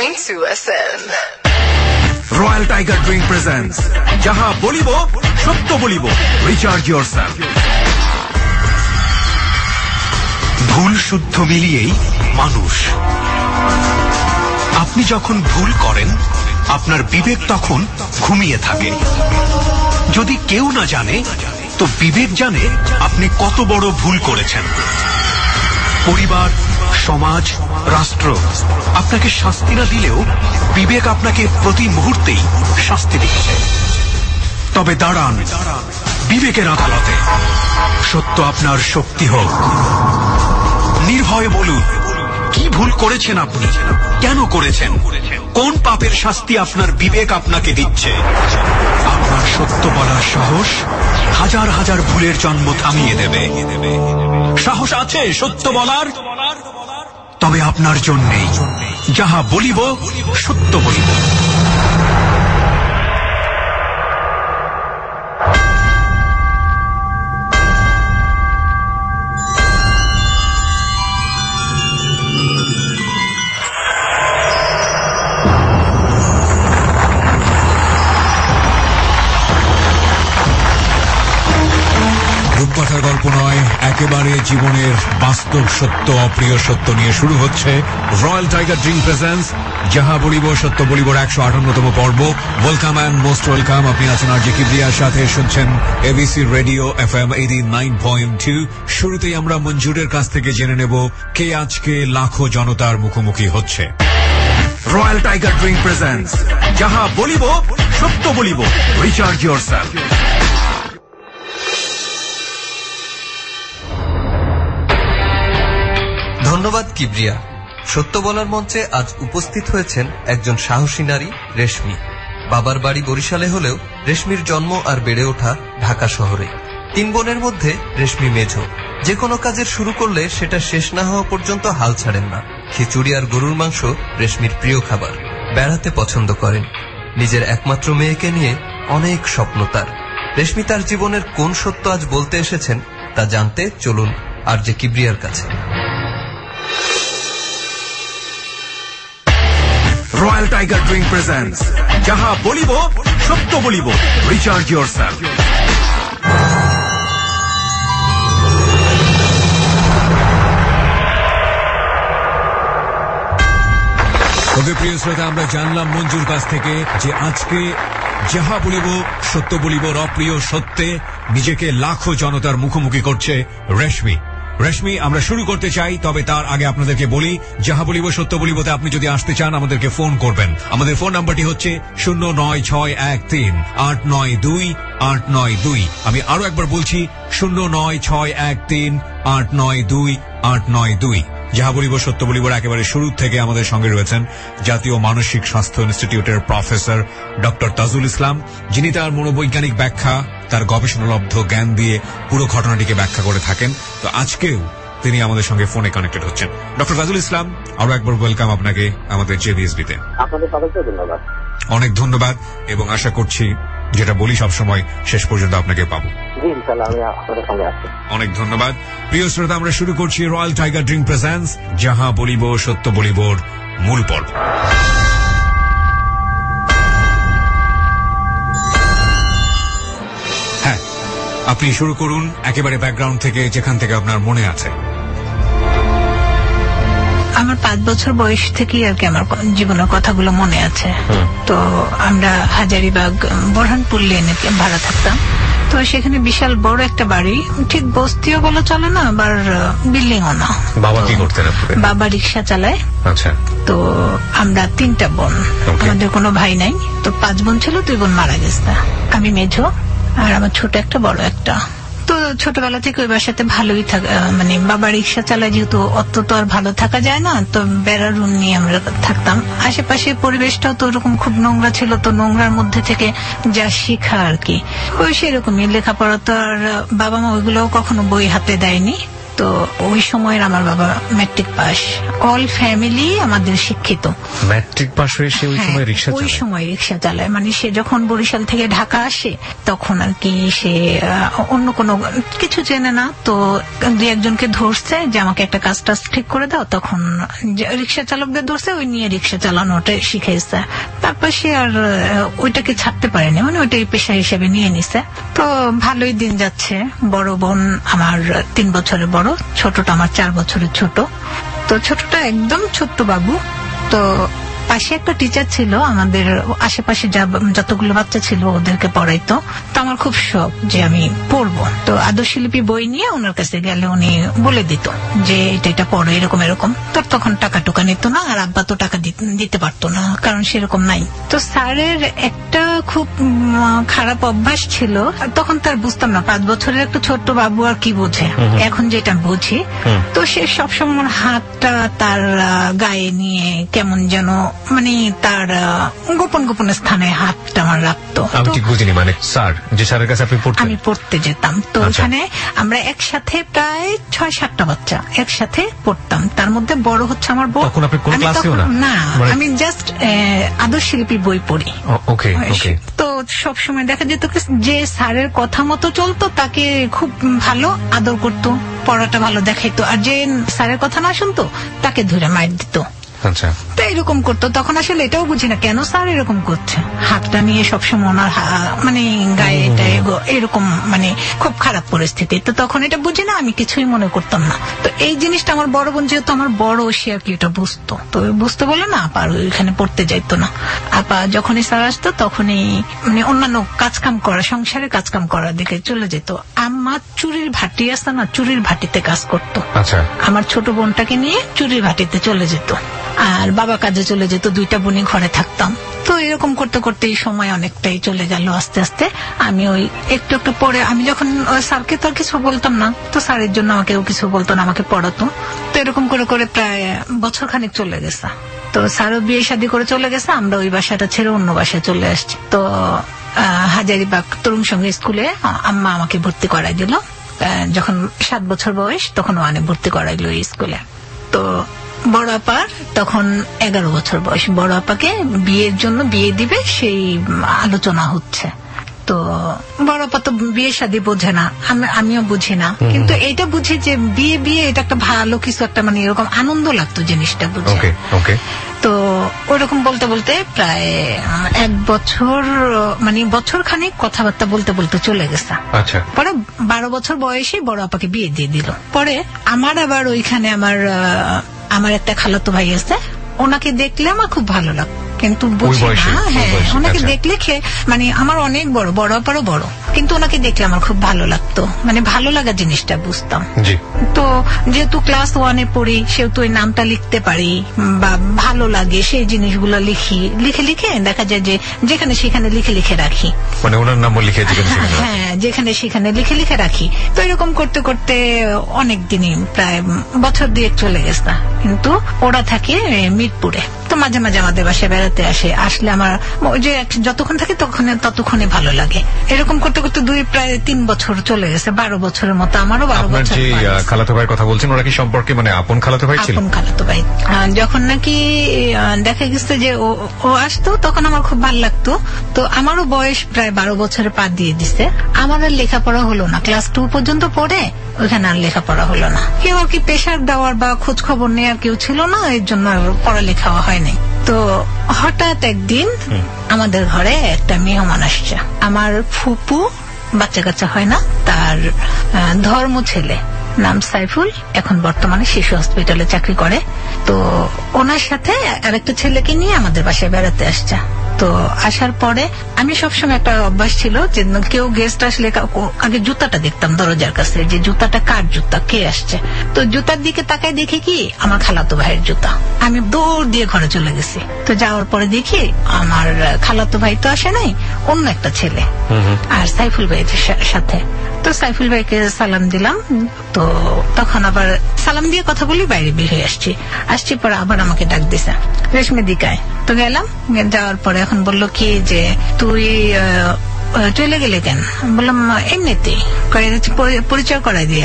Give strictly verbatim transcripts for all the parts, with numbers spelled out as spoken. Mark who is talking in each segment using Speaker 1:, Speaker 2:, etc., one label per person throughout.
Speaker 1: Two F M
Speaker 2: Royal tiger drink presents যাহা বলিব সত্য বলিব, রিচার্জ ইয়োরসেলফ। ভুল শুদ্ধ মিলিয়েই মানুষ। আপনি যখন ভুল করেন আপনার বিবেক তখন ঘুমিয়ে থাকে। যদি কেউ না জানে তো বিবেক জানে আপনি কত বড় ভুল করেছেন। পরিবার, সমাজ, রাষ্ট্র আপনাকে শাস্তি না দিলেও বিবেক আপনাকে প্রতি মুহূর্তেই শাস্তি দিচ্ছে। তবে দাঁড়ান বিবেকের আদালতে, সত্য আপনার শক্তি হোক। নির্ভয়ে বলুন কি ভুল করেছেন আপনি, কেন করেছেন, কোন পাপের শাস্তি আপনার বিবেক আপনাকে দিচ্ছে। আপনার সত্য বলার সাহস হাজার হাজার ভুলের জন্ম থামিয়ে দেবে। সাহস আছে সত্য বলার? তবে আপনার জন্যেই যাহা বলিব সত্য বলিব।
Speaker 3: রূপকথার গল্প নয়, একেবারে জীবনের বাস্তব সত্য, অপ্রিয় সত্য নিয়ে শুরু হচ্ছে রয়্যাল টাইগার ড্রিঙ্ক প্রেজেন্টস যাহা বলিব সত্য বলিবর একশো আটান্নতম পর্ব। Welcome and most welcome. আপনি আছেন আর জে কিবরিয়ার সাথে, শুনছেন ABC radio F M eighty nine point two. শুরুতেই আমরা মঞ্জুরের কাছ থেকে জেনে নেব কে আজকে লাখো জনতার মুখোমুখি হচ্ছে।
Speaker 2: রয়্যাল টাইগার ড্রিঙ্ক প্রেজেন্টস যাহা বলিব সত্য বলিব, রিচার্জ ইয়োরসেলফ।
Speaker 4: ধন্যবাদ কিবরিয়া। সত্য বলার মঞ্চে আজ উপস্থিত হয়েছেন একজন সাহসী নারী, রেশমি। বাবার বাড়ি বরিশালে হলেও রেশমির জন্ম আর বেড়ে ওঠা ঢাকা শহরে। তিন বোনের মধ্যে রেশমি মেঝো। যে কোনো কাজের শুরু করলে সেটা শেষ না হওয়া পর্যন্ত হাল ছাড়েন না। খিচুড়ি আর গরুর মাংস রেশমির প্রিয় খাবার। বেড়াতে পছন্দ করেন। নিজের একমাত্র মেয়েকে নিয়ে অনেক স্বপ্ন তার। রেশমি তার জীবনের কোন সত্য আজ বলতে এসেছেন তা জানতে চলুন আর জে কিবরিয়ার কাছে।
Speaker 2: রয়্যাল টাইগার ড্রিঙ্ক প্রেজেন্টস যাহা বলিব সত্য বলিব, রিচার্জ ইয়োরসেলফ।
Speaker 3: ওকে প্রিয় শ্রোতা, আমরা জানলাম মঞ্জুর কাছ থেকে যে আজকে যাহা বলিব সত্য বলিবর অপ্রিয় সত্যে নিজেকে লাখো জনতার মুখোমুখি করছে রেশমি। রেশমি, আমরা শুরু করতে চাই, তবে তার আগে আপনাদেরকে বলি যাহা বলিব সত্য বলিবতে আপনি যদি আসতে চান আমাদেরকে ফোন করবেন। আমাদের ফোন নাম্বারটি হচ্ছে শূন্য নয় ছয় এক তিন আট নয় দুই আট নয় দুই। আমি আরো একবার বলছি শূন্য নয় ছয় এক তিন আট নয় দুই আট নয় দুই। যাহা বলিব সত্য বলিবর একেবারে শুরু থেকে আমাদের সঙ্গে রয়েছেন জাতীয় মানসিক স্বাস্থ্য ইনস্টিটিউটের প্রফেসর ডক্টর তাজুল ইসলাম, যিনি তার মনোবৈজ্ঞানিক ব্যাখ্যা, তার গবেষণালব্ধ জ্ঞান দিয়ে পুরো ঘটনাটিকে ব্যাখ্যা করে থাকেন। তো আজকেও তিনি আমাদের সঙ্গে ফোনে কানেক্টেড হচ্ছেন। ডক্টর তাজুল ইসলাম, আরো একবার ওয়েলকাম আপনাকে আমাদের জেবিএসবিতে।
Speaker 5: আপনাদের সবাইকে ধন্যবাদ।
Speaker 3: অনেক ধন্যবাদ, এবং আশা করছি যেটা বলি সবসময় শেষ পর্যন্ত আপনাকে পাবো। অনেক ধন্যবাদ। প্রিয় শ্রোতা, আমরা শুরু করছি রয়্যাল টাইগার ড্রিঙ্ক প্রেজেন্টস যাহা বলিব সত্য বলিবর মূল পর্ব। হ্যাঁ, আপনি শুরু করুন একেবারে ব্যাকগ্রাউন্ড থেকে, যেখান থেকে আপনার মনে আছে।
Speaker 6: আমার পাঁচ বছর বয়স থেকেই আর কি আমার জীবনের কথাগুলো মনে আছে। তো আমরা হাজারিবাগ বোরহানপুর লেনে ভাড়া থাকতাম। তো সেখানে বিশাল বড় একটা বাড়ি, ঠিক বস্তিও বলা চলে না, আবার বিল্ডিং ও না।
Speaker 7: বাবা কি করতেন?
Speaker 6: বাবা রিক্সা চালায়।
Speaker 7: আচ্ছা।
Speaker 6: তো আমরা তিনটা বোন, আমাদের কোনো ভাই নাই। তো পাঁচ বোন ছিল, দুই বোন মারা গেছে। আমি মেঝো, আর আমার ছোট একটা বড় একটা। তো ছোটবেলা থেকে ওই বাসাতে ভালোই থাকা, মানে বাবা রিক্সা চালায় যেহেতু অত তো আর ভালো থাকা যায় না, তো বেড়ার রুম নিয়ে আমরা থাকতাম। আশেপাশে পরিবেশটাও তো ওরকম খুব নোংরা ছিল, তো নোংরার মধ্যে থেকে যা শিখা আর কি, ওই সেরকমই লেখাপড়া। তো আর বাবা মা ওইগুলোও কখনো বই হাতে দেয়নি। তো তো ওই সময়ের আমার বাবা ম্যাট্রিক পাস, অল ফ্যামিলি আমাদের শিক্ষিত।
Speaker 1: ম্যাট্রিক পাস হয়ে সে ওই সময় রিক্সা
Speaker 6: ওই
Speaker 1: চালায়?
Speaker 6: সময় রিক্সা চালায়, মানে সে যখন বরিশাল থেকে ঢাকা আসে তখন আর কি সে অন্য কোনো কিছু চেনে না, তো দুই একজনকে ধরছে যে আমাকে একটা কাজ টাজ ঠিক করে দাও, তখন রিক্সা চালকদের ধরছে, ওই নিয়ে রিক্সা চালানোটা শিখেছে। তারপর সে আর ওইটাকে ছাড়তে পারেনি, মানে ওইটাই পেশা হিসেবে নিয়ে নিছে। তো ভালোই দিন যাচ্ছে। বড় বোন আমার তিন বছরের বড়, ছোটটা আমার চার বছরের ছোট। তো ছোটটা একদম ছোট্ট বাবু। তো পাশে একটা টিচার ছিল, আমাদের আশেপাশে যতগুলো বাচ্চা ছিল ওদেরকে পড়াইতো। তো আমার খুব শখ যে আমি পড়বো। তো আদর্শলিপি বই নিয়ে ওনার কাছে গেলে উনি বলে দিত যে এটা এটা পড়ো, এরকম এরকম। তোর তখন টাকা টুকা নিত না, আর আব্বা তো টাকা দিতে পারতো না, কারণ সেরকম নাই। তো স্যারের একটা খুব খারাপ অভ্যাস ছিল, তখন তার বুঝতাম না, পাঁচ বছরের একটা ছোট্ট বাবু আর কি বোঝে, এখন যেটা বুঝি। তো সে সবসময় আমার হাতটা তার গায়ে নিয়ে কেমন যেন মানে তার গোপন গোপন স্থানে হাতটা আমার রাখতো।
Speaker 1: আমি ঠিক বুঝিনি, মানে স্যার যে স্যারের কাছে আপনি পড়তেন? আমি
Speaker 6: পড়তে যেতাম। তো ওখানে আমরা একসাথে প্রায় ছয় সাতটা বাচ্চা একসাথে পড়তাম, তার মধ্যে বড় হচ্ছে আমার বউ।
Speaker 1: তখন আপনি কোন ক্লাসেও না?
Speaker 6: না, আমি জাস্ট আদর্শলিপি বই পড়ি।
Speaker 1: ওকে ওকে।
Speaker 6: তো সবসময় দেখা যেত যে স্যারের কথা মতো চলতো তাকে খুব ভালো আদর করতো, পড়াটা ভালো দেখাইতো, আর যে স্যারের কথা না শুনতো তাকে ধরে মাইর দিত।
Speaker 1: আচ্ছা।
Speaker 6: তো এরকম করতো। তখন আসলে এটাও বুঝি না কেন স্যার এরকম করছে, হাতটা নিয়ে সবসময় ওনার মানে গায়ে এরকম, মানে খুব খারাপ পরিস্থিতি। তো তখন এটা বুঝি না, আমি কিছুই মনে করতাম না। তো এই জিনিসটা আমার বড় বোন যেহেতু আমার বড়, সে আর কি এটা বুঝতো। তো বুঝতে বলে না আপা ওইখানে পড়তে যাইতো না। আপা যখনই স্যার আসতো তখনই মানে অন্যান্য কাজকাম করা, সংসারের কাজকাম করার দিকে চলে যেত। আমার চুরির ভাটি আছে না, চুরির ভাটিতে কাজ করতো।
Speaker 1: আচ্ছা।
Speaker 6: আমার ছোট বোনটাকে নিয়ে চুরির ভাটিতে চলে যেত, আর বাবা কাজে চলে যেত, দুইটা বোনই ঘরে থাকতাম। তো এরকম করতে করতে এই সময় অনেকটাই চলে গেল। আস্তে আস্তে আমি ওই একটু একটু পরে, আমি যখন স্যারকে তো আর কিছু বলতাম না, তো স্যারের জন্য আমাকে কিছু বলতো না, আমাকে পড়াতো। তো এরকম করে করে প্রায় বছর খানিক চলে গেছে। তো স্যারও বিয়ে শাদী করে চলে গেছে, আমরা ওই বাসাটা ছেড়ে অন্য বাসায় চলে আসছি। তো হাজারিবাগ তরুণ সংঘ স্কুলে আম্মা আমাকে ভর্তি করাই দিল। যখন সাত বছর বয়স তখন ওয়ানে ভর্তি করাইলো এই স্কুলে। তো বড় আপার তখন এগারো বছর বয়স, বড় আপাকে বিয়ের জন্য বিয়ে দিবে সেই আলোচনা হচ্ছে। তো বড় আপা তো বিয়ে শাদী বোঝে না, আমিও বুঝি না, কিন্তু এটা বুঝি যে বিয়ে বিয়ে এটা একটা ভালো কিছু, একটা মানে এরকম আনন্দ লাগতো জিনিসটা বুঝে। তো ওরকম বলতে বলতে প্রায় এক বছর, মানে বছর খানিক কথাবার্তা বলতে বলতে চলে গেছে।
Speaker 1: আচ্ছা।
Speaker 6: পরে বারো বছর বয়সে বড় আপাকে বিয়ে দিয়ে দিল। পরে আমার আবার ওইখানে আমার আমার একটা খালাতো ভাই আছে, ওনাকে দেখলে আমার খুব ভালো লাগতো, কিন্তু বুঝি না। হ্যাঁ, ওনাকে দেখলে মানে আমার অনেক বড়, বড় আপারও বড়, কিন্তু ওনাকে দেখলে আমার খুব ভালো লাগতো, মানে ভালো লাগা জিনিসটা বুঝতাম। তো যেহেতু ক্লাস ওয়ানে পড়ি, সেহেতু ওই নামটা লিখতে পারি বা ভালো লাগে, সেই জিনিসগুলো লিখি, লিখে লিখে দেখা যায় যে যেখানে সেখানে লিখে লিখে রাখি,
Speaker 1: মানে ওনার নাম লিখে,
Speaker 6: হ্যাঁ যেখানে সেখানে লিখে লিখে রাখি। তো এরকম করতে করতে অনেক দিনই প্রায় বছর দিয়ে চলে গেছে। কিন্তু ওরা থাকে মিরপুরে, তো মাঝে মাঝে আমাদের বাসায় বেড়াতে আসে, আসলে আমার ওই যে যতক্ষণ থাকে তখন ততক্ষণই ভালো লাগে। এরকম করতে করতে দুই প্রায় তিন বছর চলে গেছে, বারো বছরের মতো। আমারও বারো বছর।
Speaker 1: খালাতো ভাইয়ের কথা বলছেন, ওরা কি সম্পর্কে মানে আপন খালাতো ভাই ছিল?
Speaker 6: আপন খালাতো ভাই। যখন নাকি দেখা গেছে যে ও আসতো তখন আমার খুব ভালো লাগতো। তো আমারও বয়স প্রায় বারো বছরে পা দিয়ে দিছে। আমার আর লেখাপড়া হলো না, ক্লাস টু পর্যন্ত পড়ে ওইখানে আর লেখাপড়া হলো না। কেউ আর কি প্রেশার দেওয়ার বা খোঁজ খবর নেওয়ার কেউ ছিল না, এর জন্য আর পড়ালেখা হয়নি। তো হঠাৎ একদিন আমাদের ঘরে একটা মেহমান আসছে, আমার ফুপু, বাচ্চা কাচ্চা হয় না, তার ধর্ম ছেলে, নাম সাইফুল, এখন বর্তমানে শিশু হসপিটালে চাকরি করে। তো ওনার সাথে আরেকটা ছেলেকে নিয়ে আমাদের বাসায় বেড়াতে আসছে। তো আসার পরে আমি সবসময় একটা অভ্যাস ছিল যে কেউ গেস্ট আসলে আগে জুতাটা দেখতাম দরজার কাছে, যে জুতাটা কার জুতা, কে আসছে। তো জুতার দিকে তাকায় দেখি কি আমার খালাতো ভাইয়ের জুতা। আমি দৌড় দিয়ে ঘরে চলে গেছি। তো যাওয়ার পরে দেখি আমার খালাতো ভাই তো আসে নাই, অন্য একটা ছেলে আর সাইফুল ভাইয়ের সাথে। তো সাইফুল ভাইকে সালাম দিলাম। তো তখন আবার সালাম দিয়ে কথা বলি বাইরে বের হয়ে আসছি আসছি পরে আবার আমাকে ডাক দিছে, রেশমি দিকায়। তো গেলাম, যাওয়ার পরে এখন বললো কি যে তুই চলে গেলে কেন? বললাম এমনিতেই, পরিচয় করাই দিয়ে।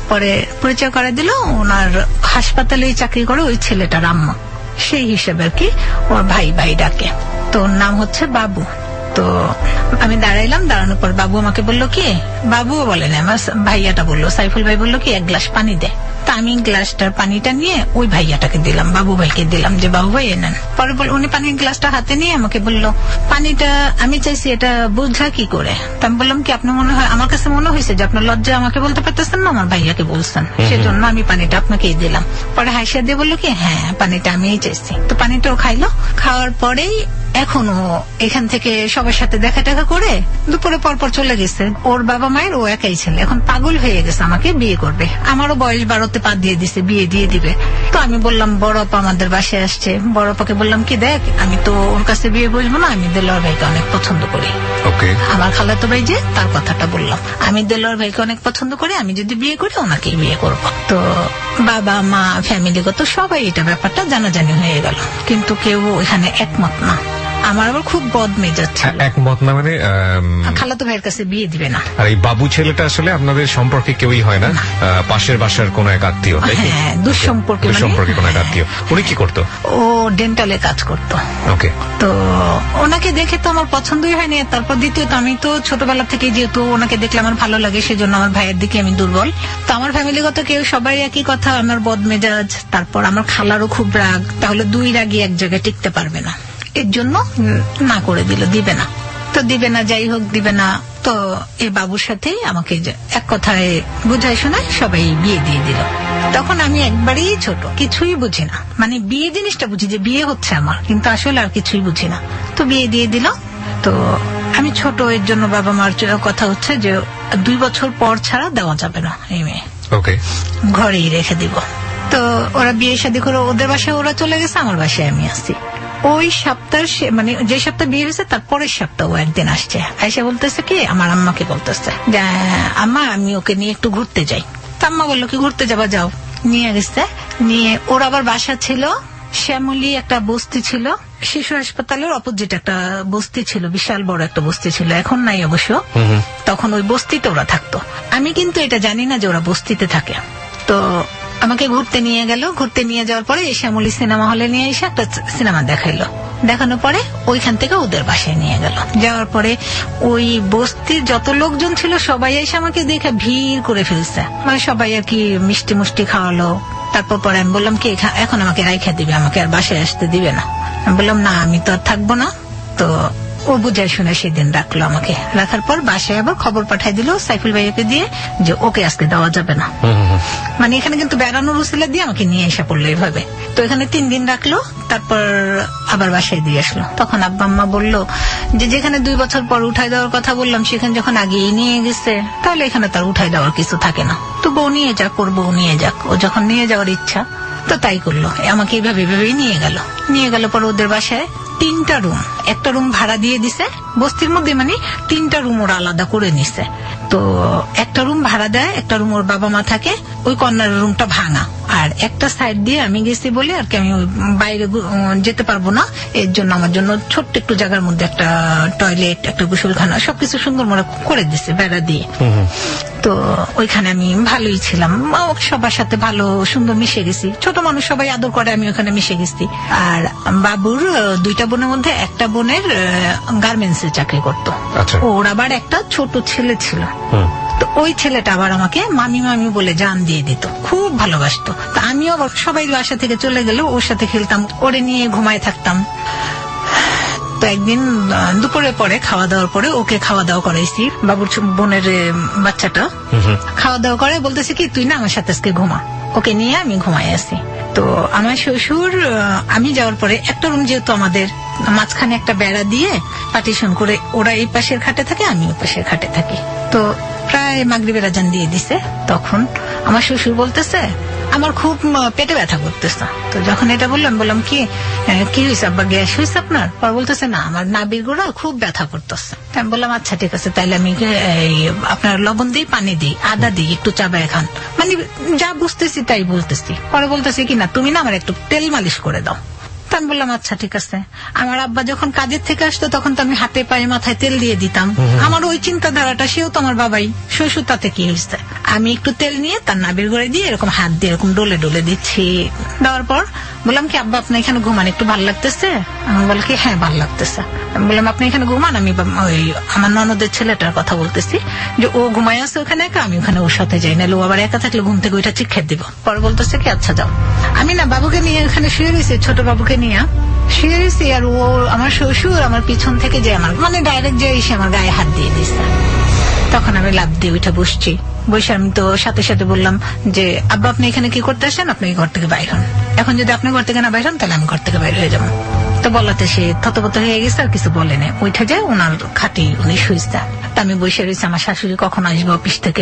Speaker 6: পরে পরিচয় করে দিল, ওনার হাসপাতালেই চাকরি করে ওই ছেলেটার আম্মা, সেই হিসেবে আর কি ওর ভাই ভাই ডাকে। তো ওর নাম হচ্ছে বাবু। তো আমি দাঁড়াইলাম, দাঁড়ানোর পর বাবু আমাকে বললো কি, বাবুও বলে না, আমার ভাইয়াটা বললো, সাইফুল ভাই বললো কি এক গ্লাস পানি দে। তা আমি গ্লাসটার পানিটা নিয়ে ওই ভাইয়াটাকে দিলাম, বাবু ভাইকে দিলাম যে বাবু ভাই এনেন। পরে বল উনি পানির গ্লাসটা হাতে নিয়ে আমাকে বললো পানিটা আমি চাইছি এটা বুঝা কি করে। তা আমি বললাম কি আপনার মনে হয়, আমার কাছে মনে হয়েছে যে আপনার লজ্জা আমাকে বলতে পারতেছেন না, আমার ভাইয়াকে বলছেন, সেজন্য আমি পানিটা আপনাকেই দিলাম। পরে হাসিয়া দিয়ে বললো কি হ্যাঁ পানিটা আমিই চাইছি। তো পানিটাও খাইলো, খাওয়ার পরেই এখনো এখান থেকে সবার সাথে দেখা টাকা করে দুপুরে পরপর চলে গেছে। ওর বাবা মায়ের ও একাই ছেলে, এখন পাগল হয়ে গেছে, আমাকে বিয়ে করবে। আমারও বয়স বারোতে পা দিয়ে দিছে, বিয়ে দিয়ে দিবে। তো আমি বললাম বড় আপা আমাদের বাসায় আসছে, বড় আপাকে বললাম কি দেখ আমি তো ওর কাছে বিয়ে বসবো না, আমি দেলোয়ার ভাইকে অনেক পছন্দ করি। আমার খালাতো ভাই যে তার কথাটা বললাম, আমি দেলোয়ার ভাইকে অনেক পছন্দ করি, আমি যদি বিয়ে করি ওনাকেই বিয়ে করব। তো বাবা মা ফ্যামিলিগত সবাই এটা ব্যাপারটা জানাজানি হয়ে গেল, কিন্তু কেউ এখানে একমত না। আমার আবার খুব বদ মেজাজ ছিল।
Speaker 1: একমত না মানে
Speaker 6: খালাতো ভাইয়ের কাছে বিয়ে দিবে না।
Speaker 1: আর এই বাবু ছেলেটা আসলে আপনাদের সম্পর্কে কেউই হয় না, পাশের বাসার কোন এক আত্মীয়।
Speaker 6: হ্যাঁ, দুঃসম্পর্কে
Speaker 1: দুঃসম্পর্কে কোন এক আত্মীয়। উনি কি করতো?
Speaker 6: ও ডেন্টালে কাজ করতো।
Speaker 1: ওকে।
Speaker 6: তো ওনাকে দেখে তো আমার পছন্দই হয়নি। তারপর দ্বিতীয়ত আমি তো ছোটবেলা থেকে যেহেতু ওনাকে দেখলে আমার ভালো লাগে, সেজন্য আমার ভাইয়ের দিকে আমি দুর্বল। তো আমার ফ্যামিলিগত কেউ সবাই একই কথা, আমার বদ মেজাজ। তারপর আমার খালারও খুব রাগ, তাহলে দুই রাগই এক জায়গায় টিকতে পারবে না, এর জন্য না করে দিল, দিবে না। তো দিবে না, যাই হোক দিবে না। তো এই বাবুর সাথেই আমাকে এক কথায় বুঝাই শোনায় সবাই বিয়ে দিয়ে দিল। তখন আমি একবারেই ছোট, কিছুই বুঝি না, মানে বিয়ে জিনিসটা বুঝি যে বিয়ে হচ্ছে আমার, কিন্তু আসলে আর কিছুই বুঝি না। তো বিয়ে দিয়ে দিল। তো আমি ছোট, এর জন্য বাবা মার কথা হচ্ছে যে দুই বছর পর ছাড়া দেওয়া যাবে না এই মেয়ে,
Speaker 1: ওকে,
Speaker 6: ঘরেই রেখে দিব। তো ওরা বিয়ে শাদী করে ওদের বাসায় ওরা চলে গেছে, আমার বাসায় আমি আসছি। ওই সপ্তাহ মানে যে সপ্তাহ বিয়ে হয়েছে তার পরের সপ্তাহ ও একদিন আসছে, আইসা বলতেছে কি আমার আম্মাকে বলতেছে যে আম্মা আমি ওকে নিয়ে একটু ঘুরতে যাই। তো আম্মা বললো কি ঘুরতে যাবা, যাও। নিয়ে গেছে, নিয়ে ওর আবার বাসা ছিল শ্যামলী, একটা বস্তি ছিল শিশু হাসপাতালের অপোজিট, একটা বস্তি ছিল, বিশাল বড় একটা বস্তি ছিল, এখন নাই অবশ্য। তখন ওই বস্তিতে ওরা থাকতো। আমি কিন্তু এটা জানি না যে ওরা বস্তিতে থাকে। তো আমাকে ঘুরতে নিয়ে গেল, ঘুরতে নিয়ে যাওয়ার পরে এই শ্যামলী সিনেমা হলে নিয়ে এসে একটা সিনেমা দেখাইলো। দেখানোর পরে ওইখান থেকে ওদের বাসায় নিয়ে গেল। যাওয়ার পরে ওই বস্তির যত লোকজন ছিল সবাই এসে আমাকে দেখে ভিড় করে ফেলছে, মানে সবাই আর কি মিষ্টি মুষ্টি খাওয়ালো। তারপর পরে আমি বললাম কি এখন আমাকে রাইখা দিবে, আমাকে আর বাসায় আসতে দিবে না। আমি বললাম না আমি তো আর থাকবো না। তো ও বুঝাই শুনে সেদিন রাখলো আমাকে। রাখার পর বাসায় আবার খবর পাঠাই দিল সাইফুল ভাইয়াকে দিয়ে যে ওকে আজকে দেওয়া যাবে না। মানে এখানে কিন্তু বেড়ানোর উসিলা দিয়ে আমাকে নিয়ে এসে পড়লো এইভাবে। তো এখানে তিন দিন রাখলো, তারপর আবার বাসায় দিয়ে আসলো। তখন আব্বা আম্মা বললো যে যেখানে দুই বছর পর উঠাই দেওয়ার কথা বললাম সেখানে যখন আগেই নিয়ে গেছে তাহলে এখানে তার উঠাই দেওয়ার কিছু থাকে না, তো বউ নিয়ে যাক, ওর বউ নিয়ে যাক, ও যখন নিয়ে যাওয়ার ইচ্ছা তো তাই করলো। আমাকে এইভাবে এইভাবেই নিয়ে গেল। নিয়ে গেল পর ওদের বাসায় তিনটা রুম, একটা রুম ভাড়া দিয়ে দিছে বস্তির মধ্যে, মানে তিনটা রুম ওরা আলাদা করে নিছে। তো একটা রুম ভাড়া দেয়, একটা রুম ওর বাবা মা থাকে, ওই কর্নার রুমটা ভাঙা। আর একটা সাইড দিয়ে আমি গেছি বলে আর কি আমি বাইরে যেতে পারবো না, এর জন্য আমার জন্য ছোট্ট একটু জায়গার মধ্যে একটা টয়লেট, একটা গোসলখানা, সবকিছু সুন্দর মোড়া করে দিছে বেড়া দিয়ে। তো ওইখানে আমি ভালোই ছিলাম, সবার সাথে ভালো সুন্দর মিশে গেছি, ছোট মানুষ সবাই আদর করে, আমি ওখানে মিশে গেছি। আর বাবুর দুইটা বোনের মধ্যে একটা বোনের গার্মেন্টস এ চাকরি করতো, ওর আবার একটা ছোট ছেলে ছিল। তো ওই ছেলেটা আবার আমাকে মামি মামি বলে জান দিয়ে দিত, খুব ভালোবাসতো। তা আমিও আবার সবাই বাসা থেকে চলে গেল ওর সাথে খেলতাম, ওরে নিয়ে ঘুমায় থাকতাম। তো একদিন দুপুরের পরে খাওয়া দাওয়ার পরে ওকে খাওয়া দাওয়া করাইছি, বাবুর বোনের বাচ্চাটা খাওয়া দাওয়া করে বলতেছে কি তুই না আমার সাথে আজকে ঘুমা। ওকে নিয়ে আমি ঘুমাই আছি। তো আমার শ্বশুর আমি যাওয়ার পরে একটা রুম যেহেতু আমাদের, মাঝখানে একটা বেড়া দিয়ে পার্টিশন করে ওরা এই পাশের খাটে থাকে, আমি ওই পাশের খাটে থাকি। তো প্রায় মাগরিবের আজান দিয়ে দিছে। তখন আমার শ্বশুর বলতেছে আমার খুব পেটে ব্যথা করতেছে। তো যখন এটা বললাম, বললাম কি কি হয়েছে আব্বা, গ্যাস হয়েছে আপনার? পর বলতেছে না আমার নাভির গোড়া খুব ব্যথা করতেছে। আমি বললাম আচ্ছা ঠিক আছে, তাইলে আমি আপনার লবণ দিই, পানি দিই, আদা দিই, একটু চাবায় খান, মানে যা বুঝতেছি তাই বলতেছি। পরে বলতেছি কি না তুমি না আমার একটু তেল মালিশ করে দাও। আমি বললাম আচ্ছা ঠিক আছে। আমার আব্বা যখন কাজের থেকে আসতো তখন তো আমি হাতে পায়ে মাথায় তেল দিয়ে দিতাম। আমার ওই চিন্তাধারাটা, সেও তো আমার বাবাই, শ্বশুর তাতে কি হয়েছে। আমি একটু তেল নিয়ে তার নাভির গোড়ায় দিয়ে এরকম হাত দিয়ে এরকম ডলে ডলে দিচ্ছি। দেওয়ার পর বললাম কি আব্বা আপনি এখানে ঘুমান, একটু ভালো লাগতেছে? আমি বল কি হ্যাঁ ভালো লাগতেছে। আমি বললাম আপনি এখানে ঘুমান, আমি ওই আমার ননদের ছেলেটার কথা বলতেছি যে ও ঘুমায় আছে ওখানে একা, আমি ওখানে ওর সাথে যাই, নাহলে ও আবার একা থাকলে ঘুম থেকে ওইটা চিক্ষেপ দিব। পরে বলতেছে কি আচ্ছা যাও। আমি না বাবুকে নিয়ে ওখানে শুয়ে রয়েছি, ছোট বাবুকে নিয়ে শুয়ে রয়েছি, আর ও আমার শ্বশুর আমার পিছন থেকে যে আমার মানে ডাইরেক্ট যে এসে আমার গায়ে হাত দিয়ে দিচ্ছে। তখন আমি লাফ দিয়ে উঠে বসছি, বসে আমি তো সাথে সাথে বললাম যে আব্বা আপনি এখানে কি করতে আসেন, আপনি ঘর থেকে বাইর হন, এখন যদি আপনি ঘর থেকে না বাইর হন তাহলে আমি ঘর থেকে বাইর হয়ে যাবো। তো বলাতে সে থতপত হয়ে গেছে, আর কিছু বলে না, উঠে যায় ওনার খাটে উনি শুয়েছে। তা আমি বসে রয়েছি, আমার শাশুড়ি কখন আসবে অফিস থেকে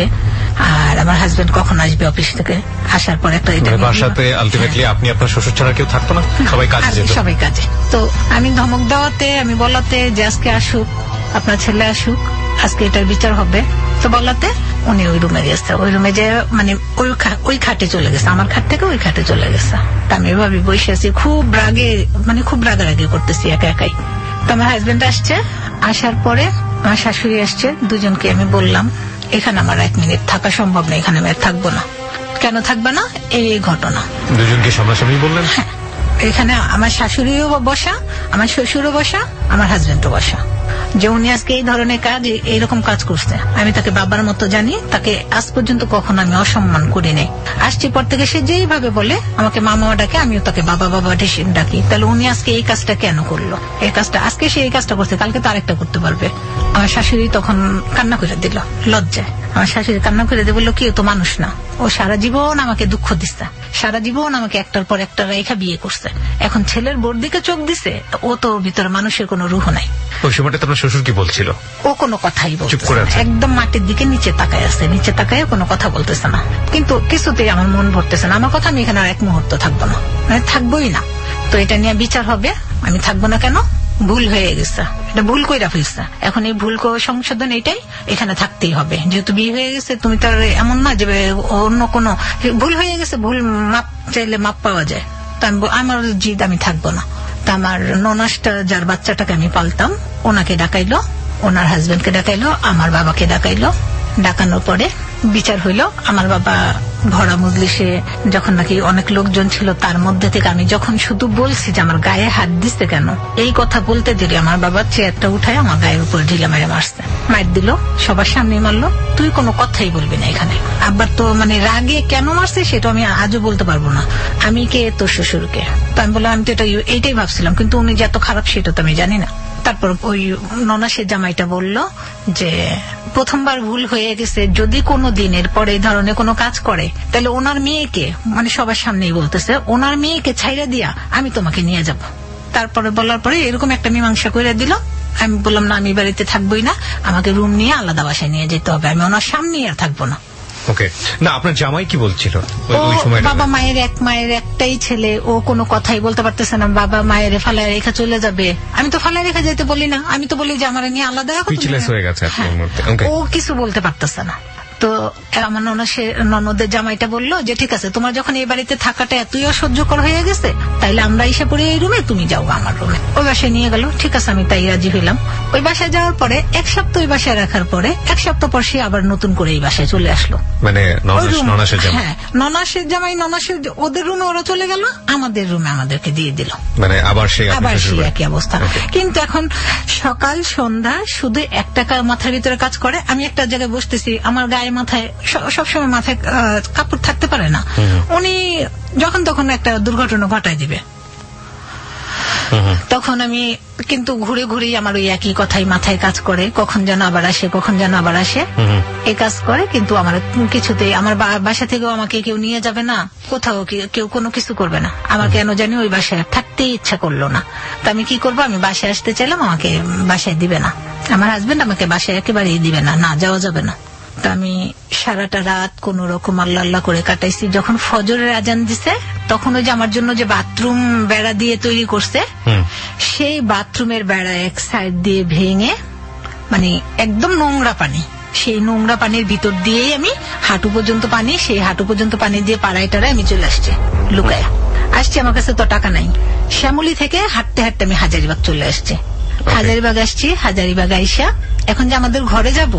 Speaker 6: আর আমার হাজবেন্ড কখন আসবে অফিস থেকে, আসার পর একটা
Speaker 1: বাসাতে আলটিমেটলি আপনি আপনার শ্বশুর ছাড়া কেউ থাকতো না, সবাই কাজে যেত,
Speaker 6: সবাই কাজে। তো আমি ধমক দেওয়াতে আমি বলাতে যে আজকে আসুক আপনার ছেলে আসুক, আজকে এটার বিচার হবে। তো বলাতে উনি ওই রুমে গেছে, ওই রুমে যে মানে ওই ওই খাটে চলে গেছে, আমার খাট থেকে ওই খাটে চলে গেছে। তা আমি এভাবে বসে আছি, খুব রাগে মানে খুব রাগারাগি করতেছি একা একাই। তো আমার হাজবেন্ড আসছে, আসার পরে আমার শাশুড়ি আসছে, দুজনকে আমি বললাম এখানে আমার এক মিনিট থাকা সম্ভব না, এখানে আমি আর থাকবো না। কেন থাকবে না? এই ঘটনা।
Speaker 1: দুজনকে সামনাসামনি বললেন?
Speaker 6: হ্যাঁ, এখানে আমার শাশুড়িও বসা, আমার শ্বশুরও বসা, আমার হাজবেন্ডও বসা, যে উনি আজকে এই ধরনের কাজ এইরকম কাজ করছে। আমি তাকে বাবার মতো জানি, তাকে আজ পর্যন্ত কখনো আমি অসম্মান করি নাই। আসছি পর থেকে সে যেইভাবে বলে আমাকে মামা ডাকে, আমিও তাকে বাবা বাবা ডাকি। তাহলে উনি আজকে এই কাজটা কেন করলো? এই কাজটা আজকে সে এই কাজটা করছে, কালকে তো আরেকটা করতে পারবে। আমার শাশুড়ি তখন কান্না করে দিল লজ্জায়। আমার শাশুড়ি কান্না করে দিয়ে বললো কি ও তো মানুষ না, ও সারা জীবন আমাকে দুঃখ দিচ্ছে, সারা জীবন আমাকে একটার পর একটা রেখা বিয়ে করছে, এখন ছেলের বোর দিকে চোখ দিছে, ও তো ওর ভিতরে মানুষের কোনো রুহ নাই।
Speaker 1: ওই সময়টা তোমার শ্বশুর কি বলছিল?
Speaker 6: ও কোনো কথাই বলছে না, একদম মাটির দিকে নিচে তাকায় আছে, নিচে তাকায় কোনো কথা বলতেছে না। কিন্তু কিছুতেই আমার মন ভরতেছে না, আমার কথা আমি এখানে আর এক মুহূর্ত থাকবো না, মানে থাকবোই না। তো এটা নিয়ে বিচার হবে, আমি থাকবো না কেন? ভুল হয়ে গেছে, এটা ভুল কইরা ফেলছে, এখন এই ভুল সংশোধন এটাই, এখানে থাকতেই হবে। যেহেতু বিয়ে হয়ে গেছে, তুমি তো এমন না যে অন্য কোনো ভুল হয়ে গেছে, ভুল মাপ চাইলে মাপ পাওয়া যায়। তো আমি আমার জিদ আমি থাকবো না। তা আমার ননাসটা যার বাচ্চাটাকে আমি পালতাম ওনাকে ডাকাইলো, ওনার হাজবেন্ডকে ডাকাইলো, আমার বাবাকে ডাকাইলো। ডাকানোর পরে বিচার হইল। আমার বাবা ভরা মজলিসে যখন নাকি অনেক লোকজন ছিল, তার মধ্যে থেকে আমি যখন শুধু বলছি যে আমার গায়ে হাত দিচ্ছে কেন, এই কথা বলতে দেরি আমার বাবা চেয়ারটা উঠায় আমার গায়ের উপর ঢিলা মেরে মারছে, মার দিল, সবার সামনে মারলো। তুই কোনো কথাই বলবি না এখানে। আবার তো মানে রাগে কেন মারছে সেটা আমি আজও বলতে পারবো না, আমি কে তোর শ্বশুরকে। তো আমি বললাম আমি তো এটা এইটাই ভাবছিলাম, কিন্তু উনি যে এত খারাপ সেটা তো আমি জানি না। তারপর ওই ননাসের জামাইটা বলল যে প্রথমবার ভুল হয়ে গেছে, যদি কোনো দিনের পরে এই ধরনের কোনো কাজ করে তাহলে ওনার মেয়েকে, মানে সবার সামনেই বলতেছে, ওনার মেয়েকে ছাইরা দিয়া আমি তোমাকে নিয়ে যাব। তারপরে বলার পরে এরকম একটা মীমাংসা করে দিল। আমি বললাম না আমি বাড়িতে থাকবোই না, আমাকে রুম নিয়ে আলাদা বাসায় নিয়ে যেতে হবে, আমি ওনার সামনে আর থাকবো না।
Speaker 1: ওকে, না আপনার জামাই কি বলছিল
Speaker 6: ওই সময়? বাবা মায়ের এক মায়ের একটাই ছেলে, ও কোনো কথাই বলতে পারতেছে না, বাবা মায়ের ফালায় রেখা চলে যাবে। আমি তো ফালায় রেখা যেতে বলি না, আমি তো বলি যে আমার নিয়ে আলাদা
Speaker 1: হয়ে গেছে।
Speaker 6: ও কিছু বলতে পারতেছে না। তো আমার ননদের জামাইটা বললো যে ঠিক আছে, তোমার যখন এই বাড়িতে থাকাটা এতই অসহ্যকর হয়ে গেছে, তাইলে আমরা এসে পড়ি এই রুমে, তুমি যাও আমার রুমে। ওই বাসায় নিয়ে গেল, ঠিক আছে আমি তাই রাজি হইলাম। ওই বাসায় যাওয়ার পরে এক সপ্তাহ ওই বাসায় রাখার পরে এক সপ্তাহ পর সে আবার নতুন করে এই বাসায় চলে আসলো।
Speaker 1: মানে হ্যাঁ,
Speaker 6: ননাসের জামাই ননাসের ওদের রুমে ওরা চলে গেল, আমাদের রুমে আমাদেরকে দিয়ে দিল,
Speaker 1: মানে আবার সেই
Speaker 6: আবার সেই একই অবস্থা। কিন্তু এখন সকাল সন্ধ্যা শুধু একটা মাথার ভিতরে কাজ করে। আমি একটা জায়গায় বসতেছি, আমার গায়ে মাথায় সবসময় মাথায় কাপড় থাকতে পারে না, উনি যখন তখন একটা দুর্ঘটনা ঘটায় দিবে। তখন আমি কিন্তু ঘুরে ঘুরে আমার ওই একই কথাই মাথায় কাজ করে, কখন যেন আবার আসে কখন যেন আবার আসে এই কাজ করে। কিন্তু আমার কিছুতেই আমার বাসা থেকেও আমাকে কেউ নিয়ে যাবে না, কোথাও কেউ কোনো কিছু করবে না। আমার কেন জানি ওই বাসায় থাকতেই ইচ্ছা করলো না। তা আমি কি করবো, আমি বাসায় আসতে চাইলাম, আমাকে বাসায় দিবে না। আমার হাজবেন্ড আমাকে বাসায় একেবারেই দিবে না, না যাওয়া যাবে না। তা আমি সারাটা রাত কোন রকম আল্লাহ আল্লাহ করে কাটাইছি। যখন ফজরের আজান দিছে তখন ওই যে আমার জন্য যে বাথরুম বেড়া দিয়ে তৈরি করছে, সেই বাথরুমের বেড়া এক সাইড দিয়ে ভেঙে মানে একদম নোংরা পানি, সেই নোংরা পানির ভিতর দিয়েই আমি হাঁটু পর্যন্ত পানি, সেই হাঁটু পর্যন্ত পানি দিয়ে পাড়ায় টাড়ায় আমি চলে আসছি, লুকায়া আসছি। আমার কাছে তো টাকা নাই, শ্যামলী থেকে হাঁটতে হাঁটতে আমি হাজারিবাগ চলে আসছি। হাজারিবাগ আসছি, হাজারিবাগ আইসা এখন যে আমাদের ঘরে যাব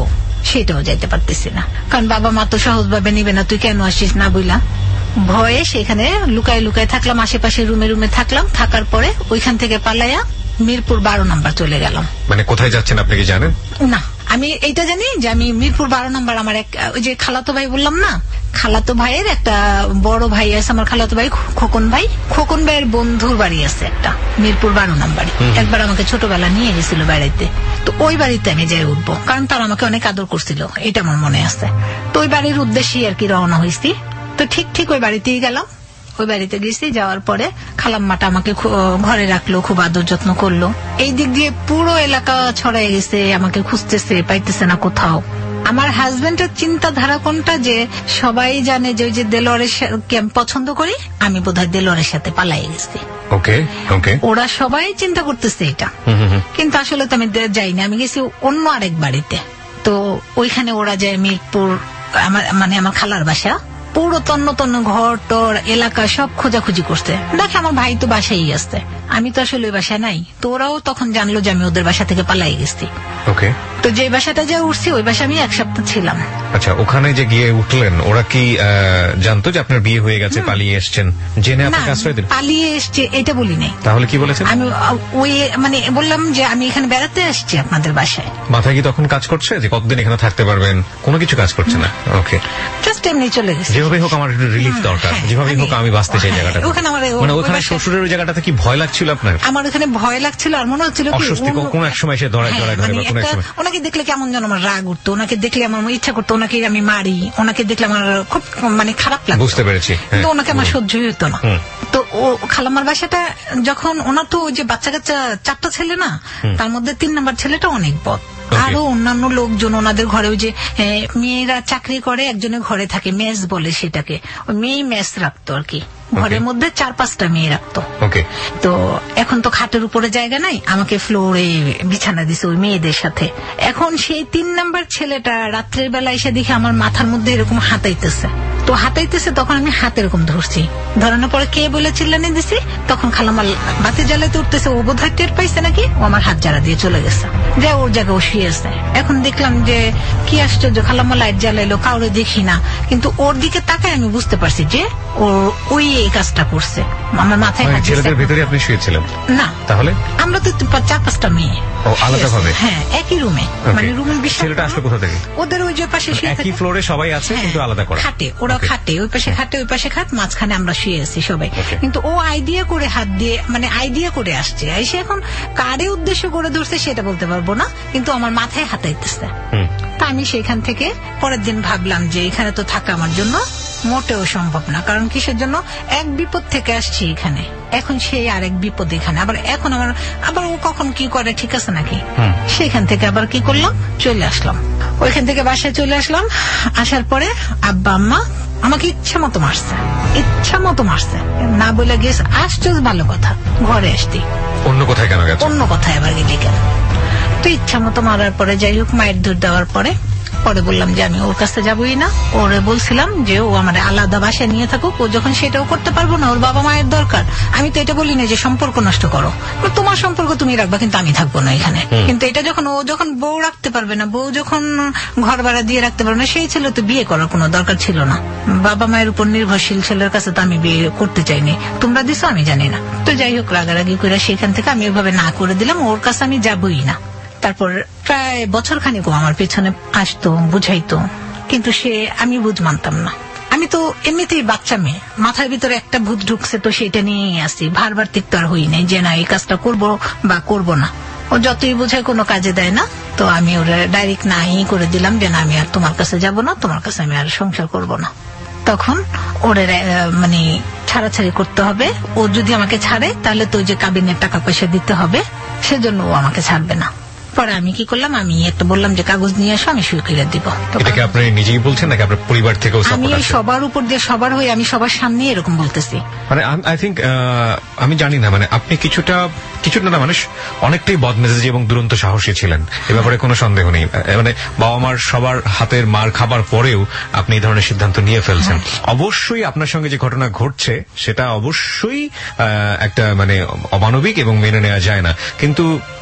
Speaker 6: সেটাও যাইতে পারতেছি না, কারণ বাবা মা তো সহজভাবে নিবে না, তুই কেন আসিস না বুঝলা। ভয়ে সেখানে লুকায় লুকায় থাকলাম, আশেপাশে রুমে রুমে থাকলাম। থাকার পরে ওইখান থেকে পালাইয়া মিরপুর বারো নাম্বার চলে গেলাম।
Speaker 1: মানে কোথায় যাচ্ছেন আপনি কি জানেন?
Speaker 6: না, আমি এইটা জানি যে আমি মিরপুর বারো নাম্বার, আমার এক ওই যে খালাতো ভাই বললাম না, খালাতো ভাইয়ের একটা বড় ভাই আছে, আমার খালাতো ভাই খোকন ভাই, খোকন ভাইয়ের বন্ধুর বাড়ি আছে একটা মিরপুর বারো নাম্বারে। একবার আমাকে ছোটবেলা নিয়ে গেছিল বেড়াইতে, তো ওই বাড়িতে আমি যাই উঠবো, কারণ তারা আমাকে অনেক আদর করছিল, এটা আমার মনে আছে। তো ওই বাড়ির উদ্দেশ্যেই আর কি রওনা হয়েছি। তো ঠিক ঠিক ওই বাড়িতেই গেলাম। ওই বাড়িতে গেছি, যাওয়ার পরে খালাম্মাটা আমাকে ঘরে রাখলো, খুব আদর যত্ন করলো। এই দিক দিয়ে পুরো এলাকা ছড়াই গেছে, আমাকে খুঁজতেছে, পাইতেছে না কোথাও। আমার হাজবেন্ডের চিন্তাধারা কোনটা, যে সবাই জানে যে ওই যে দেলোয়ারের আমি পছন্দ করি, আমি বোধহয় দেলোয়ারের সাথে পালাই গেছি।
Speaker 1: ওকে ওকে,
Speaker 6: ওরা সবাই চিন্তা করতেছে এটা, কিন্তু আসলে তো আমি যাইনি, আমি গেছি অন্য আরেক বাড়িতে। তো ওইখানে ওরা যায় মিরপুর, আমার মানে আমার খালার বাসা, পুরো তন্ন তন্ন ঘর টর এলাকা সব খোঁজাখুঁজি করছে। দেখে আমার ভাই তো বাসায় আসছে, আমি তো আসলে ওই বাসায় নাই। তো ওরাও তখন জানলো যে আমি ওদের বাসা থেকে পালাই গেছি।
Speaker 1: ওকে,
Speaker 6: তো যে বাসাটা যা উঠছি ওই বাসা আমি এক সপ্তাহ ছিলাম।
Speaker 1: আচ্ছা, ওখানে যে গিয়ে উঠলেন, ওরা কি জানতো যে আপনার বিয়ে হয়ে গেছে, পালিয়ে এসছেন, জেনে আপনাকে আশ্রয় দিল?
Speaker 6: পালিয়ে এসছে এটা বলি নাই।
Speaker 1: তাহলে কি বলেছেন?
Speaker 6: আমি ওই মানে বললাম যে আমি এখানে বেড়াতে আসছি আপনাদের বাসায়।
Speaker 1: মাথায় কি তখন কাজ করছে যে কতদিন এখানে থাকতে পারবেন? কোনো কিছু কাজ করছে না। ওকে,
Speaker 6: জাস্ট এমনি চলে গেছে।
Speaker 1: যেভাবে হোক আমার একটু রিলিফ দরকার, যেভাবে হোক আমি বাঁচতে চাই জায়গাটা। মানে ওখানে শ্বশুরের ওই জায়গাটাতে কি ভয় লাগছিল আপনার?
Speaker 6: আমার ওখানে ভয় লাগছিল, আর মনে হচ্ছিল
Speaker 1: অস্বস্তি, কোন এক সময় এসে ধরায় ধরায় ধরে, কোন এক সময়
Speaker 6: ওনাকে দেখলে কেমন যেন আমার রাগ উঠতো, ওনাকে দেখলে আমার ইচ্ছা করতো ওনাকে আমি মারি, ওনাকে দেখলে আমার খুব মানে খারাপ লাগতো।
Speaker 1: বুঝতে পেরেছি,
Speaker 6: কিন্তু ওনাকে আমার সহ্যই হতো না। তো ও খালাম্মার বাসাটা যখন, ওনার তো ওই যে বাচ্চা কাচ্চা চারটা ছেলে না, তার মধ্যে তিন নাম্বার ছেলেটা অনেক বদ। আরো অন্যান্য লোকজন ওনাদের ঘরে, ওই যে মেয়েরা চাকরি করে, একজনের ঘরে থাকে, মেস বলে সেটাকে, ওই মেয়ে মেস রাখতো আর কি, ঘরের মধ্যে চার পাঁচটা মেয়ে রাখতো। তো এখন তো খাটের উপরে জায়গা নাই, আমাকে ফ্লোরে বিছানা দিছে ওই মেয়েদের সাথে। এখন সেই তিন নাম্বার ছেলেটা রাত্রের বেলা এসে দেখে আমার মাথার মধ্যে এরকম হাতাইতেছে। তো হাতাইতেছে, তখন আমি হাত এরকম ধরছি, ধরানোর পরে কে বলে চিল্লানি দিছি, তখন খালামাল বাতি জ্বালাতে উঠতেছে, ও বোধহয় টের পাইছে নাকি, ও আমার হাত জ্বালা দিয়ে চলে গেছে, যে ওর জায়গায় ও শুয়ে আছে। এখন দেখলাম যে কি আশ্চর্য, খালাম্মা লাইট জ্বালাইলো, কাউরে দেখি না, কিন্তু ওর দিকে তাকায় আমি বুঝতে পারছি যে ও ওই এই কাজটা করছে। আমার মাথায় হাত।
Speaker 1: ছেলেদের ভিতরে আপনি শুয়েছিলেন?
Speaker 6: না।
Speaker 1: তাহলে
Speaker 6: আমরা তো চার পাঁচটা মেয়ে।
Speaker 1: ও আলাদা ভাবে?
Speaker 6: হ্যাঁ, একই রুমে, মানে রুমের বিষয়।
Speaker 1: ছেলেটা আসলো কোথা থেকে?
Speaker 6: ওদের ওই যে পাশে শুয়ে থাকে,
Speaker 1: একই ফ্লোরে সবাই আছে কিন্তু আলাদা করা
Speaker 6: খাটে, ওরা খাটে, ওই পাশে খাটে, ওই পাশে খাট, মাঝখানে আমরা শুয়ে আছি সবাই। কিন্তু ও আইডিয়া করে হাত দিয়ে, মানে আইডিয়া করে আসছে, এসে এখন কারে উদ্দেশ্য করে ধরছে সেটা বলতে পারবো না, কিন্তু আমার মাথায় হাতাইতেছে। তা আমি সেখান থেকে পরের দিন ভাবলাম যে এখানে তো থাকা আমার জন্য মোটেও সম্ভব না, কারণ কিসের জন্য, এক বিপদ থেকে আসছি এখানে, এখন সেই আরেক বিপদ এখানে, আবার এখন আমার আবার ও কখন কি করে ঠিক আছে নাকি। সেখান থেকে আবার কি করলাম, চলে আসলাম, ওইখান থেকে বাসায় চলে আসলাম। আসার পরে আব্বা আম্মা আমাকে ইচ্ছা মতো মারছে, ইচ্ছা মতো মারছে, না বলে গেছে। আশ্চর্য ভালো কথা, ঘরে আসতি,
Speaker 1: অন্য কোথায় কেন গেছে,
Speaker 6: অন্য কোথায় আবার গেলি কেন। তো ইচ্ছা মতো মারার পরে যাই হোক, মায়ের দূর দেওয়ার পরে পরে বললাম যে আমি ওর কাছে যাবোই না। ওরে বলছিলাম যে ও আমার আলাদা বাসায় নিয়ে থাকুক, ও যখন সেটাও করতে পারবো না, ওর বাবা মায়ের দরকার। আমি তো এটা বলি না যে সম্পর্ক নষ্ট করো, তোমার সম্পর্ক তুমি রাখবা, কিন্তু আমি থাকবো না এখানে। কিন্তু এটা যখন ও যখন বউ রাখতে পারবে না, বউ যখন ঘর ভাড়া দিয়ে রাখতে পারবে না, সেই ছেলে তো বিয়ে করার কোনো দরকার ছিল না। বাবা মায়ের উপর নির্ভরশীল ছেলের কাছে তো আমি বিয়ে করতে চাইনি, তোমরা দিছো আমি জানি না। তো যাই হোক, রাগারাগি করে সেখান থেকে আমি ওইভাবে না করে দিলাম, ওর কাছে আমি যাবই না। তারপর প্রায় বছর খানিক আমার পেছনে আসতো, বুঝাইতো, কিন্তু সে আমি বুঝ মানতাম না। আমি তো এমনিতেই বাচ্চা মেয়ে, মাথার ভিতরে একটা ভূত ঢুকছে, তো সেটা নিয়েই আসি, ভারবার তিক্ত আর হই নাই যে না এই কাজটা করবো বা করবো না। ও যতই বোঝায় কোনো কাজে দেয় না, তো আমি ওরা ডাইরেক্ট নাই করে দিলাম যে না আমি আর তোমার কাছে যাব না, তোমার কাছে আমি আর সংসার করব না। তখন ওর মানে ছাড়াছাড়ি করতে হবে, ও যদি আমাকে ছাড়ে তাহলে তো যে কাবিনের টাকা পয়সা দিতে হবে, সেজন্য ও আমাকে ছাড়বে না। পরে আমি কি করলাম, আমি একটা বললাম যে কাগজ নিয়ে আসো, আমি সই করে দিব।
Speaker 1: এটাকে আপনি নিজেই বলছেন নাকি আপনার পরিবার থেকেও সাপোর্ট আছে?
Speaker 6: আমি সবার উপর দিয়ে সবার হয়ে আমি সবার সামনে এরকম বলতেছি।
Speaker 1: মানে আই থিঙ্ক আমি জানি না, মানে আপনি কিছুটা কিছুটা না মানুষ অনেকটাই বদমেজাজি এবং দুরন্ত সাহসী ছিলেন, এ ব্যাপারে কোনো সন্দেহ নেই। মানে বাবা মার সবার হাতের মার খাবার পরেও আপনি এই ধরনের সিদ্ধান্ত নিয়ে ফেলছেন। অবশ্যই আপনার সঙ্গে যে ঘটনা ঘটছে সেটা অবশ্যই একটা মানে অমানবিক এবং মেনে নেওয়া যায় না, কিন্তু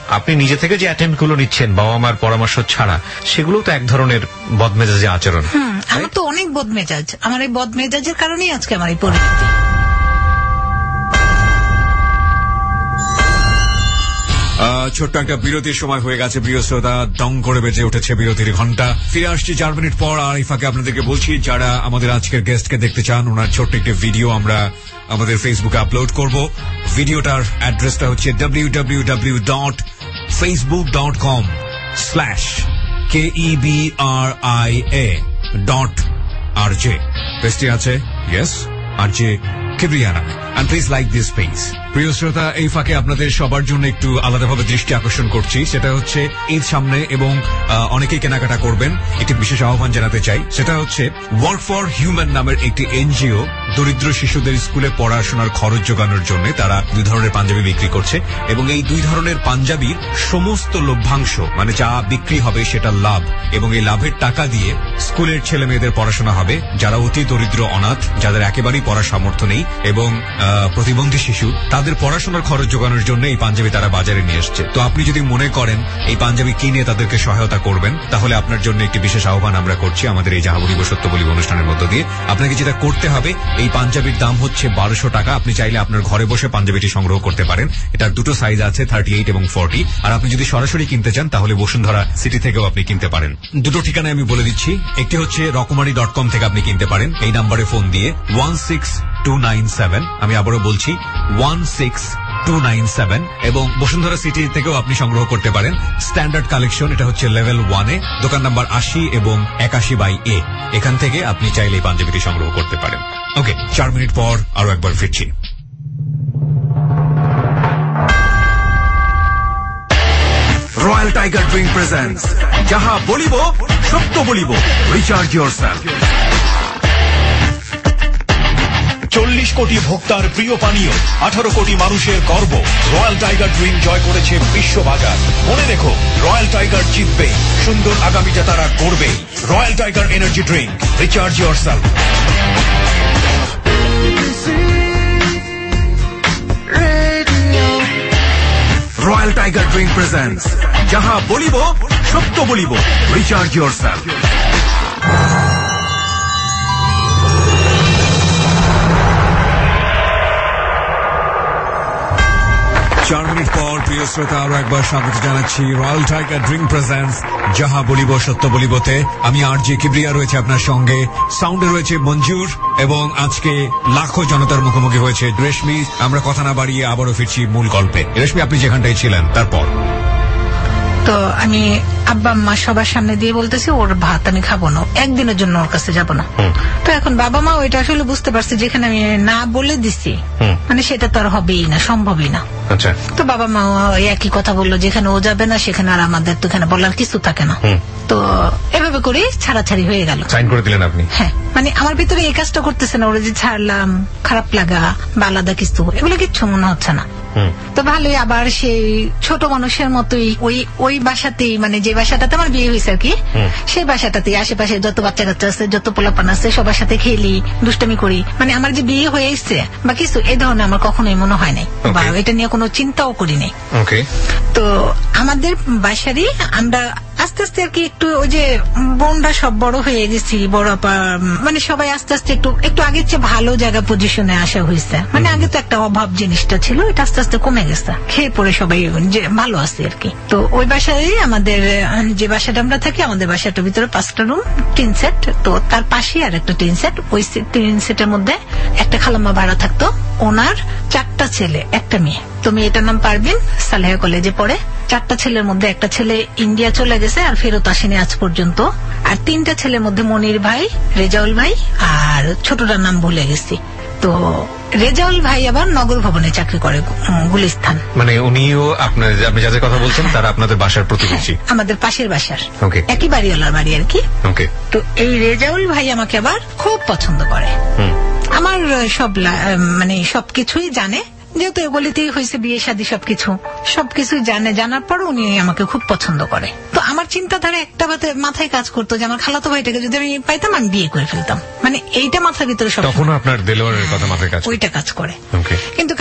Speaker 1: আপনি নিজে থেকে যে অ্যাটেম্প গুলো নিচ্ছেন বাবা মার পরামর্শ ছাড়া, সেগুলো তো এক ধরনের বদমেজাজি আচরণ।
Speaker 6: হুম, আমার তো অনেক বদমেজাজ। আমার এই বদমেজাজের কারণেই আজকে আমার এই পরিণতি।
Speaker 3: ছোট্ট একটা বিরতির সময় হয়ে গেছে প্রিয় শ্রোতা, দং করে বেজে উঠেছে বিরতির ঘন্টা। ফিরে আসছি চার মিনিট পর। আর এই ফাঁকে আপনাদেরকে বলছি, যারা আমাদের আজকের গেস্টকে দেখতে চান, ওনার ছোট্ট একটি ভিডিও আমরা আমাদের ফেসবুকে আপলোড করব। ভিডিওটার অ্যাড্রেসটা হচ্ছে W W W dot Facebook dot com slash K E B R I A dot R J. পেজটি আছে ইয়েস আর জে কিবরিয়া নামে। And please like this page. প্রিয় শ্রোতা, এই ফাঁকে আপনাদের সবার জন্য একটু আলাদাভাবে দৃষ্টি আকর্ষণ করছি। সেটা হচ্ছে ঈদ সামনে এবং অনেকেই কেনাকাটা করবেন। একটি বিশেষ আহ্বান জানাতে চাই, সেটা হচ্ছে ওয়ার্ক ফর হিউম্যান নামের একটি এনজিও দরিদ্র শিশুদের স্কুলে পড়াশোনার খরচ যোগানোর জন্য তারা দুই ধরনের পাঞ্জাবি বিক্রি করছে এবং এই দুই ধরনের পাঞ্জাবির সমস্ত লভ্যাংশ, মানে যা বিক্রি হবে সেটা লাভ, এবং এই লাভের টাকা দিয়ে স্কুলের ছেলে মেয়েদের পড়াশোনা হবে, যারা অতি দরিদ্র অনাথ, যাদের একেবারেই পড়ার সামর্থ্য নেই এবং প্রতিবন্ধী শিশু, তাদের পড়াশোনার খরচ যোগানোর জন্য এই পাঞ্জাবি তারা বাজারে নিয়ে এসছে। তো আপনি যদি মনে করেন এই পাঞ্জাবি কিনে তাদেরকে সহায়তা করবেন, তাহলে আপনার জন্য একটি বিশেষ আহ্বান আমরা করছি আমাদের এই যাহা বলিব সত্য বলিব অনুষ্ঠানের মধ্য দিয়ে। আপনাকে যেটা করতে হবে, এই পাঞ্জাবির দাম হচ্ছে বারোশো টাকা। আপনি চাইলে আপনার ঘরে বসে পাঞ্জাবিটি সংগ্রহ করতে পারেন। এটার দুটো সাইজ আছে, থার্টি এইট এবং ফর্টি। আর আপনি যদি সরাসরি কিনতে চান তাহলে বসুন্ধরা সিটি থেকেও আপনি কিনতে পারেন। দুটো ঠিকানায় আমি বলে দিচ্ছি। একটি হচ্ছে রকমারি ডট কম থেকে আপনি কিনতে পারেন এই নাম্বারে ফোন দিয়ে one six two nine seven. আমি আবারও বলছি one six two nine seven. এবং বসুন্ধরা সিটি থেকেও আপনি সংগ্রহ করতে পারেন স্ট্যান্ডার্ড কালেকশন, এটা হচ্ছে লেভেল ওয়ানে, দোকান নাম্বার আশি এবং একাশি বাই এ। এখান থেকে আপনি চাইলে এই পাঞ্জাবিটি সংগ্রহ করতে পারেন। ওকে, চার মিনিট পর আরো একবার ফিরছি।
Speaker 5: রয়্যাল টাইগার ড্রিঙ্ক প্রেজেন্টস যাহা বলিব সত্য বলিব, রিচার্জ ইয়োরসেলফ।
Speaker 7: চল্লিশ কোটি ভোক্তার প্রিয় পানীয়, আঠারো কোটি মানুষের গর্ব, রয়্যাল টাইগার ড্রিঙ্ক জয় করেছে বিশ্ববাজার। মনে রেখো, রয়্যাল টাইগার জিতবে, সুন্দর আগামীটা তারা করবে। Royal tiger energy drink, recharge yourself.
Speaker 5: Royal tiger drink presents যাহা বলিব সত্য বলিব, রিচার্জ ইয়োরসেলফ।
Speaker 3: চার মিনিট পর প্রিয় শ্রোতা আরো একবার স্বাগত জানাচ্ছি রয়্যাল টাইগার ড্রিঙ্ক প্রেজেন্টস যাহা বলিব সত্য বলিবতে। আমি আর জে কিবরিয়া রয়েছে আপনার সঙ্গে, সাউন্ডে রয়েছে মঞ্জুর এবং আজকে লাখো জনতার মুখোমুখি হয়েছে রেশমি। আমরা কথা না বাড়িয়ে আবারও ফিরছি মূল গল্পে। রেশমি, আপনি যেখানটাই ছিলেন তারপর।
Speaker 6: তো আমি আব্বা আম্মা সবার সামনে দিয়ে বলতেছি ওর ভাত আমি খাবো না, একদিনের জন্য ওর কাছে যাবো না। তো এখন বাবা মা ওইটা আসলে বুঝতে পারছে, যেখানে আমি না বলে দিছি মানে সেটা তো আর হবেই না, সম্ভবই না। তো বাবা মা একই কথা বললো, যেখানে ও যাবে না সেখানে আর আমাদের তো এখানে বলার কিছু থাকে না। তো এভাবে করে ছাড়াছাড়ি হয়ে গেল।
Speaker 1: সাইন করে দিলেন আপনি?
Speaker 6: হ্যাঁ, মানে আমার ভিতরে এই কাজটা করতেছে না, ওরা যে ছাড়লাম, খারাপ লাগা বা আলাদা কিছু, এগুলো কিচ্ছু মনে হচ্ছে না। তো ভালোই, আবার সেই ছোট মানুষের মতোই ওই ওই বাসাতেই, মানে যে বাসাটাতে আমার বিয়ে হয়েছে আর কি, সেই বাসাটাতেই আশেপাশে যত বাচ্চা কাচ্চা আছে, যত পোলাপান আছে, সবার সাথে খেলি, দুষ্টামি করি। মানে আমার যে বিয়ে হয়ে এসছে বা কিছু এই ধরনের আমার কখনোই মনে হয় নাই, বা এটা নিয়ে কোনো চিন্তাও করি নাই। তো আমাদের বাসারই আমরা আস্তে আস্তে আর কি একটু ওই যে বোনরা সব বড় হয়ে গেছি, বড় মানে সবাই আস্তে আস্তে একটু একটু আগের চেয়ে ভালো জায়গা পজিশনে আসা হয়েছে। মানে আগে তো একটা অভাব জিনিসটা ছিল, এটা আস্তে আস্তে কমে গেছে, খেয়ে পরে সবাই যে ভালো আছে আর কি। তো ওই বাসায় আমাদের যে বাসাটা আমরা থাকি, আমাদের বাসাটার ভিতরে পাঁচটা রুম, টিন সেট। তো তার পাশে আর একটা টিন সেট, ওই টিন সেটের মধ্যে একটা খালাম্মা ভাড়া থাকতো, ওনার চারটা ছেলে একটা মেয়ে। তো মেয়েটার নাম পারবিন, সালেহা কলেজে পড়ে। চারটা ছেলের মধ্যে একটা ছেলে ইন্ডিয়া চলে গেছে আর ফেরত আসেনি আজ পর্যন্ত। আর তিনটা ছেলের মধ্যে মনির ভাই, রেজাউল ভাই আর ছোটটার নাম ভুলে গেছি। তো রেজাউল ভাই আবার নগর ভবনে চাকরি করে, গুলিস্তান।
Speaker 1: মানে উনিও আপনার, আপনি যাদের কথা বলছেন তারা আপনাদের বাসার প্রতিবেশী?
Speaker 6: আমাদের পাশের বাসার, একই বাড়িওয়ালার বাড়ি আর কি। তো এই রেজাউল ভাই আমাকে আবার খুব পছন্দ করে, আমার সব মানে সবকিছুই জানে, যেহেতু এগুলিতেই হয়েছে বিয়ে শাদী, সবকিছু সবকিছু জানে। জানার পর উনি আমাকে খুব পছন্দ করে। তো আমার চিন্তাধারা একটা মাথায় কাজ করতো যে আমার খালাতো ভাইটাকে যদি আমি পাইতাম আমি বিয়ে করে ফেলতাম, মানে এইটা মাথার ভিতরে সব।
Speaker 1: তখন আপনার দেলোয়ারের কথা মাথায় কাজ,
Speaker 6: ওইটা কাজ করে। কিন্তু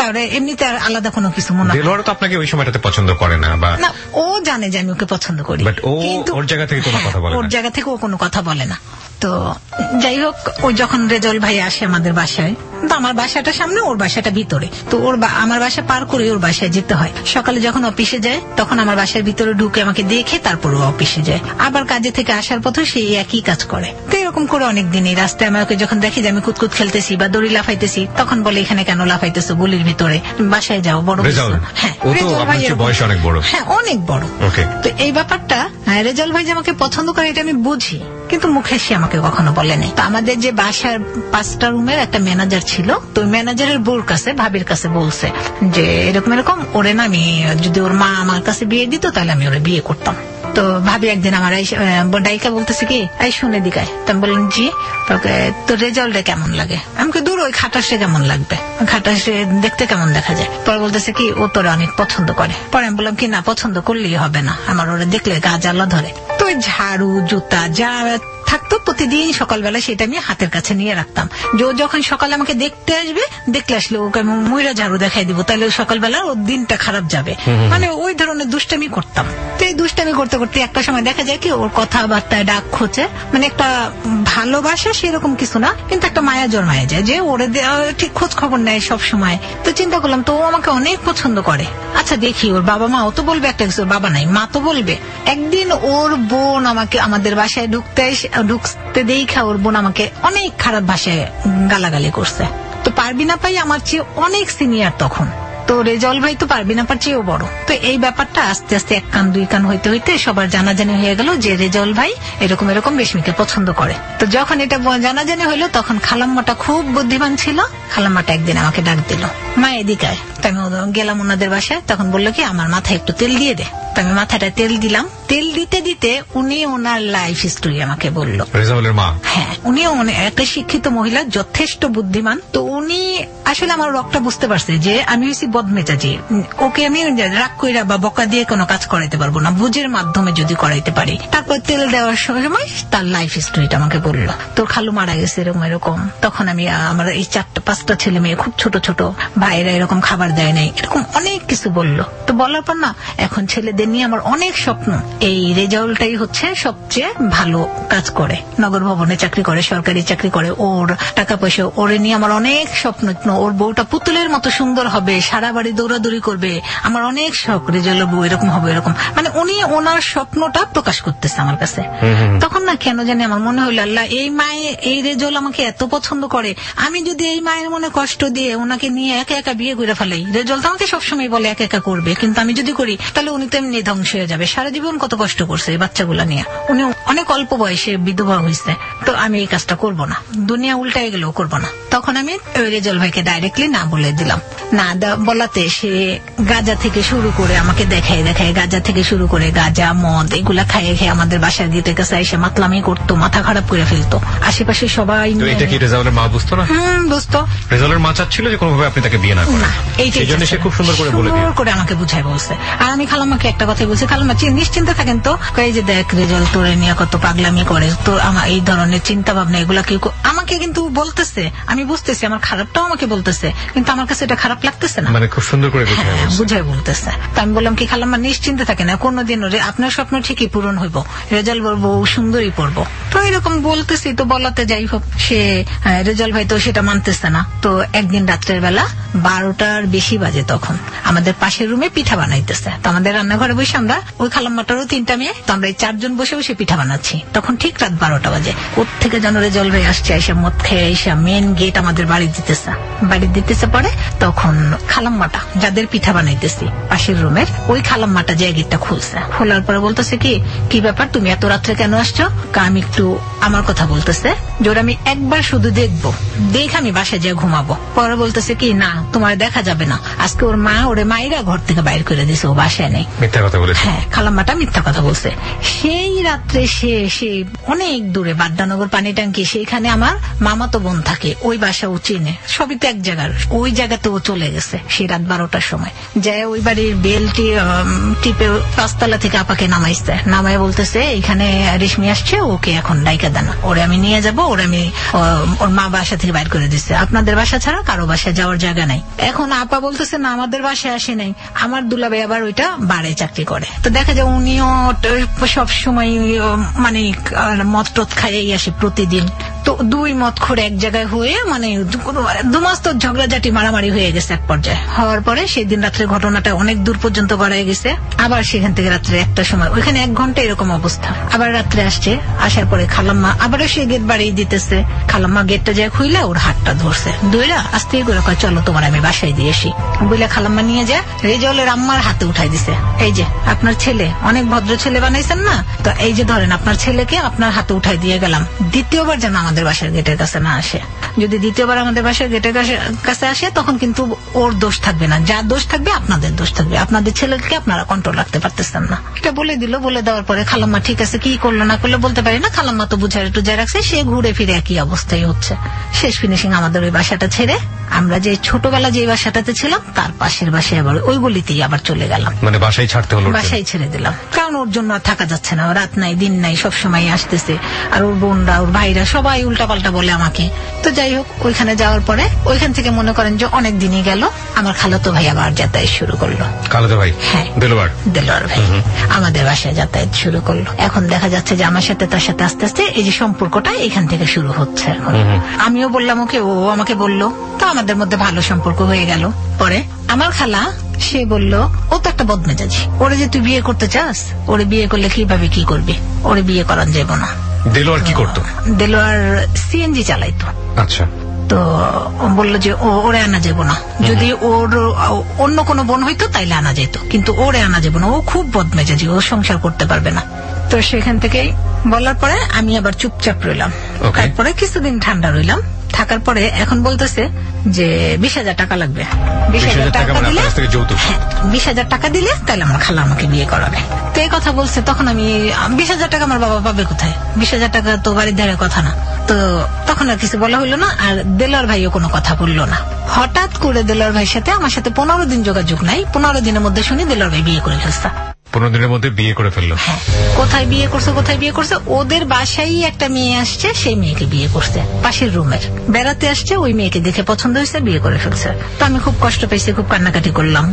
Speaker 6: তাহলে এমনিতে আর আলাদা কোনো কিছু মনে হয়।
Speaker 1: দেলোয়ার তো আপনাকে ওই সময়টাতে পছন্দ করে না, বা
Speaker 6: না, ও জানে যে আমি ওকে পছন্দ করি,
Speaker 1: বাট ও ওর জায়গা থেকে কোনো কথা বলে না।
Speaker 6: ওর জায়গা থেকে ও কোনো কথা বলে না। তো যাই হোক, ওই যখন রেজাউল ভাই আসে আমাদের বাসায়, তো আমার বাসাটা সামনে, ওর বাসাটা ভিতরে, তো ওর আমার বাসা পার করে ওর বাসায় যেতে হয়। সকালে যখন অফিসে যায় তখন আমার বাসার ভিতরে ঢুকে আমাকে দেখে তারপর ও অফিসে যায়। আবার কাজে থেকে আসার পথে সেই একই কাজ করে। তো এরকম করে অনেক দিন এই রাস্তায় আমাকে যখন দেখি যে আমি কুতকুত খেলতেছি বা দড়ি লাফাইতেছি, তখন বলে এখানে কেন লাফাইতেছো গলির ভিতরে, বাসায় যাও বড়। হ্যাঁ,
Speaker 1: বয়স অনেক বড়।
Speaker 6: হ্যাঁ, অনেক বড়। তো এই ব্যাপারটা রেজাউল ভাই যে আমাকে পছন্দ করে এটা আমি বুঝি, কিন্তু মুখে সে আমাকে কখনো বলেনি। তো আমাদের যে বাসার পাঁচটা রুমের একটা ম্যানেজার ছিল, তো ম্যানেজারের বউর কাছে, ভাবির কাছে বলছে যে এরকম এরকম ওরে না, আমি যদি ওর মা আমার কাছে বিয়ে দিত তাহলে আমি ওরে বিয়ে করতাম। তো ভাবি একদিন আমার ডাইকা বলতেছে কি, এই শুনে দিকায়। তো আমি বললাম জি, তোর রেজাল্টটা কেমন লাগে? আমাকে দূর ওই খাটাসে কেমন লাগবে, খাটাসে দেখতে কেমন দেখা যায়। পরে বলতেছে কি, ও তোরা অনেক পছন্দ করে। পরে আমি বললাম কি, না, পছন্দ করলেই হবে না, আমার ওরা দেখলে গা জ্বালা ধরে। তো ওই ঝাড়ু জুতা যা থাকতো প্রতিদিন সকালবেলা সেটা আমি হাতের কাছে নিয়ে রাখতাম। যে যখন সকালে আমাকে দেখতে আসবে, দেখলে আসলে ওকে ময়রা ঝাড়ু দেখাই দিব, তাহলে সকালবেলা ওর দিনটা খারাপ যাবে। মানে ওই ধরনের দুষ্টামি করতাম। তো এই দুষ্টামি করতে করতে একটা সময় দেখা যায় কি, ওর কথাবার্তায় ডাক খোঁচে, মানে একটা ভালোবাসা সেরকম কিছু না, কিন্তু একটা মায়া জন্মায় যায় যে ওরে ঠিক খোঁজ খবর নেয় সব সময়। তো চিন্তা করলাম, তো ও আমাকে অনেক পছন্দ করে। আচ্ছা দেখি, ওর বাবা মা ও তো বলবে একটা কিছু, বাবা নাই মা তো বলবে। একদিন ওর বোন আমাকে আমাদের বাসায় ঢুকতে ঢুকতে দেখা ওর বোন আমাকে অনেক খারাপ ভাষায় গালাগালি করছে। তো পারবিনা পাই আমার চেয়ে অনেক সিনিয়র তখন, তো রেজাউল ভাই তো পারবিনা পার চেয়েও বড়। তো এই ব্যাপারটা আস্তে আস্তে এক কান দুই কান হইতে হইতে সবার জানাজানি হয়ে গেল যে রেজাউল ভাই এরকম এরকম রেশমিকে পছন্দ করে। তো যখন এটা জানাজানি হইলো তখন খালাম্মাটা খুব বুদ্ধিমান ছিল। খালাম্মাটা একদিন আমাকে ডাক দিল, মা এদিকে আয়। তো আমি গেলাম ওনাদের বাসায়, তখন বললো কি, আমার মাথায় একটু তেল দিয়ে দে। তো আমি মাথাটা তেল দিলাম। তেল দিতে দিতে উনি ওনার লাইফ হিস্টোরি আমাকে বলল।
Speaker 1: রেজাউলের মা?
Speaker 6: হ্যাঁ, উনিও একটা শিক্ষিত মহিলা, যথেষ্ট বুদ্ধিমান। তো উনি আসলে আমার রকটা বুঝতে পারছে যে আমি হয়েছি বদমেজাজি, ওকে আমি রাগ কইরা বা বকা দিয়ে কোনো কাজ করাইতে পারবো না, বুঝের মাধ্যমে যদি করাইতে পারি। তারপর তেল দেওয়ার সময় তার লাইফ হিস্টোরিটা আমাকে বলল, তোর খালু মারা গেছে এরকম এরকম। তখন আমি আমার এই চারটা পাঁচটা ছেলে মেয়ে খুব ছোট ছোট, ভাইরা এরকম খাবার দেয় নাই, এরকম অনেক কিছু বললো। তো বলার পর না, এখন ছেলেদের নিয়ে আমার অনেক স্বপ্ন। এই রেজাউলটাই হচ্ছে সবচেয়ে ভালো কাজ করে, নগর ভবনে চাকরি করে, সরকারি চাকরি করে, ওর টাকা পয়সা, ওরে নিয়ে আমার অনেক স্বপ্ন। ওর বউটা পুতুলের মতো সুন্দর হবে, সারা বাড়ি দৌড়াদৌড়ি করবে, আমার অনেক শখ রেজাউলের বউ এরকম হবে এরকম। মানে উনি ওনার স্বপ্নটা প্রকাশ করতেছে আমার কাছে। তখন না কেন জানি আমার মনে হইল, আল্লাহ, এই মায়ে এই রেজাউল আমাকে এত পছন্দ করে, আমি যদি এই মায়ের মনে কষ্ট দিয়ে ওনাকে নিয়ে একা একা বিয়ে করে ফেলাই। রেজাউল তো আমাকে সবসময় বলে একা একা করবে, কিন্তু আমি যদি করি তাহলে উনি তো এমনি ধ্বংস হয়ে যাবে। সারা জীবন কত কষ্ট করছে এই বাচ্চাগুলা নিয়ে, উনি অনেক অল্প বয়সে বিধবা হয়েছে। তো আমি এই কাজটা করব না, দুনিয়া উল্টায় গেলেও করব না। তখন আমি রেজাউল ভাইকে ডাইরেক্টলি না বলে দিলাম। না বলাতে সে গাঁজা থেকে শুরু করে আমাকে দেখায় দেখায়, গাঁজা থেকে শুরু করে গাঁজা মদ এগুলা খাইয়ে খেয়ে আমাদের বাসার গিয়ে কাছে এসে মাতলামি করতো, মাথা খারাপ করে ফেলতো। আশেপাশে সবাই।
Speaker 1: এটা কি রেজাউলের মা বুঝতো না?
Speaker 6: হুম, বুঝতো।
Speaker 1: রেজাউলের মা চাচ্ছিল যে কোনোভাবে আপনি তাকে বিয়ে না করেন, এই জন্য সে খুব সুন্দর করে বলে দিয়ে
Speaker 6: করে আমাকে বুঝাই বলছে। আর আমি খালাম্মাকে একটা কথাই বলছি, খালাম্মা নিশ্চিন্তে থাকেন তো, এই যে দেখ রেজাউল তোরে নিয়ে কত পাগলামি করে, তো আমার এই ধরনের চিন্তা ভাবনা এগুলা কেউ আমাকে কিন্তু বলতেছে, আমি বুঝতেছি, আমার খারাপটাও আমাকে বলতেছে, কিন্তু আমার কাছে এটা খারাপ লাগতেছে না,
Speaker 1: মানে খুব সুন্দর করে
Speaker 6: বুঝাই বলতেছে। তো আমি বললাম কি, খালাম্মা নিশ্চিন্তে থাকেন, কোনোদিন আপনার স্বপ্ন ঠিকই পূরণ হইব, রেজাউল বলবো সুন্দরই পড়বো। তো এরকম বলতেছি, তো বলাতে যাই হোক সে রেজাউল ভাই তো সেটা মানতেছে না। তো একদিন রাত্রের বেলা বারোটার বেশি বাজে, তখন আমাদের পাশের রুমে পিঠা বানাইতেছে। তো আমাদের রান্নাঘরে বসে আমরা, ওই খালাম্মাটারও তিনটা মেয়ে, তো আমরা এই চারজন বসে বসে পিঠা বানাচ্ছি। তখন ঠিক রাত বারোটা বাজে, ওর থেকে যেন রেজাউল ভাই আসছে, এসে মদ খেয়ে এসে মেন গেট আমাদের বাড়ি দিতেছে বাড়ি দিতেছে পরে তখন খালাম্মাটা যাদের পিঠা বানাইতেছি পাশের রুমের, ওই খালাম্মাটা যে গেটটা খুলছে, খোলার পরে বলতেছে কি কি ব্যাপার, তুমি এত রাত্রে কেন আসছো? আমি একটু আমার কথা বলতেছে, জোর আমি একবার শুধু দেখবো, দেখে আমি বাসায় যেয়ে ঘুমাবো। পরে বলতেছে কি, না তোমার দেখা যাবে না, আজকে ওর মা ওরে ওরে মাইরা ঘর থেকে বাইর করে দিছে, ও বাসায় নেই।
Speaker 1: মিথ্যা কথা বলেছে?
Speaker 6: হ্যাঁ, খালাম্মাটা মিথ্যা কথা বলছে। সেই রাত্রে সে সে অনেক দূরে বাড্ডানগর পানি ট্যাঙ্কি, সেখানে আমার মামাতো বোন থাকে, ওই বাসা ও চিনে, সবই তো এক জায়গার। ওই জায়গাতে ও চলে গেছে সেই রাত বারোটার সময়, যায় ওই বাড়ির বেলটি টিপে পাঁচতলা থেকে আপাকে নামাইছে, নামাই বলতেছে এখানে রেশমি আসছে, ওকে এখন ডাইকা দেন, ওরে আমি নিয়ে যাব, ওরে আমি ওর মা বাসা থেকে বাইর করে দিচ্ছে, আপনাদের বাসা ছাড়া কারো বাসায় যাওয়ার জায়গা নাই। এখন আপা বলতেছে না, আমাদের বাসায় আসে নাই, আমার দুলাভাই আবার ওইটা বারে চাকরি করে। তো দেখা যায় উনিও সব সময় মানে মদ টদ খাইয়াই আসে প্রতিদিন। তো দুই মদ খোর এক জায়গায় হয়ে মানে দুমাস তো ঝগড়াঝাটি মারামারি হয়ে গেছে এক পর্যায়ে। হওয়ার পরে সেই দিন রাত্রে ঘটনাটা অনেক দূর পর্যন্ত গড়ায় গেছে। আবার সেখান থেকে রাত্রে একটার সময়, ওইখানে এক ঘন্টা এরকম অবস্থা। আবার রাত্রে আসছে, আসার পরে খালাম্মা আবারও সে গেট বাড়িয়ে দিতেছে। খালাম্মা গেটটা যায় খুইলা ওর হাতটা ধরছে, দইরা আস্তে করে কয় চলো তোমার আমি বাসায় দিয়ে আসি। বইলা খালাম্মা নিয়ে যায় রেজলের আম্মার হাতে উঠাই দিছে, এই যে আপনার ছেলে, অনেক ভদ্র ছেলে বানাইছেন না, তো এই যে ধরেন আপনার ছেলেকে আপনার হাতে উঠাই দিয়ে গেলাম, দ্বিতীয়বার যেন আমাদের বাসার গেটের কাছে না আসে। যদি দ্বিতীয়বার আমাদের বাসার গেটের কাছে আসে তখন কিন্তু ওর দোষ থাকবে না, যার দোষ থাকবে আপনাদের দোষ থাকবে, আপনাদের ছেলেকে আপনারা কন্ট্রোল রাখতে পারতেছেন না। এটা বলে দিল। বলে দেওয়ার পরে খালাম্মা ঠিক আছে, কি করলো না করলো বলতে পারি না, খালাম্মা তো বুঝায় টুজায় রাখছে, সে ঘুরে ফিরে একই অবস্থায় হচ্ছে। শেষ ফিনিশিং আমাদের ওই বাসাটা ছেড়ে আমরা যে ছোটবেলা যে বাসাটাতে ছিলাম তার পাশের বাসায় আবার ওই গলিতেই আবার চলে গেলাম।
Speaker 1: মানে বাসায় ছাড়তে হলো?
Speaker 6: বাসায় ছেড়ে দিলাম, কারণ ওর জন্য আর থাকা যাচ্ছে না, রাত নাই দিন নাই সব সময় আসতেছে, আর ওর বোনরা ওর ভাইরা সবাই উল্টা পাল্টা বলে আমাকে। তো যাই হোক, ওইখানে যাওয়ার পরে ওইখান থেকে মনে করেন যে অনেক দিনই গেল, আমার খালাতো ভাই আবার যাতায়াত শুরু করলো।
Speaker 1: খালাতো ভাই? হ্যাঁ, দেলোয়ার।
Speaker 6: দেলোয়ার ভাই আমাদের বাসায় যাতায়াত শুরু করলো। এখন দেখা যাচ্ছে যে আমার সাথে তার সাথে আস্তে আস্তে এই যে সম্পর্কটা এখান থেকে শুরু হচ্ছে। এখন আমিও বললাম ওকে, ও আমাকে বললো, তো আমাদের মধ্যে ভালো সম্পর্ক হয়ে গেল। পরে আমার খালা সে বলল, ও তো একটা বদমেজাজি, ওরে যে তুই বিয়ে করতে চাস, ওরে বিয়ে করলে কিভাবে কি করবি, ওরে বিয়ে করান যাবো না।
Speaker 1: দেলোয়ার কি করতো?
Speaker 6: দেলোয়ার সিএনজি চালাইতো।
Speaker 1: আচ্ছা।
Speaker 6: তো বললো যে ওরে আনা যাবো না, যদি ওর অন্য কোনো বোন হইতো তাইলে আনা যেত, কিন্তু ওরে আনা যাবো না, ও খুব বদমেজাজি, ও সংসার করতে পারবে না। তো সেখান থেকে বলার পরে আমি আবার চুপচাপ রইলাম। তারপরে কিছুদিন ঠান্ডা রইলাম, থাকার পরে এখন বলতেছে যে বিশ হাজার টাকা লাগবে, বিশ হাজার টাকা দিলে বিশ হাজার টাকা দিলে তাহলে আমার খালা আমাকে বিয়ে করাবে। তো এই কথা বলছে, তখন আমি বিশ হাজার টাকা আমার বাবা পাবে কোথায়, বিশ হাজার টাকা তো বাড়ির ধারে কথা না। তো তখন আর কিছু বলা হইলো না, আর দেলোয়ার ভাইও কোনো কথা বললো না। হঠাৎ করে দেলোয়ার ভাইয়ের সাথে আমার সাথে পনেরো দিন যোগাযোগ নাই, পনেরো দিনের মধ্যে শুনি দেলোয়ার ভাই বিয়ে করে ফেলছে।
Speaker 1: পনেরো দিনের মধ্যে বিয়ে করে ফেললো?
Speaker 6: হ্যাঁ। কোথায় বিয়ে করছে কোথায় বিয়ে করছে, ওদের বাসায় একটা মেয়ে আসছে, সেই মেয়েকে বিয়ে করছে, পাশের রুমের বেড়াতে আসছে, ওই মেয়েকে দেখে পছন্দ হয়েছে, বিয়ে করে ফেলছে। তো আমি খুব কষ্ট পেয়েছি, খুব কান্নাকাটি করলাম।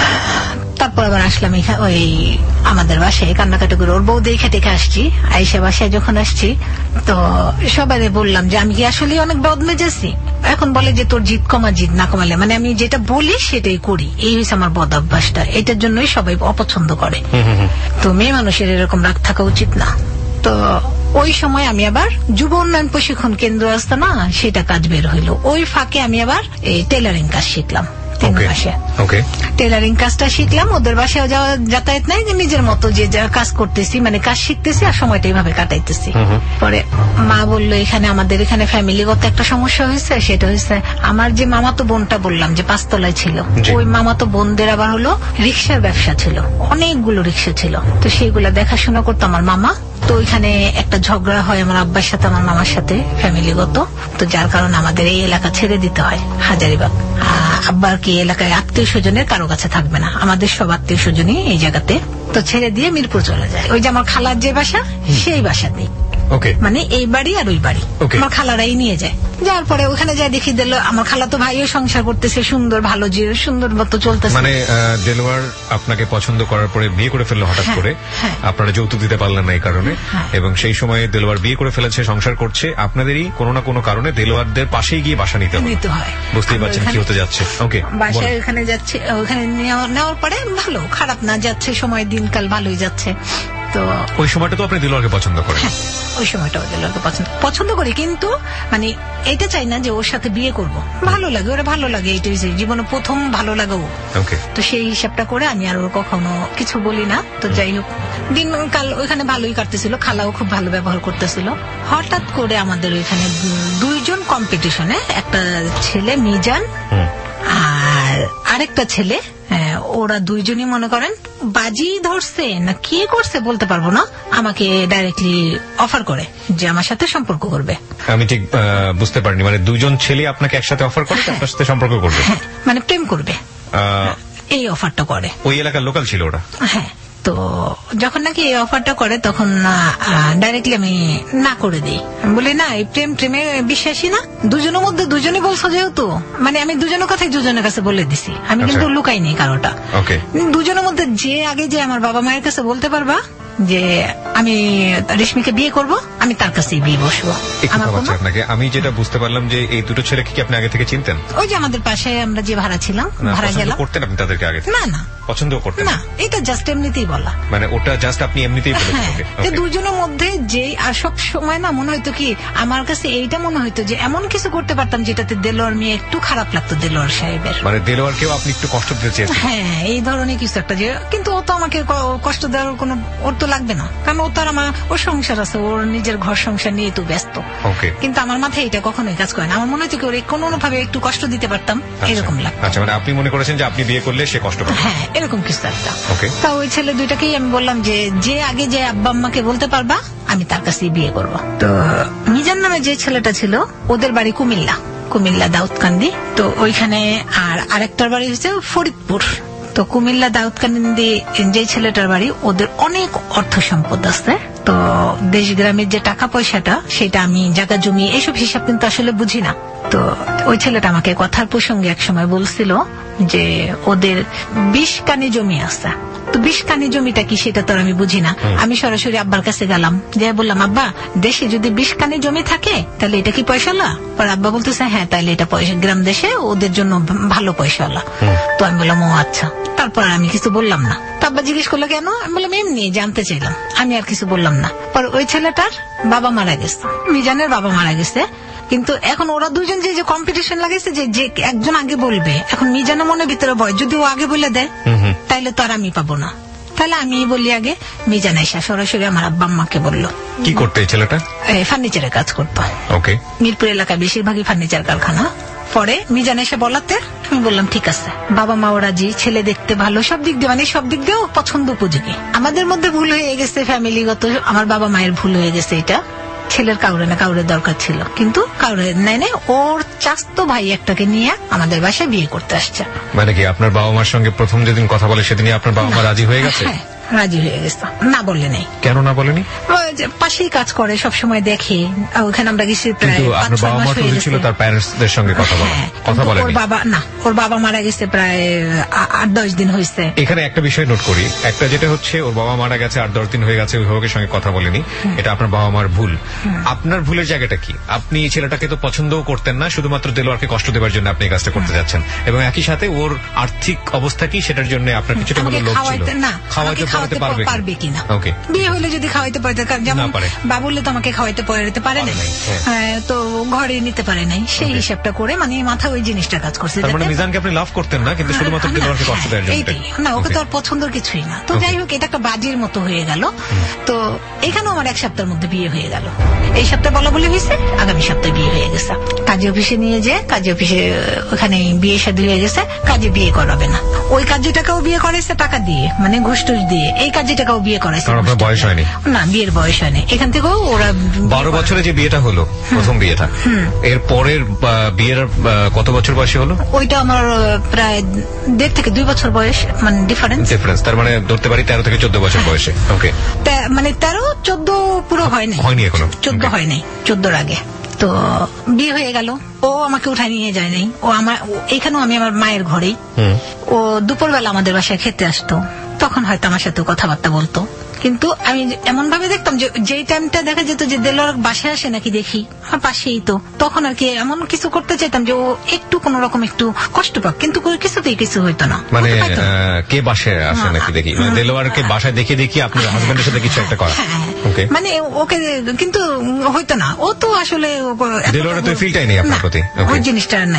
Speaker 6: তারপর আবার আসলাম ওই আমাদের বাসায়, কান্নাকাটি করে ওর বউ দেখে দেখে আসছি। আইসা বাসায় যখন আসছি তো সবাই বললাম যে আমি কি আসলে অনেক বদমেজাজি। এখন বলে যে তোর জিদ কমা, জিদ না কমালে, মানে আমি যেটা বলি সেটাই করি, এই হয়েছে আমার বদ অভ্যাসটা, এটার জন্যই সবাই অপছন্দ করে। তো মেয়ে মানুষের এরকম রাগ থাকা উচিত না। তো ওই সময় আমি আবার যুব উন্নয়ন প্রশিক্ষণ কেন্দ্র আসতো না, সেটা কাজ বের হইলো, ওই ফাঁকে আমি আবার এই টেলারিং কাজ শিখলাম তিন মাসে। টেলারিং কাজটা শিখলাম, ওদের বাসায় যাওয়া যাতায়াত নাই, নিজের মতো যে যা কাজ করতেছি, মানে কাজ শিখতেছি আর সময়টা এইভাবে কাটাইতেছি। পরে মা বললো এখানে আমাদের এখানে ফ্যামিলিগত একটা সমস্যা হয়েছে, সেটা হয়েছে আমার যে মামাতো বোনটা বললাম যে পাঁচতলায় ছিল, ওই মামাতো বোনদের আবার হলো রিক্সার ব্যবসা ছিল, অনেকগুলো রিক্সা ছিল, তো সেইগুলা দেখাশোনা করতো আমার মামা। তো ওইখানে একটা ঝগড়া হয় আমার আব্বার সাথে আমার মামার সাথে ফ্যামিলিগত, তো যার কারণে আমাদের এই এলাকা ছেড়ে দিতে হয় হাজারিবাগ। আব্বার কি এলাকায় আত্মীয় স্বজনের কারো কাছে থাকবে না, আমাদের সব আত্মীয় স্বজনই এই জায়গাতে, তো ছেড়ে দিয়ে মিরপুর চলে যায়। ওই যে আমার খালার যে বাসা, সেই বাসাতেই, মানে এই বাড়ি আর ওই বাড়ি আমার খালারাই নিয়ে যায়। যাওয়ার পরে ওখানে যায় দেখি দিল আমার খালা তো ভাইও সংসার করতেছে, সুন্দর ভালো যে সুন্দর মতো চলতেছে।
Speaker 1: মানে দেলোয়ার আপনাকে পছন্দ করার পরে বিয়ে করে ফেললো হঠাৎ করে, আপনারা যৌতুক দিতে পারলেন না এই কারণে, এবং সেই সময় দেলোয়ার বিয়ে করে ফেলেছে, সংসার করছে, আপনাদেরই কোনো না কোনো কারণে দেলোয়ারদের পাশেই গিয়ে বাসা নিতে হয়। বুঝতেই পারছেন কি হতে যাচ্ছে। ওকে,
Speaker 6: বাসায় ওখানে যাচ্ছে, ওখানে নেওয়ার পরে ভালো খারাপ না যাচ্ছে, সময় দিনকাল ভালোই যাচ্ছে। তো
Speaker 1: ওই সময়টা তো আপনি দেলোয়ারকে পছন্দ করেন?
Speaker 6: ওই সময়টা দেলোয়ারকে পছন্দ পছন্দ করি, কিন্তু মানে এটা চাই না যে ওর সাথে বিয়ে করব, ভালো লাগে ওরা, ভালো লাগে, এইটাই জীবনে প্রথম ভালো লাগে ও। তো সেই হিসাবটা করে আমি আর ওর কখনো কিছু বলি না। তো যাই হোক, দিনকাল ওইখানে ভালোই কাটতেছিল, খালাও খুব ভালো ব্যবহার করতেছিল। হঠাৎ করে আমাদের ওইখানে দুইজন কম্পিটিশনে, একটা ছেলে মিজান আর আরেকটা ছেলে হ্যাঁ, ওরা দুইজনই মনে করেন বাজি ধরছে না কে করছে বলতে পারবো না, আমাকে ডাইরেক্টলি অফার করে যে আমার সাথে সম্পর্ক করবে।
Speaker 1: আমি ঠিক আহ, বুঝতে পারিনি, মানে দুজন ছেলে আপনাকে একসাথে অফার করে আপনার সাথে সম্পর্ক করবে?
Speaker 6: হ্যাঁ, মানে প্রেম করবে,
Speaker 1: আহ,
Speaker 6: এই অফারটা করে।
Speaker 1: ওই এলাকার লোকাল ছিল ওরা?
Speaker 6: হ্যাঁ, তো যখন নাকি এই অফারটা করে তখন ডাইরেক্টলি আমি না করে দিই। আমি বলি না, এই প্রেম প্রেমে বিশ্বাসী না, দুজনের মধ্যে দুজনে বলছো যেহেতু, মানে আমি দুজনের কথাই দুজনের কাছে বলে দিছি, আমি কিন্তু লুকাই নেই কারোটা। দুজনের মধ্যে যে আগে যে আমার বাবা মায়ের কাছে বলতে পারবা যে আমি রেশমিকে বিয়ে করব, আমি তার কাছেই বিয়ে বসবো।
Speaker 1: আপনাকে আমি যেটা বুঝতে পারলাম যে এই দুটো ছেলেকে কি আপনি আগে থেকে চিনতেন?
Speaker 6: ওই যে আমাদের পাশে আমরা যে ভাড়া ছিলাম, ভাড়া গেলাম।
Speaker 1: করতেন আপনি তাদেরকে আগে?
Speaker 6: না না,
Speaker 1: পছন্দ করতেন
Speaker 6: না, এটা জাস্ট এমনিতেই বলা,
Speaker 1: মানে ওটা জাস্ট আপনি এমনিতেই বলেছেন?
Speaker 6: হ্যাঁ, দুজনের মধ্যে যে, আর সব সময় না মনে হইতো কি আমার কাছে এইটা মনে হইতো যে এমন কিছু করতে পারতাম যেটাতে দেলোয়ার মেয়ে একটু খারাপ লাগতো, দেলোয়ার সাহেবের,
Speaker 1: মানে দেলোয়ারকেও আপনি একটু কষ্ট দিতে চেয়েছেন?
Speaker 6: হ্যাঁ, এই ধরনের কিছু একটা, যে কিন্তু ও তো আমাকে কষ্ট দেওয়ার কোনো, ওর তো লাগবে না, কারণ ও তো আর আমার, ওর সংসার আছে, ওর নিজের ঘর সংসার নিয়ে তো ব্যস্ত। কিন্তু আমার মাথায় এটা কখনোই কাজ করে না, আমার মনে হচ্ছে কি ওর কোনো ভাবে একটু কষ্ট দিতে পারতাম, এরকম লাগতো।
Speaker 1: আচ্ছা, মানে আপনি মনে করেছেন যে আপনি বিয়ে করলে সে কষ্ট পাবে?
Speaker 6: হ্যাঁ, এরকম কিছু একটা। তা ওই ছেলে দুইটাকেই আমি বললাম যে যে আগে যে আব্বা আম্মাকে বলতে পারবা আমি তার কাছেই বিয়ে করব। তো মিজান নামে যে ছেলেটা ছিল ওদের বাড়ি কুমিল্লা, কুমিল্লা দাউদকান্দি, তো ওইখানে, আর আরেকটার বাড়ি হচ্ছে ফরিদপুর। তো কুমিল্লা দাউদকান্দি যে ছেলেটার বাড়ি, ওদের অনেক অর্থ সম্পদ আছে। তো দেশ গ্রামের যে টাকা পয়সাটা, সেটা আমি জায়গা জমি এইসব হিসাব কিন্তু আসলে বুঝি না। তো ওই ছেলেটা আমাকে কথার প্রসঙ্গে এক সময় বলছিল যে ওদের বিশ কানি জমি আছে। তো বিশ কানি জমিটা কি সেটা তো আমি বুঝি না। আমি সরাসরি আব্বার কাছে গেলাম, যে বললাম আব্বা, দেশে যদি বিশ কানি জমি থাকে তাহলে এটা কি পয়সাওয়ালা? পর আব্বা বলতেছে হ্যাঁ, তাহলে এটা পয়সা, গ্রাম দেশে ওদের জন্য ভালো পয়সাওয়ালা। তো আমি বললাম ও আচ্ছা। তারপর আমি কিছু বললাম না। তো আব্বা জিজ্ঞেস করলো কেন? আমি বললাম এমনি জানতে চাইলাম, আমি আর কিছু বললাম না। পর ওই ছেলেটার বাবা মারা গেছে, মিজানের বাবা মারা গেছে। কিন্তু এখন ওরা দুজন যে কম্পিটিশন লাগাইছে যে যে একজন আগে বলবে, এখন মিজানের মনের ভিতরে ভয়, যদি ও আগে বলে দেয় তাইলে তো আর আমি পাবো না, তাহলে আমি বলি আগে। মিজান আইসা সরাসরি আমার আব্বা আম্মাকে বললো।
Speaker 1: কি করতে এই ছেলেটা?
Speaker 6: ফার্নিচারের কাজ করতো।
Speaker 1: ওকে।
Speaker 6: মিরপুর এলাকায় বেশিরভাগই ফার্নিচার কারখানা। পরে মিজান এসে বলাতে আমি বললাম ঠিক আছে, বাবা মা ওরা জি, ছেলে দেখতে ভালো, সব দিক দিয়ে, মানে সব দিক দিয়েও পছন্দ উপযোগী। আমাদের মধ্যে ভুল হয়ে গেছে ফ্যামিলিগত, আমার বাবা মায়ের ভুল হয়ে গেছে, এটা ছেলের কাউরে না কাউরে দরকার ছিল, কিন্তু কাউরে নেয় নেই। ওর চাস্তো ভাই একটাকে নিয়ে আমাদের বাসায় বিয়ে করতে আসছে।
Speaker 1: মানে কি আপনার বাবা মার সঙ্গে প্রথম যেদিন কথা বলে সেদিনই আপনার বাবা মা রাজি হয়ে গেছে?
Speaker 6: হ্যাঁ, রাজি হয়ে গেছে। না বললে নেই।
Speaker 1: কেন না বলেনি?
Speaker 6: পাশেই কাজ করে, সবসময় দেখে, ওখানে আমরা গেছি
Speaker 1: প্রায় আপনার বাবা মা ছিল তার প্যারেন্টসদের সঙ্গে কথা বলে, কথা বলে
Speaker 6: ওর বাবা না, ওর বাবা মারা গেছে প্রায় আট দশ দিন হয়েছে।
Speaker 1: এখানে একটা বিষয় নোট করি, একটা যেটা হচ্ছে ওর বাবা মারা গেছে আট দশ দিন হয়ে গেছে, অভিভাবকের সঙ্গে কথা বলেনি, এটা আপনার বাবা মার ভুল। আপনার ভুলের জায়গাটা কি? আপনি এই ছেলেটাকে তো পছন্দও করতেন না, শুধুমাত্র দেলোয়ারকে কষ্ট দেওয়ার জন্য আপনি এই কাজটা করতে যাচ্ছেন, এবং একই সাথে ওর আর্থিক অবস্থা কি সেটার জন্য আপনার কিছুটা হলো লোভ ছিল। খাওয়াইতে পারতে পারবে
Speaker 6: কিনা, বিয়ে হলে যদি খাওয়াইতে পারতে, যেমন বাবুলে তো আমাকে খাওয়াইতে পারতে পারে না, তো ঘরে নিতে পারে নাই, সেই হিসাবটা করে মানে মাথা ওই জিনিসটা কাজ করছে।
Speaker 1: মিজানকে আপনি লাভ করতেন না, কিন্তু শুধুমাত্র দেলোয়ারকে কষ্ট দেওয়ার জন্য
Speaker 6: না, ওকে তো আর পছন্দের কিছুই না। তো যাই হোক, এটা একটা বাজির মতো হয়ে গেল। তো এখানেও আমার এক সপ্তাহের মধ্যে বিয়ে হয়ে গেল। এই সপ্তাহে বলা বলি হয়েছে, আগামী সপ্তাহে বিয়ে হয়ে গেছে। কাজী অফিসে নিয়ে যে কাজী অফিসে ওখানে বিয়ে শাদী হয়ে গেছে, কাজে বিয়ে করাবে না। ওই কাজীটাকেও বিয়ে করাইছে টাকা দিয়ে, মানে ঘুষ টুস দিয়ে। এই কাজীটাকেও বিয়ে করাইছে,
Speaker 1: বয়স হয়নি
Speaker 6: না, বিয়ের বয়স হয়নি। এখান থেকেও ওরা
Speaker 1: বারো বছরে যে বিয়েটা হলো, প্রথম বিয়েটা, এর পরের বিয়ের কত বছর বয়সে হলো?
Speaker 6: ওইটা আমার প্রায় দেড় থেকে দুই বছর বয়স, মানে ডিফারেন্স
Speaker 1: ডিফারেন্স তার মানে ধরতে পারি তেরো থেকে চোদ্দ বছর বয়সে। ওকে,
Speaker 6: মানে তেরো চোদ্দ পুরো হয়নি,
Speaker 1: হয়নি এখনো,
Speaker 6: চোদ্দ হয়নি, চোদ্দোর আগে। তো বিয়ে হয়ে গেল, ও আমাকে উঠায় নিয়ে যায় নাই, ও আমার এখানেও আমি আমার মায়ের ঘরেই। ও দুপুরবেলা আমাদের বাসায় খেতে আসতো, তখন হয়তো আমার সাথে কথাবার্তা বলতো, কিন্তু আমি এমন ভাবে দেখতাম যে যেই টাইমটা দেখা যেত যে দেলোয়ার বাসায় আসে নাকি দেখি আমার পাশেই, তো তখন আর কি এমন কিছু করতে চাইতাম যে ও একটু কোন রকম একটু কষ্ট পাক, কিন্তু কিছুতেই কিছু হইতো না।
Speaker 1: মানে কে বাসায় আসে নাকি দেখি, দেলোয়ারকে বাসায় দেখে দেখি আপনার হাজবেন্ডের সাথে কিছু একটা করা,
Speaker 6: মানে ওকে কিন্তু হইতো না। ও তো আসলে
Speaker 1: দেলোয়ারের তো ফিলটাই নেই আপনার প্রতি,
Speaker 6: ওই জিনিসটা নাই।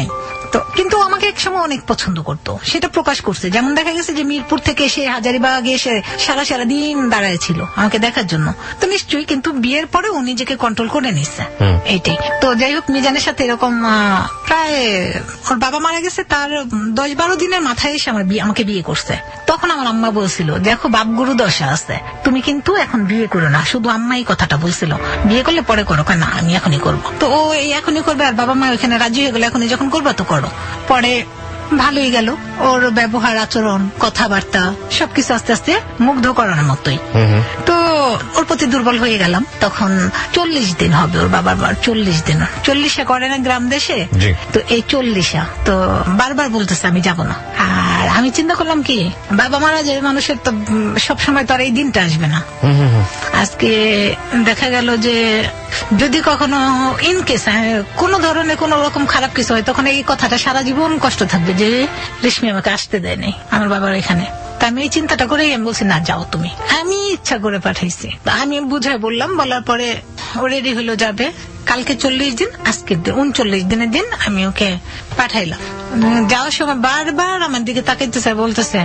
Speaker 6: তো কিন্তু আমাকে এক সময় অনেক পছন্দ করতো, সেটা প্রকাশ করছে। যেমন দেখা গেছে যে মিরপুর থেকে এসে হাজারীবাগে এসে সারা সারা দিন দাঁড়ায় ছিল আমাকে দেখার জন্য। তো নিশ্চয়ই, কিন্তু বিয়ের পরে ও নিজেকে কন্ট্রোল করে নিচ্ছে, এইটাই। তো যাই হোক, মিজানের সাথে এরকম প্রায় ওর বাবা মারা গেছে তার দশ বারো দিনের মাথায় এসে আমার আমাকে বিয়ে করছে। তখন আমার আম্মা বলছিল, দেখো বাপগুরু দশা আছে, তুমি কিন্তু এখন বিয়ে করো না। শুধু আম্মা এই কথাটা বলছিল, বিয়ে করলে পরে করো। না, আমি এখনই করবো। তো ও এই এখনই করবে, আর বাবা মা ওখানে রাজি হয়ে গেল, এখনই যখন করবো তো করো। পরে ভালোই গেল, ওর ব্যবহার আচরণ কথাবার্তা সবকিছু আস্তে আস্তে মুগ্ধ করার মতোই। তো ওর প্রতি দুর্বল হয়ে গেলাম। তখন চল্লিশ দিন হবে ওর বাবার বার, চল্লিশ দিন চল্লিশে করে না গ্রাম দেশে, তো এই চল্লিশা তো বারবার বলতেছে আমি যাব না। আর আমি চিন্তা করলাম কি, বাবা মারা যায় মানুষের তো সবসময় তো আর এই দিনটা আসবে না। আজকে দেখা গেল যে যদি কখনো ইনকেস কোন ধরনের কোন রকম খারাপ কিছু হয়, তখন এই কথাটা সারা জীবন কষ্ট থাকবে যে রেশমি আমাকে আসতে দেয় নাই আমার বাবার এখানে। তা আমি এই চিন্তাটা করেই আমি বলছি, না যাও তুমি। আমি ইচ্ছা করে পাঠাইছি। আমি বুঝাই বললাম, বলার পরে ও রেডি হলো যাবে। কালকে চল্লিশ দিন, আজকের দিন উনচল্লিশ দিনের দিন আমি ওকে পাঠাইলাম। যাওয়ার সময় বারবার আমার দিকে তাকাইতেছে, বলতেছে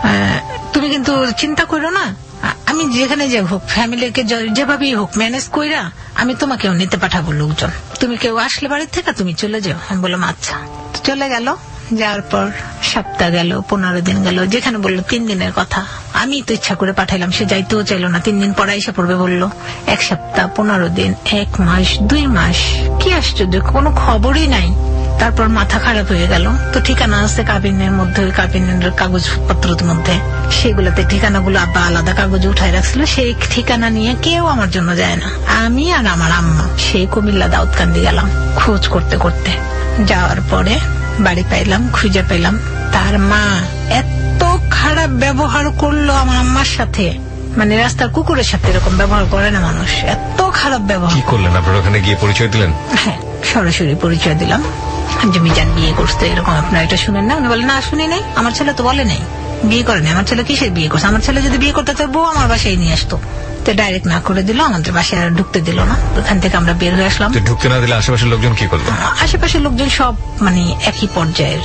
Speaker 6: তুমি কিন্তু চিন্তা করো না, আমি যেখানে যে হোক ফ্যামিলিকে যেভাবেই হোক ম্যানেজ কইরা আমি তোমাকেও নিতে পাঠাবো লোকজন, তুমি কেউ আসলে বাড়ির থেকে তুমি চলে যাও। আমি বললাম আচ্ছা। চলে গেল। যাওয়ার পর সপ্তাহ গেল, পনেরো দিন গেল, যেখানে বললো তিন দিনের কথা। আমি তো ইচ্ছা করে পাঠাইলাম, সে যাইতেও চাইলো না। তিন দিন পরে এসে পড়বে বললো। এক সপ্তাহ, পনেরো দিন, এক মাস, দুই মাস, কি আশ্চর্য, কোনো খবরই নাই। তারপর মাথা খারাপ হয়ে গেল। তো ঠিকানা আছে কাবিনের মধ্যে, ওই কাবিনের কাগজপত্রের মধ্যে, সেগুলোতে ঠিকানাগুলো আব্বা আলাদা কাগজে উঠাই রাখছিল। সেই ঠিকানা নিয়ে কেউ আমার জন্য যায় না, আমি আর আমার আম্মা সেই কুমিল্লা দাউদকান্দি গেলাম খোঁজ করতে করতে। যাওয়ার পরে বাড়ি পাইলাম, খুঁজে পেলাম। তার মা এত খারাপ ব্যবহার করলো আমার আম্মার সাথে, মানে রাস্তার কুকুরের সাথে এরকম ব্যবহার করে না মানুষ, এত খারাপ ব্যবহার।
Speaker 1: কি করলেন আপনারা? ওখানে গিয়ে পরিচয় দিলেন?
Speaker 6: হ্যাঁ, সরাসরি পরিচয় দিলাম যে মিজান বিয়ে করছে এরকম, আপনারা এটা শুনেন না? উনি বলে না শুনি নাই, আমার ছেলে তো বলে নাই বিয়ে করেনি। আমার ছেলে কিসের বিয়ে করছে? আমার ছেলে যদি বিয়ে করতে চায় বউ আমার বাসায় নিয়ে আসতো। তো ডাইরেক্ট না করে দিল, আমাদের বাসায় আর ঢুকতে দিল না। ওখান থেকে আমরা বের হয়ে আসলাম।
Speaker 1: ঢুকতে না দিলে আশেপাশের লোকজন কি করলো?
Speaker 6: আশেপাশের লোকজন সব মানে একই পর্যায়ের।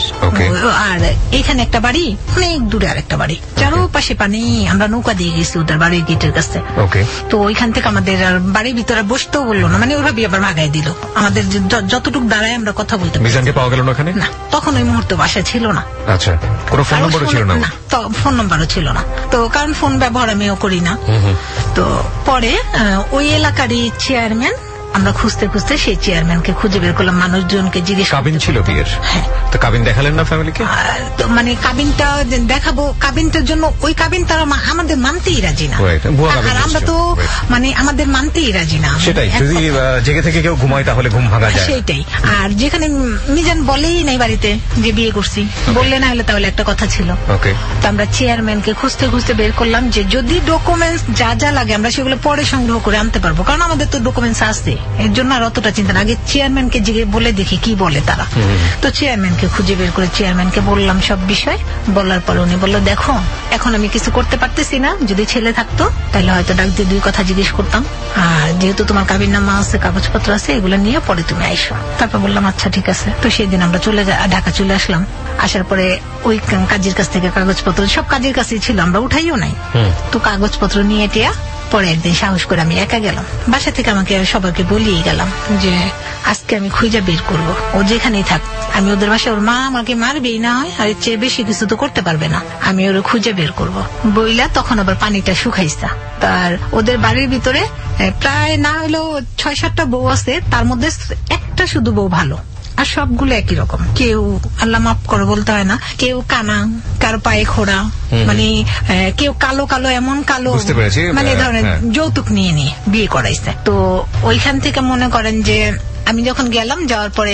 Speaker 6: আর এখানে একটা বাড়ি, অনেক দূরে আরেকটা বাড়ি, চারোপাশে পানি। আমরা নৌকা দিয়ে গেছি ওদের বাড়ির গেটের কাছে। তো ওইখান থেকে আমাদের আর বাড়ির ভিতরে বসতেও বললো না, মানে ওইভাবে আবার ভাগাই দিল আমাদের। যতটুকু দাঁড়ায় আমরা কথা বলতে
Speaker 1: মিজানকে পাওয়া গেল না ওখানে? না,
Speaker 6: তখন ওই মুহূর্তে বাসায় ছিল না।
Speaker 1: আচ্ছা, কোনো ফোন নম্বরও ছিল না?
Speaker 6: তো ফোন নম্বরও ছিল না, তো কারণ ফোন ব্যবহার আমিও করি না। তো পরে ওই এলাকারই চেয়ারম্যান, আমরা খুঁজতে খুঁজতে সেই চেয়ারম্যানকে খুঁজে বের করলাম, মানুষজনকে জিজ্ঞেস।
Speaker 1: কাবিন ছিল বিয়ের? হ্যাঁ। তো কাবিন দেখালেন না ফ্যামিলিকে?
Speaker 6: মানে কাবিনটা দেখাবো, কাবিনটার জন্য ওই কাবিন তারা আমাদের মানতেই রাজি না। আর আমরা তো মানে আমাদের মানতেই রাজি না।
Speaker 1: সেটাই, যদি জেগে থেকে কেউ ঘুমায় তাহলে ঘুম ভাঙা যায়।
Speaker 6: সেটাই। আর যেখানে মিজান বলেই নাই বাড়িতে যে বিয়ে করছি, বললে না হলে তাহলে একটা কথা ছিল। তো আমরা চেয়ারম্যানকে খুঁজতে খুঁজতে বের করলাম যে যদি ডকুমেন্টস যা যা লাগে আমরা সেগুলো পরে সংগ্রহ করে আনতে পারবো, কারণ আমাদের তো ডকুমেন্টস আছে। এর জন্য আর অতটা চিন্তা না, আগে চেয়ারম্যানকে জিজ্ঞেস বলে দেখি কি বলে তারা। তো চেয়ারম্যানকে খুঁজে বের করে চেয়ারম্যানকে বললাম সব বিষয়। বলার পর উনি বললো, দেখো এখন আমি কিছু করতে পারতেছি না, যদি ছেলে থাকতো তাহলে হয়তো ডাক দিয়ে দুই কথা জিজ্ঞেস করতাম, আর যেহেতু তোমার কাবিননামা আছে, কাগজপত্র আছে, এগুলো নিয়ে পরে তুমি আইসো। তারপর বললাম আচ্ছা ঠিক আছে। তো সেই দিন আমরা চলে ঢাকা চলে আসলাম। আসার পরে ওই কাজের কাছ থেকে কাগজপত্র সব কাজের কাছেই ছিল, আমরা উঠাইও নাই। তো কাগজপত্র নিয়ে টিয়া পরে একদিন সাহস করে আমি একা গেলাম বাসা থেকে। আমাকে সবাইকে বলিয়ে গেলাম যে আজকে আমি খুঁজে বের করবো, ও যেখানেই থাক। আমি ওদের বাসায়, ওর মা আমাকে মারবেই না হয়, আর চেয়ে বেশি কিছু তো করতে পারবে না, আমি ওর খুঁজে বের করবো বইলা। তখন আবার পানিটা শুকাইছা। তার ওদের বাড়ির ভিতরে প্রায় না হলেও ছয় সাতটা বউ আছে, তার মধ্যে একটা শুধু বউ ভালো, আর সবগুলো একই রকম। কেউ আল্লাহ মাফ করে বলতে হয় না, কেউ কানা, কারো পায়ে খোড়া, মানে কেউ কালো কালো, এমন কালো, মানে ধরেন যৌতুক নিয়ে নিয়ে বিয়ে করাইছে। তো ওইখান থেকে মনে করেন যে আমি যখন গেলাম, যাওয়ার পরে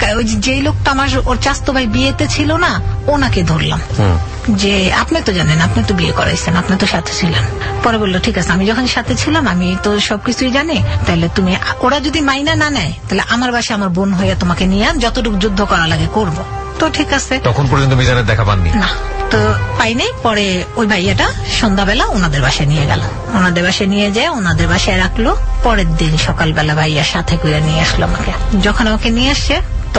Speaker 6: যেই লোকটা আমার ওর চাস্তো ভাই বিয়েতে ছিল না, ওনাকে ধরলাম যে আপনি তো জানেন, আপনি তো বিয়ে করাইছেন, আপনি তো সাথে ছিলেন। পরে বললো ঠিক আছে, আমি যখন সাথে ছিলাম আমি তো সবকিছুই জানি, তাহলে তুমি, ওরা যদি মাইনা না নেয় তাহলে আমার বাসায় আমার বোন হয়ে তোমাকে নিয়ে যতটুকু যুদ্ধ করা লাগে করবো। তো ঠিক আছে।
Speaker 1: তখন পর্যন্ত মিজানের দেখা পাননি?
Speaker 6: না, তো পাইনি। পরে ওই ভাইয়াটা সন্ধ্যাবেলা ওনাদের বাসায় নিয়ে গেল, ওনাদের বাসায় নিয়ে যায় ওনাদের বাসায় রাখলো। পরের দিন সকালবেলা ভাইয়ার সাথে করে নিয়ে আসলো আমাকে। যখন আমাকে নিয়ে আসছে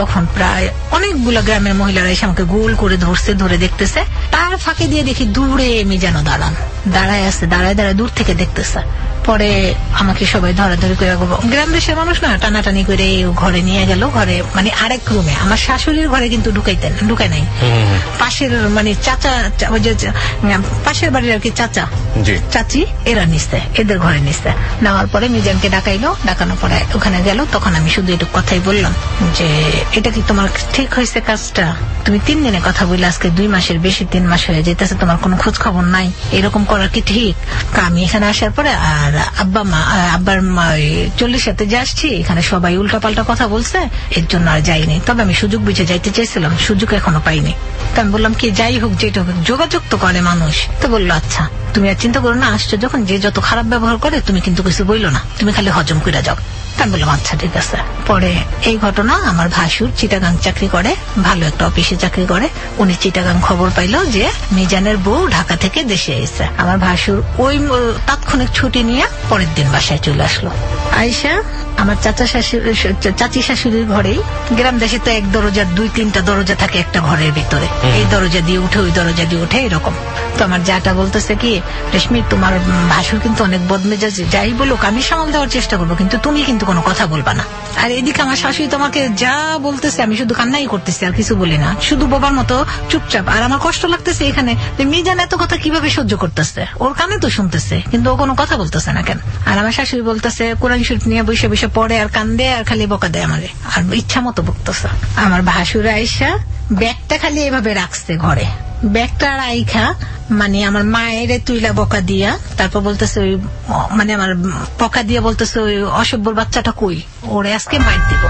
Speaker 6: তখন প্রায় অনেকগুলো গ্রামের মহিলারা এসে আমাকে গোল করে ধরছে, ধরে দেখতেছে। তার ফাঁকে দিয়ে দেখি দূরে মিজানো দাঁড়ান, দাঁড়ায় আছে, দাঁড়ায় দাঁড়ায় দূর থেকে দেখতেছে। পরে আমাকে সবাই ধরাধরি করে, গ্রাম দেশের মানুষ না, টানাটানি করে ঘরে নিয়ে গেল। ঘরে মানে আরেক রুমে, আমার শাশুড়ির ঘরে কিন্তু ঢুকাইতেন, ঢুকায় নাই, পাশের মানে চাচা, ওই যে পাশের বাড়ির আর কি চাচা চাচি, এরা নিচ্ছে, এদের ঘরে নিচ্ছে। নেওয়ার পরে মিজানকে ডাকাইলো, ডাকানোর পরে ওখানে গেল। তখন আমি শুধু একটু কথাই বললাম যে এটা কি তোমার ঠিক হয়েছে কাজটা? তুমি তিন দিনে কথা বললে আজকে দুই মাসের বেশি, তিন মাস হয়ে যেতেছে, তোমার কোনো খোঁজ খবর নাই, এরকম করার কি ঠিক? আমি এখানে আসার পরে আর আব্বা মা, আব্বার মা চল্লিশ সাথে যে আসছি, এখানে সবাই উল্টা পাল্টা কথা বলছে, এর জন্য আর যাইনি। তবে আমি সুযোগ বুঝে যাইতে চাইছিলাম, সুযোগ এখনো পাইনি। তো আমি বললাম কি যাই হোক, যেটা হোক, যোগাযোগ তো করে মানুষ। তো বললো আচ্ছা তুমি আর চিন্তা করো না, আসছো যখন, যে যত খারাপ ব্যবহার করে তুমি কিন্তু কিছু বইলো না, তুমি খালি হজম করে যাও। আমি বললাম আচ্ছা ঠিক আছে। পরে এই ঘটনা, আমার ভাসুর চিটাগাং চাকরি করে, ভালো একটা অফিসে চাকরি করে। উনি চিটাগাং খবর পাইলো যে মিজানের বউ ঢাকা থেকে দেশে এসেছে। আমার ভাসুর ওই তাৎক্ষণিক ছুটি নিয়ে পরের দিন বাসায় চলে আসলো। আয়শা আমার চাচা শাশুড়ি, চাচি শাশুড়ির ঘরেই, গ্রাম দেশে তো এক দরজার দুই তিনটা দরজা থাকে একটা ঘরের ভিতরে, এই দরজা দিয়ে উঠে ওই দরজা দিয়ে উঠে এরকম। তো আমার যাটা বলতেছে কি, রেশমি তোমার ভাসুর কিন্তু অনেক বদমেজাজি, যাই বলুক আমি সামাল দেওয়ার চেষ্টা করবো, কিন্তু তুমি কিন্তু কোনো কথা বলবা না। আর এদিকে আমার শাশুড়ি তোমাকে যা বলতেছে আমি শুধু কান্নাই করতেছি, আর কিছু বলি না, শুধু বোবার মতো চুপচাপ। আর আমার কষ্ট লাগতেছে এখানে যে মিজান এত কথা কিভাবে সহ্য করতেছে, ওর কানে তো শুনতেছে কিন্তু ও কোনো কথা বলতেছে না কেন। আর আমার শাশুড়ি বলতেছে কোরআন শরীফ নিয়ে বসে বসে পড়ে আর কান্দে আর খালি বকা দেয় আমারে, আর ইচ্ছা মতো বকতেছে। আমার ভাসুর আয়শা ব্যাগটা খালি এভাবে রাখছে ঘরে, ব্যাগটা আর আইখা মানে আমার মায়ের তুইলা বকা দিয়া, তারপর বলতেছে ওই মানে আমার বকা দিয়া বলতেছে ওই অসভ্যর বাচ্চাটা কই, ওরে আজকে মাইর দিব।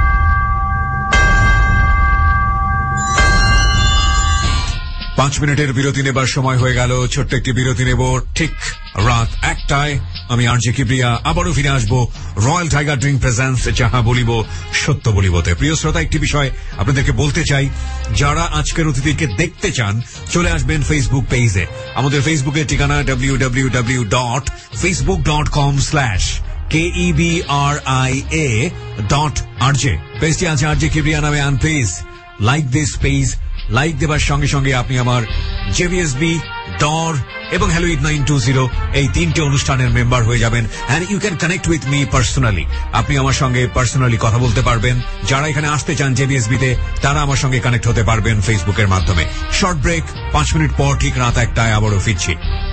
Speaker 3: পাঁচ মিনিটের বিরতি নেবার সময় হয়ে গেল। ছোট্ট একটি বিরতি নেব ঠিক রাত একটায়। আমি আরজে কিবরিয়া আবারও ফিরে আসবো রয়্যাল টাইগার ড্রিঙ্ক প্রেজেন্স যাহা বলিব সত্য বলিবতে। প্রিয় শ্রোতা, একটি বিষয় আপনাদেরকে বলতে চাই, যারা আজকের অতিথিকে দেখতে চান চলে আসবেন ফেসবুক পেজে। আমাদের ফেসবুকের ঠিকানা W W W dot Facebook dot com slash K E B R I A dot R J. পেজটি আছে আরজে কিবরিয়া নামে। And please like this page. Like দেবার সঙ্গে সঙ্গে আপনি আমার জেভিএসবি, ডর এবং hello eight nine two zero এই তিনটে অনুষ্ঠানের মেম্বার হয়ে যাবেন। And you can connect with me personally. আপনি আমার সঙ্গে পার্সোনালি কথা বলতে পারবেন। যারা এখানে আসতে চান জেভিএসবিতে, তারা আমার সঙ্গে কানেক্ট হতে পারবেন ফেসবুকের মাধ্যমে। শর্ট ব্রেক, পাঁচ মিনিট পর ঠিক রাত একটায় আবারও ফিরছি।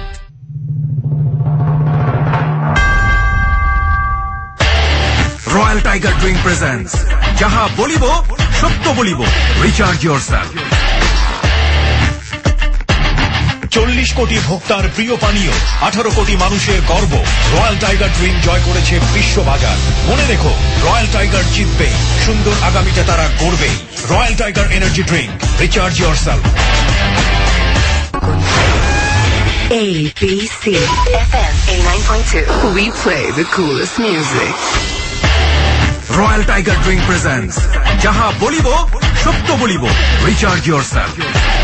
Speaker 5: রয়্যাল টাইগার ড্রিঙ্ক প্রেজেন্স যাহা বলিব সত্য বলিব। Recharge yourself.
Speaker 7: চল্লিশ কোটি ভোক্তার প্রিয় পানীয়, আঠারো কোটি মানুষের গর্ব, রয়্যাল টাইগার ড্রিঙ্ক জয় করেছে বিশ্ববাজার। মনে রেখো, রয়্যাল টাইগার জিতবে, সুন্দর আগামীতে তারা গড়বে। Royal tiger energy drink, recharge yourself.
Speaker 8: A B C F M eighty-nine point two. We play the coolest music.
Speaker 5: Royal tiger drink presents যাহা বলিব সত্য বলিব। Recharge yourself.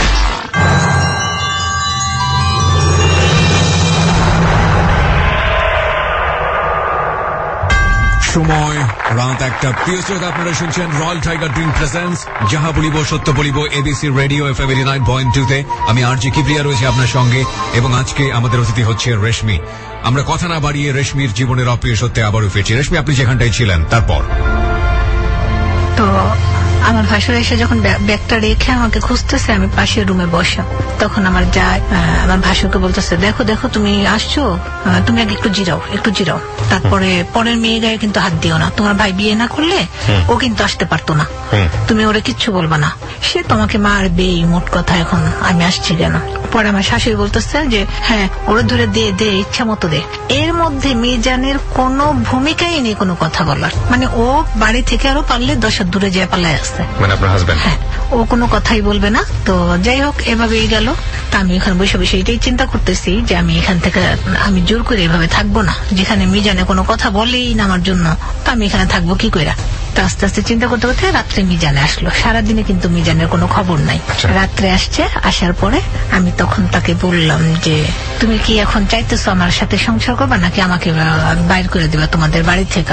Speaker 3: সময় রাত একটা। প্রিয় শ্রোতা, আপনারা শুনছেন রয়্যাল টাইগার ড্রিঙ্ক প্রেজেন্স যাহা বলিব সত্য বলিব ABC radio F M eighty nine point two তে। আমি আরজে কিবরিয়া রয়েছে আপনার সঙ্গে, এবং আজকে আমাদের অতিথি হচ্ছে রেশমি। আমরা কথা না বাড়িয়ে রেশমির জীবনের অপ্রিয় সত্যে আবারও ফিরছি। রেশমি, আপনি যেখানটায় ছিলেন তারপর
Speaker 6: তো আমার ভাসুর এসে যখন ব্যাগটা রেখে আমাকে খুঁজতেছে, আমি পাশের রুমে বসা, তখন আমার যায় আমার ভাসুরকে বলতেছে দেখো দেখো তুমি আসছো, তুমি আগে একটু জিরাও একটু জিরাও তারপরে পরের মেয়ে গায়ে কিন্তু হাত দিও না, তোমার ভাই বিয়ে না করলে ও কিন্তু আসতে পারতো না, তুমি ওরে কিচ্ছু বলবা না, সে তোমাকে মারবে। মোট কথা এখন আমি আসছি কেন। পরে আমার শাশুড়ি বলতেছে যে হ্যাঁ ওরে ধরে দে দে ইচ্ছা মতো দে। এর মধ্যে মিজানের কোনো ভূমিকাই নেই কোনো কথা বলার, মানে ও বাড়ি থেকে আরো পারলে দশ হাত দূরে যায় পালায় আসছে,
Speaker 1: মানে আপনার হাজবেন্ড।
Speaker 6: হ্যাঁ, ও কোনো কথাই বলবে না। তো যাই হোক, এভাবেই গেল। তা আমি এখানে বসে বসে এটাই চিন্তা করতেছি যে আমি এখান থেকে আমি জোর করে এভাবে থাকবো না, যেখানে মিজানে কোনো কথা বলেই না আমার জন্য, তা আমি এখানে থাকবো কি কইরা। তো আস্তে আস্তে চিন্তা করতে করতে রাত্রে মিজানে আসলো। সারাদিনে কিন্তু মিজানের কোনো খবর নাই। রাত্রে আসছে, আসার পরে আমি তখন তাকে বললাম যে তুমি কি এখন চাইতেছো আমার সাথে সংসার করবা নাকি আমাকে বাইর করে দিবা তোমাদের বাড়ি থেকে?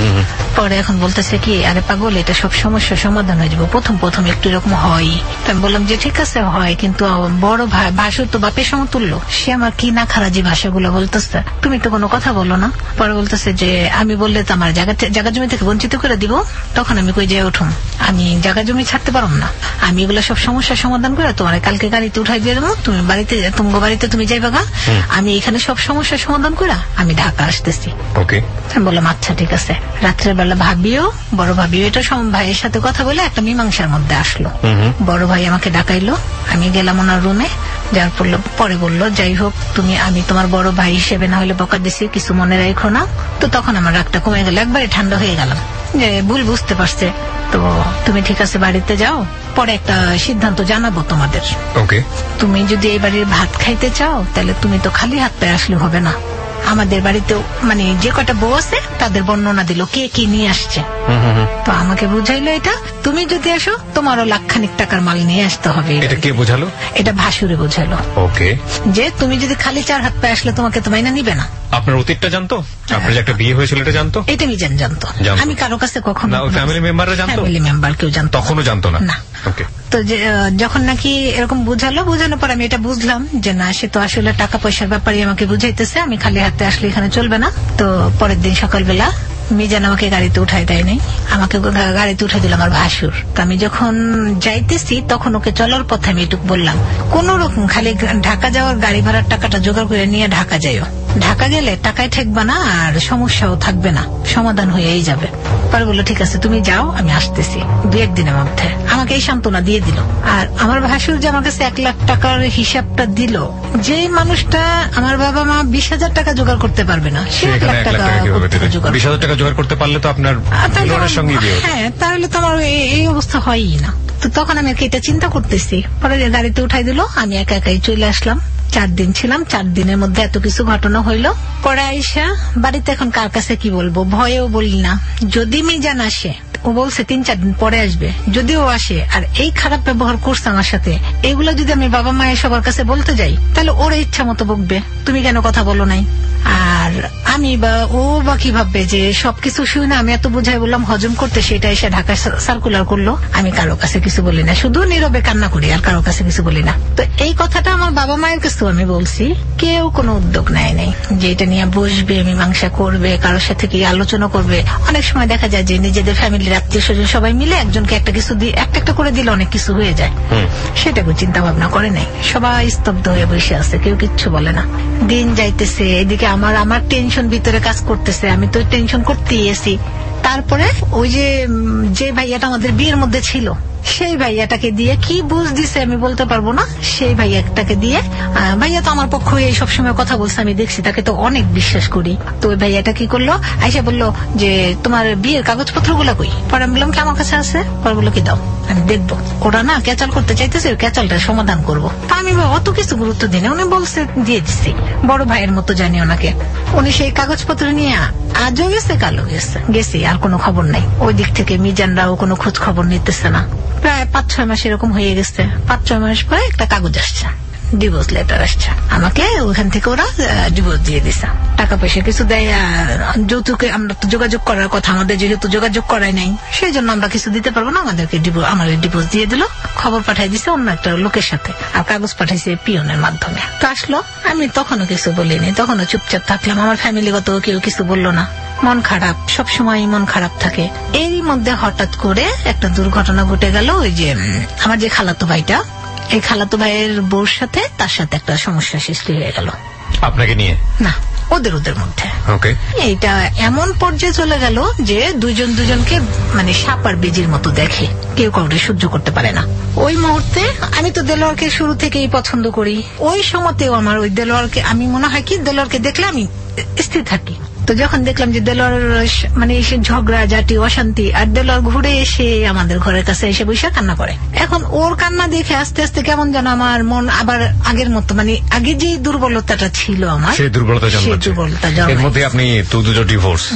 Speaker 6: পরে এখন বলতেছে কি, আরে পাগল, এটা সব সমস্যার সমাধান হয়ে যাবে, প্রথম প্রথম একটু এরকম হয়। আমি বললাম যে ঠিক আছে হয়, কিন্তু বড় ভাই ভাষা তো বাপের সমতুল্য, সে আমার কি না খারাজি ভাষাগুলো বলতেছে, তুমি তো কোনো কথা বলো না। পরে বলতেছে যে আমি বললে তো আমার জায়গা জায়গা জমি থেকে বঞ্চিত করে দিব, তখন আমি কই যেয়ে উঠুম, আমি জায়গা জমি ছাড়তে পারব না, আমি এগুলো সব সমস্যার সমাধান করে তোমার কালকে গাড়িতে উঠাই দিয়ে দেবো, তুমি বাড়িতে তোমার বাড়িতে তুমি যাইবা গা, আমি এখানে সব সমস্যার সমাধান করে আমি ঢাকা আসতেছি।
Speaker 1: ওকে,
Speaker 6: আমি বললাম আচ্ছা ঠিক আছে। রাত্রের বেলা ভাবিও বড় ভাবিও এটা সব ভাইয়ের সাথে কথা বলে একটা মীমাংসার মধ্যে আসলো। বড় ভাই আমাকে ডাকাইলো, আমি গেলাম ওনার রুমে, যার পরে বললো যাই হোক তুমি, আমি তোমার বড় ভাই হিসেবে না হলে বকা দিছি, কিছু মনে রাখো না। তো তখন আমার রাগটা কমে গেল, একবারে ঠান্ডা হয়ে গেলাম যে ভুল বুঝতে পারছে, তো তুমি ঠিক আছে বাড়িতে যাও, পরে একটা সিদ্ধান্ত জানাবো তোমাদের।
Speaker 1: ওকে,
Speaker 6: তুমি যদি এই বাড়ির ভাত খাইতে চাও তাহলে তুমি তো খালি হাত পায়ে আসলে হবে না, আমাদের বাড়িতেও মানে যে কটা বউ আছে তাদের বর্ণনা দিল কে কি নিয়ে আসছে। তো আমাকে বুঝাইলো এটা তুমি যদি আসো তোমারও লাখখানিক টাকার মাল নিয়ে আসতে হবে।
Speaker 1: এটা কে বোঝালো?
Speaker 6: এটা ভাসুরে বোঝালো।
Speaker 1: ওকে,
Speaker 6: যে তুমি যদি খালি চার হাত পায়ে আসলে তোমাকে তো মাইনা নিবে না।
Speaker 1: আপনার অতীতটা জানতো? আপনার যে একটা বিয়ে হয়েছিল এটা জানতো?
Speaker 6: এটা মিজান জানতো, আমি কারো কাছে কখনো।
Speaker 1: ফ্যামিলি মেম্বাররা জানতো?
Speaker 6: ফ্যামিলি মেম্বার কেউ জানতো?
Speaker 1: তখনও জানতো না।
Speaker 6: না।
Speaker 1: ওকে,
Speaker 6: তো যখন নাকি এরকম বুঝালো, বুঝানোর পর আমি এটা বুঝলাম যে না, সে তো আসলে টাকা পয়সার ব্যাপারে আমাকে বুঝাইতেছে, আমি খালি হাতে আসলে এখানে চলবে না। তো পরের দিন সকালবেলা মিজান আমাকে গাড়িতে উঠাই দেয় নাই, আমাকে গাড়িতে উঠাই দিল আমার ভাসুর। তো আমি যখন যাইতেছি তখন ওকে চলার পথে আমি এটুকু বললাম, কোন রকম খালি ঢাকা যাওয়ার গাড়ি ভাড়ার টাকাটা জোগাড় করে নিয়ে ঢাকা যাইও, ঢাকা গেলে টাকায় ঠেকবে না আর সমস্যাও থাকবে না, সমাধান হয়েই যাবে। পরে বললো ঠিক আছে তুমি যাও, আমি আসতেছি দু একদিনের মধ্যে। আমাকে এই সান্ত্বনা দিয়ে দিল। আর আমার ভাসুর যে আমার কাছে এক লাখ টাকার হিসাবটা দিল, যে মানুষটা আমার বাবা মা বিশ হাজার টাকা জোগাড় করতে পারবে না, সে এক লাখ টাকা
Speaker 1: বিশ হাজার টাকা জোগাড় করতে পারলে তো আপনার সঙ্গে,
Speaker 6: হ্যাঁ তাহলে তো আমার এই অবস্থা হয়ই না। তো তখন আমি এটা চিন্তা করতেছি, পরে গাড়িতে উঠাই দিল, আমি একা একাই চলে আসলাম। চার দিন ছিলাম, চার দিনের মধ্যে এত কিছু ঘটনা হইল। পরে আইসা বাড়িতে এখন কার কাছে কি বলবো, ভয়েও বলি না। যদি মিজান আসে, ও বলছে তিন চার দিন পরে আসবে, যদি ও আসে আর এই খারাপ ব্যবহার করছে আমার সাথে, এগুলো যদি আমি বাবা মায়ের সবার কাছে বলতে যাই তাহলে ওর ইচ্ছা মতো বকবে, তুমি কেন কথা বলো নাই। আর আমি বা ও বা কি ভাববে যে সবকিছু শুই না আমি এত বুঝাই বললাম হজম করতে, সেটা এসে ঢাকা সার্কুলার করলো। আমি কারো কাছে কিছু বলি না, শুধু নীরবে কান্না করি আর কারো কাছে কিছু বলি না। তো এই কথাটা আমার বাবা মায়ের কাছে আমি বলছি, কেউ কোনো উদ্যোগ নেয় নাই যে এটা নিয়ে বসবে, মীমাংসা করবে, কারোর সাথে কি আলোচনা করবে। অনেক সময় দেখা যায় যে নিজেদের ফ্যামিলির আত্মীয় স্বজন সবাই মিলে একজনকে একটা কিছু দিয়ে একটা একটা করে দিলে অনেক কিছু হয়ে যায়, সেটাকে চিন্তা ভাবনা করে নাই। সবাই স্তব্ধ হয়ে বসে আছে, কেউ কিচ্ছু বলে না। দিন যাইতেছে, এদিকে আমার আমার টেনশন ভিতরে কাজ করতেছে, আমি তো টেনশন করতেই আছি। তারপরে ওই যে যে ভাইয়াটা আমাদের বিয়ের মধ্যে ছিল, সেই ভাইয়াটাকে দিয়ে কি বুঝ দিছে আমি বলতে পারবো না, সেই ভাইয়াটাকে দিয়ে, ভাইয়া তো আমার পক্ষ হয়ে সবসময় কথা বলছে, আমি দেখছি তাকে তো অনেক বিশ্বাস করি। তো ওই ভাইয়াটা কি করলো, আইসা বললো যে তোমার বিয়ের কাগজপত্র গুলা কই। পরে আমি বললাম কি আমার কাছে আছে। পরে বললো কি দাও আমি দেখবো, ওরা না ক্যাচাল করতে চাইতেছে, ওই ক্যাচালটা সমাধান করবো। তা আমি অত কিছু গুরুত্ব দিই না, উনি বলছে দিয়ে দিচ্ছি, বড় ভাইয়ের মতো জানি ওনাকে। উনি সেই কাগজপত্র নিয়ে আজও গেছে কালো গেছে গেছি, আর কোনো খবর নাই। ওই দিক থেকে মিজানরাও কোনো খোঁজ খবর নিতেছে না। প্রায় পাঁচ ছয় মাস এরকম হয়ে গেছে। পাঁচ ছয় মাস পরে একটা কাগজ আসছে, ডিভোর্স লেটার আসছে, আমাকে ওখান থেকে ওরা ডিভোর্স দিয়ে দিছে। টাকা পয়সা কিছু দেয়, যৌতুকে আমরা তো যোগাযোগ করার কথা, আমাদের যেহেতু যোগাযোগ করাই নাই সেই জন্য আমরা কিছু দিতে পারবো না, আমাদেরকে আমাদের ডিভোর্স দিয়ে দিল। খবর পাঠাই দিছে অন্য একটা লোকের সাথে, আর কাগজ পাঠাইছে পিয়নের মাধ্যমে। তো আসলো, আমি তখনও কিছু বলিনি, তখনও চুপচাপ থাকলাম। আমার ফ্যামিলিগত কেউ কিছু বললো না, মন খারাপ, সবসময় মন খারাপ থাকে। এরই মধ্যে হঠাৎ করে একটা দুর্ঘটনা ঘটে গেল। ওই যে আমার যে খালাতো ভাইটা, এই খালাতো ভাইয়ের বউর সাথে তার সাথে একটা সমস্যা সৃষ্টি হয়ে গেল।
Speaker 1: আপনাকে নিয়ে
Speaker 6: না, ওদের ওদের মধ্যে।
Speaker 1: ওকে,
Speaker 6: এইটা এমন পর্যায়ে চলে গেল যে দুজন দুজনকে মানে সাপ আর বেজির মতো দেখে, কেউ কাউকে সহ্য করতে পারে না। ওই মুহূর্তে আমি তো দেলোয়ারকে শুরু থেকেই পছন্দ করি, ওই সময়তেও আমার ওই দেলোয়ারকে আমি মনে হয় কি দেলোয়ারকে দেখলে আমি স্থির থাকি। তো যখন দেখলাম যে দেলোয়ার মানে এসে ঝগড়া ঝাঁটি অশান্তি, আর দেলোয়ার ঘুরে এসে আমাদের ঘরের কাছে এসে বসে কান্না করে। এখন ওর কান্না দেখে আস্তে আস্তে কেমন যেন আমার মন আবার আগের মতো, মানে আগে যে দুর্বলতাটা ছিল আমার,
Speaker 1: সেই দুর্বলতা জন্মাচ্ছে। এর মধ্যে আপনি তো দুটো ডিভোর্স।
Speaker 6: হ্যাঁ,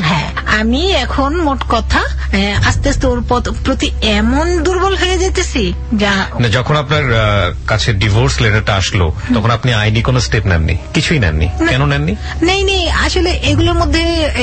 Speaker 6: আমি এখন মোট কথা আস্তে আস্তে ওর প্রতি এমন দুর্বল হয়ে যেতেছি যা
Speaker 1: যখন আপনার কাছে ডিভোর্স লেটারটা আসলো তখন আপনি আইনি কোনো স্টেপ নেননি, কিছুই নেননি? কেন নেননি?
Speaker 6: নেই নেই আসলে এগুলোর মধ্যে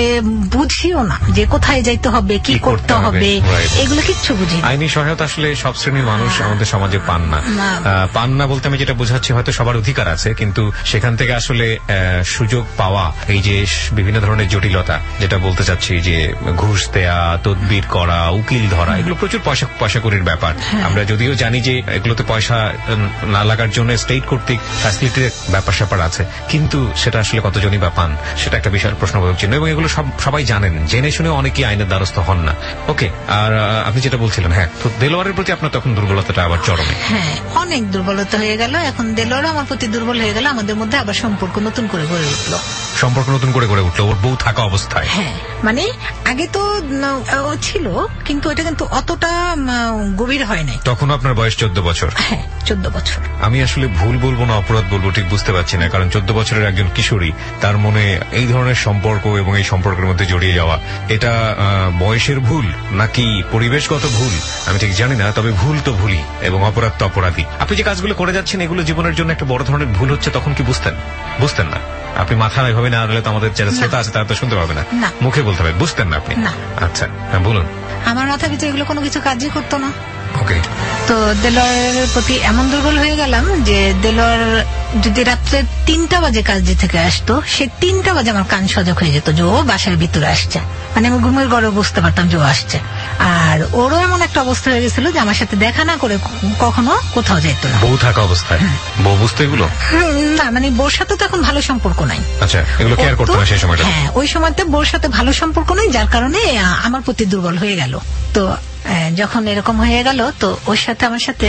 Speaker 6: বুঝিও না যে কোথায় যাইতে হবে, কি করতে হবে, এগুলো কিচ্ছু বুঝি।
Speaker 1: আইনি সহায়তা আসলে সব শ্রেণীর মানুষ আমাদের সমাজে পান না। পান না বলতে আমি যেটা বোঝাচ্ছি, হয়তো সবার অধিকার আছে, কিন্তু সেখান থেকে আসলে সুযোগ পাওয়া, এই যে বিভিন্ন ধরনের জটিলতা, যেটা বলতে চাচ্ছি যে ঘুষ দেয়া, তদবির করা, উকিল ধরা, এগুলো প্রচুর পয়সা পয়সা করির ব্যাপার। আমরা যদিও জানি যে এগুলোতে পয়সা না লাগার জন্য স্টেট কর্তৃক ফ্যাসিলিটির ব্যাপার স্যাপার আছে, কিন্তু সেটা আসলে কতজনই বা পান, সেটা একটা বিশাল প্রশ্নবোধক চিহ্ন। এবং এগুলো সবাই জানেন, জেনে শুনে অনেকেই আইনের দ্বারস্থ হন না। ওকে, আর আপনি যেটা বলছিলেন, হ্যাঁ, তো দেলোয়ারের প্রতি আপনার তখন দুর্বলতাটা আবার চরমে।
Speaker 6: হ্যাঁ, অনেক দুর্বলতা হয়ে গেল। এখন দেলোয়ার আমার প্রতি দুর্বল হয়ে গেল, আমাদের মধ্যে আবার সম্পর্ক নতুন করে গড়ে উঠলো।
Speaker 1: সম্পর্ক নতুন করে গড়ে উঠলো ওর বউ থাকা অবস্থায়?
Speaker 6: হ্যাঁ, মানে আগে তো ছিল, কিন্তু এটা কিন্তু অতটা গভীর হয় নাই।
Speaker 1: তখন আপনার বয়স চোদ্দ বছর?
Speaker 6: হ্যাঁ, চোদ্দ বছর।
Speaker 1: আমি আসলে ভুল বলবো না অপরাধ বলবো ঠিক বুঝতে পারছি না, কারণ চোদ্দ বছরের একজন কিশোরী, তার মনে এই ধরনের সম্পর্ক এবং এই সম্পর্কের মধ্যে জড়িয়ে যাওয়া, এটা বয়সের ভুল নাকি পরিবেশগত ভুল আমি ঠিক জানি না, তবে ভুল তো ভুলই এবং অপরাধ তো অপরাধী। আপনি যে কাজগুলো করে যাচ্ছেন এগুলো জীবনের জন্য একটা বড় ধরনের ভুল হচ্ছে, তখন কি বুঝতেন? বুঝতেন না? আপনি মাথা এভাবে না আনলে তো আমাদের যারা শ্রোতা আছে তারা তো শুনতে পাবে না, মুখে বলতে হবে। বুঝতেন না আপনি? আচ্ছা, হ্যাঁ বলুন।
Speaker 6: আমার মাথা ভিতরে এগুলো কোনো কিছু কাজই করতো না।
Speaker 1: ওকে।
Speaker 6: তো দেলোয়ারের প্রতি এমন দুর্বল হয়ে গেলাম যে দেলোয়ার যদি রাত্রে তিনটা বাজে কাজ থেকে আসতো, সে তিনটা বাজে আমার কান সজাগ হয়ে যেত যে ও বাসার ভিতরে আসছে। মানে আমি ঘুমের ঘরে বুঝতে পারতাম যে ও আসছে। আর ওরও এমন একটা অবস্থা হয়ে গেছিল যে আমার সাথে দেখা না করে কখনো কোথাও যেত না।
Speaker 1: বউ থাকা অবস্থায়? বউ বুঝতো এগুলো?
Speaker 6: না, মানে বউর সাথে তো এখন ভালো সম্পর্ক নাই।
Speaker 1: আচ্ছা, এগুলো কেয়ার করতো না সেই সময়টা?
Speaker 6: হ্যাঁ, ওই সময়তে বউর সাথে ভালো সম্পর্ক নেই, যার কারণে আমার প্রতি দুর্বল হয়ে গেল। তো যখন এরকম হয়ে গেল, তো ওর সাথে আমার সাথে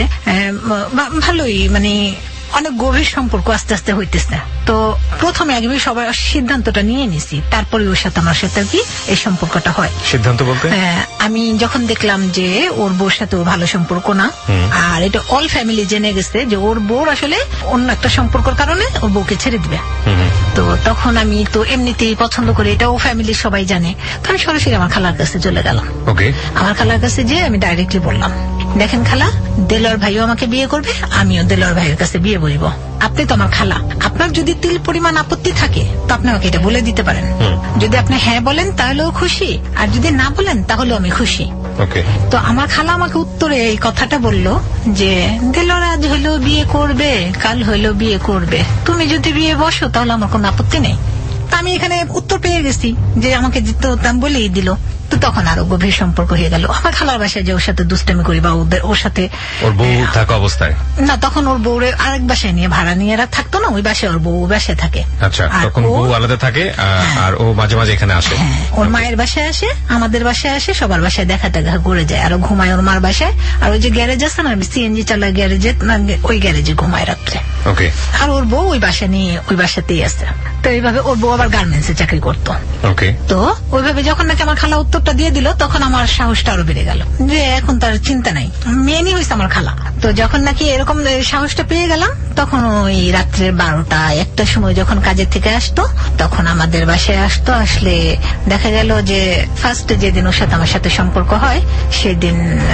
Speaker 6: ভালোই মানে অনেক গভীর সম্পর্ক আস্তে আস্তে হইতেছে। তো প্রথমে আগে সবাই সিদ্ধান্তটা নিয়ে নিছি, তারপরে ওর সাথে আমার সাথে কি এই সম্পর্কটা হয়।
Speaker 1: সিদ্ধান্ত বলতে
Speaker 6: আমি যখন দেখলাম যে ওর বউর সাথে ওর ভালো সম্পর্ক না, আর এটা অল ফ্যামিলি জেনে গেছে যে ওর বউর আসলে অন্য একটা সম্পর্কের কারণে ওর বউকে ছেড়ে দিবে, তো তখন আমি তো এমনিতেই পছন্দ করি, এটা ও ফ্যামিলির সবাই জানে। কারণ সরাসরি আমার খালার কাছে চলে গেলাম। আমার খালার কাছে যে আমি ডাইরেক্টলি বললাম, দেখেন খালা, দেলোয়ার ভাইও আমাকে বিয়ে করবে, আমিও দেলোয়ার ভাইয়ের কাছে বিয়ে বলব। আপনি তো আমার খালা, আপনার যদি তিল পরিমাণ আপত্তি থাকে তো আপনি আমাকে এটা বলে দিতে পারেন। যদি আপনি হ্যাঁ বলেন তাহলেও খুশি, আর যদি না বলেন তাহলেও আমি খুশি। তো আমার খালা আমাকে উত্তরে এই কথাটা বললো যে দেলোয়ার আজ হইলেও বিয়ে করবে, কাল হইলেও বিয়ে করবে, তুমি যদি বিয়ে বসো তাহলে আমার কোনো আপত্তি নেই। আমি এখানে উত্তর পেয়ে গেছি যে আমাকে বলেই দিল। তো তখন আরো গভীর সম্পর্ক হয়ে গেল। আমার খালার বাসায় যে ওর সাথে দুষ্টামি করি বা ওর সাথে
Speaker 1: ওর বউ থাকা অবস্থায়
Speaker 6: না, তখন ওর বউরে আরেক বাসায় নিয়ে ভাড়া নিয়ে থাকতো না, ওই বাসায় ওর বউ বাসায় থাকে।
Speaker 1: আচ্ছা, তখন বউ আলাদা থাকে আর ও মাঝে মাঝে এখানে আসে।
Speaker 6: ওর মায়ের বাসায় আসে, আমাদের বাসায় আসে, সবার বাসায় দেখা টাকা ঘুরে যায়, আর ঘুমায় ওর মার বাসায়। আর ওই যে গ্যারেজ আছে না, সিএনজি চালা গ্যারেজে, ওই গ্যারেজে ঘুমায় রাত্রে। আর ওর বউ ওই বাসা নিয়ে ওই বাসাতেই আছে। তো এইভাবে ওর বউ আবার গার্মেন্টসে চাকরি করতো। তো ওইভাবে যখন নাকি আমার খালা উত্তরটা দিয়ে দিল, তখন আমার সাহসটা আরো বেড়ে গেল যে এখন তার চিন্তা নাই, মেয়েই হয়েছে আমার খালা। তো যখন নাকি এরকম সাহসটা পেয়ে গেলাম, তখন ওই রাত্রে বারোটা একটা সময় যখন কাজের থেকে আসতো, তখন আমাদের বাসায় আসতো। আসলে দেখা গেল যে ফার্স্ট যেদিন ওর সাথে আমার সাথে সম্পর্ক হয়, সেদিন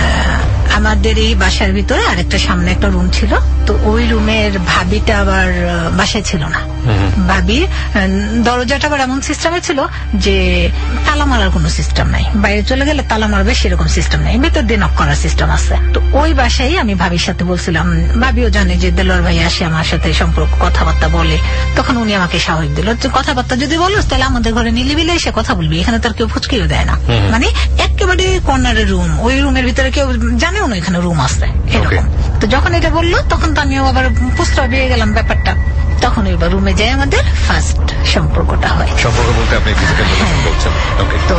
Speaker 6: আমাদের এই বাসার ভিতরে আরেকটা সামনে একটা রুম ছিল। তো ওই রুমের ভাবিটা আবার বাসায় ছিল না। ভাবির দরজাটা আবার এমন সিস্টেমে ছিল যে তালা মারার কোন সিস্টেম নাই, বাইরে চলে গেলে তালা মারবে সেরকম সিস্টেম নাই, ভিতর দিয়ে নক করার সিস্টেম আছে। তো ওই বাসায় আমি ভাবির সাথে বলছিলাম, ভাবিও জানে যে দেলোয়ার ভাই আসে আমার সাথে সম্পর্ক কথাবার্তা বলে। তখন উনি আমাকে সাহস দিল যে কথাবার্তা যদি বলো তাহলে আমাদের ঘরে নিলিবিলে এসে কথা বলবি, এখানে তার কেউ ফুচকিও দেয় না। মানে একেবারে কর্নারের রুম, ওই রুমের ভিতরে কেউ জানেও না এখানে রুম আছে এরকম। তো যখন এটা বললো তখন তো আমিও আবার প্রস্তাব পেয়ে গেলাম ব্যাপারটা। তখন ওইবার রুমে যাই আমাদের ফার্স্ট সম্পর্কটা হয়।
Speaker 1: সম্পর্ক বলতে আপনি ফিজিক্যাল রিলেশন বলছেন? ওকে।
Speaker 6: তো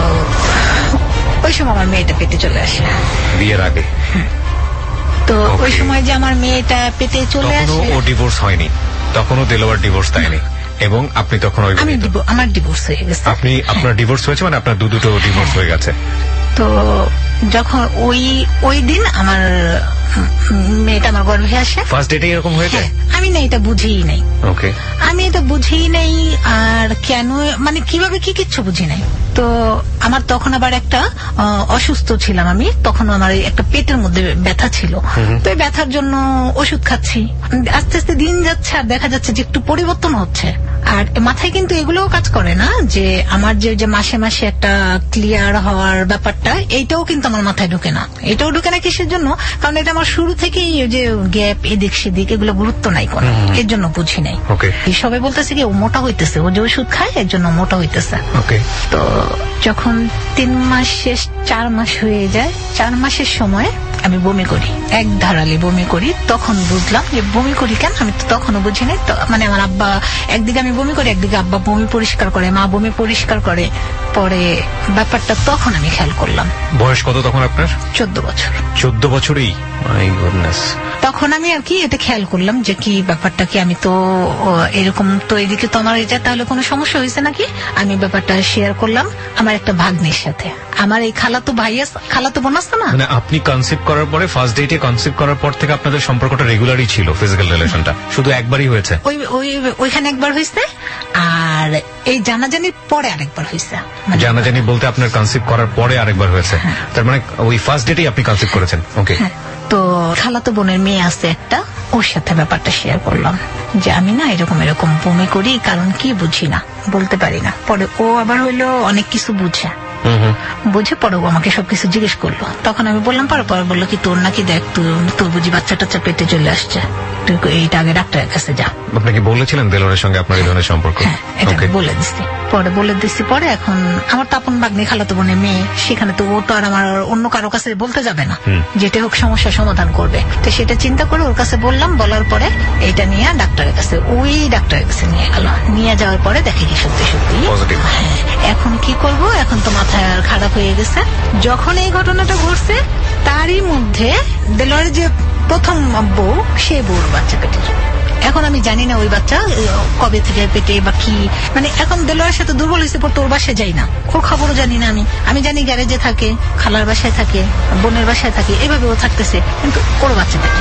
Speaker 6: ওই সময় আমার মেয়েটা পেটে চলে আসে
Speaker 1: বিয়ের আগে।
Speaker 6: তো ওই সময় যে আমার মেয়েটা পেটে চলে আসে,
Speaker 1: ও ডিভোর্স হয়নি তখনও, দেলোয়ার ডিভোর্স দেয়নি, এবং আপনি তখন ওই
Speaker 6: আমার ডিভোর্স হয়ে গেছে।
Speaker 1: আপনি আপনার ডিভোর্স হয়েছে মানে আপনার দু দুটো ডিভোর্স হয়ে গেছে।
Speaker 6: তো যখন ওই ওই দিন আমার মেয়েটা আমার গর্ভে আসে।
Speaker 1: ফার্স্ট ডেটে এরকম হয়েছে?
Speaker 6: আমি না এটা বুঝিই নাই।
Speaker 1: ওকে,
Speaker 6: আমি এটা বুঝিই নাই, আর কেন মানে কিভাবে কি কিচ্ছু বুঝি নাই। তো আমার তখন আবার একটা অসুস্থ ছিলাম আমি, তখন আমার একটা পেটের মধ্যে ব্যথা ছিল। তো এই ব্যথার জন্য ওষুধ খাচ্ছি, আস্তে আস্তে দিন যাচ্ছে আর দেখা যাচ্ছে যে একটু পরিবর্তন হচ্ছে। আর মাথায় কিন্তু এগুলোও কাজ করে না যে আমার যে যে মাসে মাসে একটা ক্লিয়ার হওয়ার ব্যাপারটা, এইটাও কিন্তু আমার মাথায় ঢুকে না। এটাও ঢুকে না কিসের জন্য? কারণ এটা আমার শুরু থেকেই যে গ্যাপ এদিক সেদিক এগুলো গুরুত্ব নাই কোনো, এর জন্য বুঝি নাই। সবাই বলতেছে কি ও মোটা হইতেছে, ও যে ওষুধ খায় এর জন্য মোটা হইতেছে। তো যখন তিন মাস শেষ চার মাস হয়ে যায়, চার মাসের সময় আমি বমি করি, এক ধারালি বমি করি। তখন বুঝলাম যে বমি করি কেন, আমি তো তখনও বুঝি নাই। মানে আমার আব্বা একদিকে আমি বমি করি, একদিকে আব্বা বমি পরিষ্কার করে, মা বমি পরিষ্কার করে। পরে ব্যাপারটা তখন আমি খেয়াল করলাম।
Speaker 1: বয়স কত তখন আপনার?
Speaker 6: চোদ্দ বছর।
Speaker 1: চোদ্দ বছরেই? My goodness.
Speaker 6: তখন আমি আর কি এটা খেয়াল করলাম যে কি ব্যাপারটা কি, আমি তো এরকম, তো এদিকে তো আমার এটা তাহলে কোনো সমস্যা হয়েছে নাকি। আমি ব্যাপারটা শেয়ার করলাম আমার একটা ভাগ্নির সাথে। আমার এই খালাতো ভাই খালাতো বোন আছে না,
Speaker 1: মানে আপনি কনসেপ্ট করার পরে ফার্স্ট ডেটে কনসেপ্ট করার পর থেকে আপনাদের সম্পর্কটা রেগুলারই ছিল, ফিজিক্যাল রিলেশনটা শুধু একবারই হয়েছে? ওই
Speaker 6: ওই ওইখানে একবার হয়েছে, আর এই জানাজানির পরে আরেকবার হয়েছে।
Speaker 1: জানাজানি বলতে আপনার কনসেপ্ট করার পরে আরেকবার হয়েছে? তার মানে ওই ফার্স্ট ডেটেই আপনি কনসেপ্ট করেছেন? ওকে।
Speaker 6: তো খালাতো বোনের মেয়ে আছে একটা, ওর সাথে ব্যাপারটা শেয়ার করলাম যে আমি না এরকম এরকম বমি করি, কারণ কি বুঝি না, বলতে পারি না। পরে ও আবার হইলো অনেক কিছু বুঝে, বুঝে পরে ও আমাকে সবকিছু জিজ্ঞেস করলো। তখন আমি বললাম, পরে পরে বললো কি তোর নাকি দেখ তুই তোর বুঝি বাচ্চা টাচ্চা পেটে চলে আসছে, তুই এইটা আগে ডাক্তারের কাছে যা।
Speaker 1: আপনাকে বলেছিলেন দেলোয়ারের সঙ্গে আপনার এই ধরনের সম্পর্ক?
Speaker 6: হ্যাঁ, এটা বলে দিচ্ছি। পরে বলে দিচ্ছি পরে এখন আমার তাপন বাগ্নি খালাতো বোনের মেয়ে, সেখানে তো ও তো আর আমার অন্য কারো কাছে বলতে যাবে না, যেটা হোক সমস্যা সমাধান করবে। তো সেটা চিন্তা করে ওর কাছে বললাম, বলার পরে এটা নিয়ে ডাক্তারের কাছে, ওই ডাক্তারের কাছে নিয়ে গেল। নিয়ে যাওয়ার পরে দেখে কি সত্যি সত্যি এখন কি করব, এখন তো মাথা আর খারাপ হয়ে গেছে। যখন এই ঘটনাটা ঘটছে তারই মধ্যে দেলোয়ারের যে প্রথম বউ, সে বউর বাচ্চা পেটে। এখন আমি জানি না ওই বাচ্চা কবে থেকে পেটে বা কি, মানে এখন দেলোয়ারের সাথে দুর্বল হয়েছে পর তোর বাসায় যাই না, ওর খবরও জানি না আমি। আমি জানি গ্যারেজে থাকে, খালার বাসায় থাকে, বোনের বাসায় থাকে, এভাবে ও থাকতেছে, কিন্তু ওর বাচ্চা পেটে।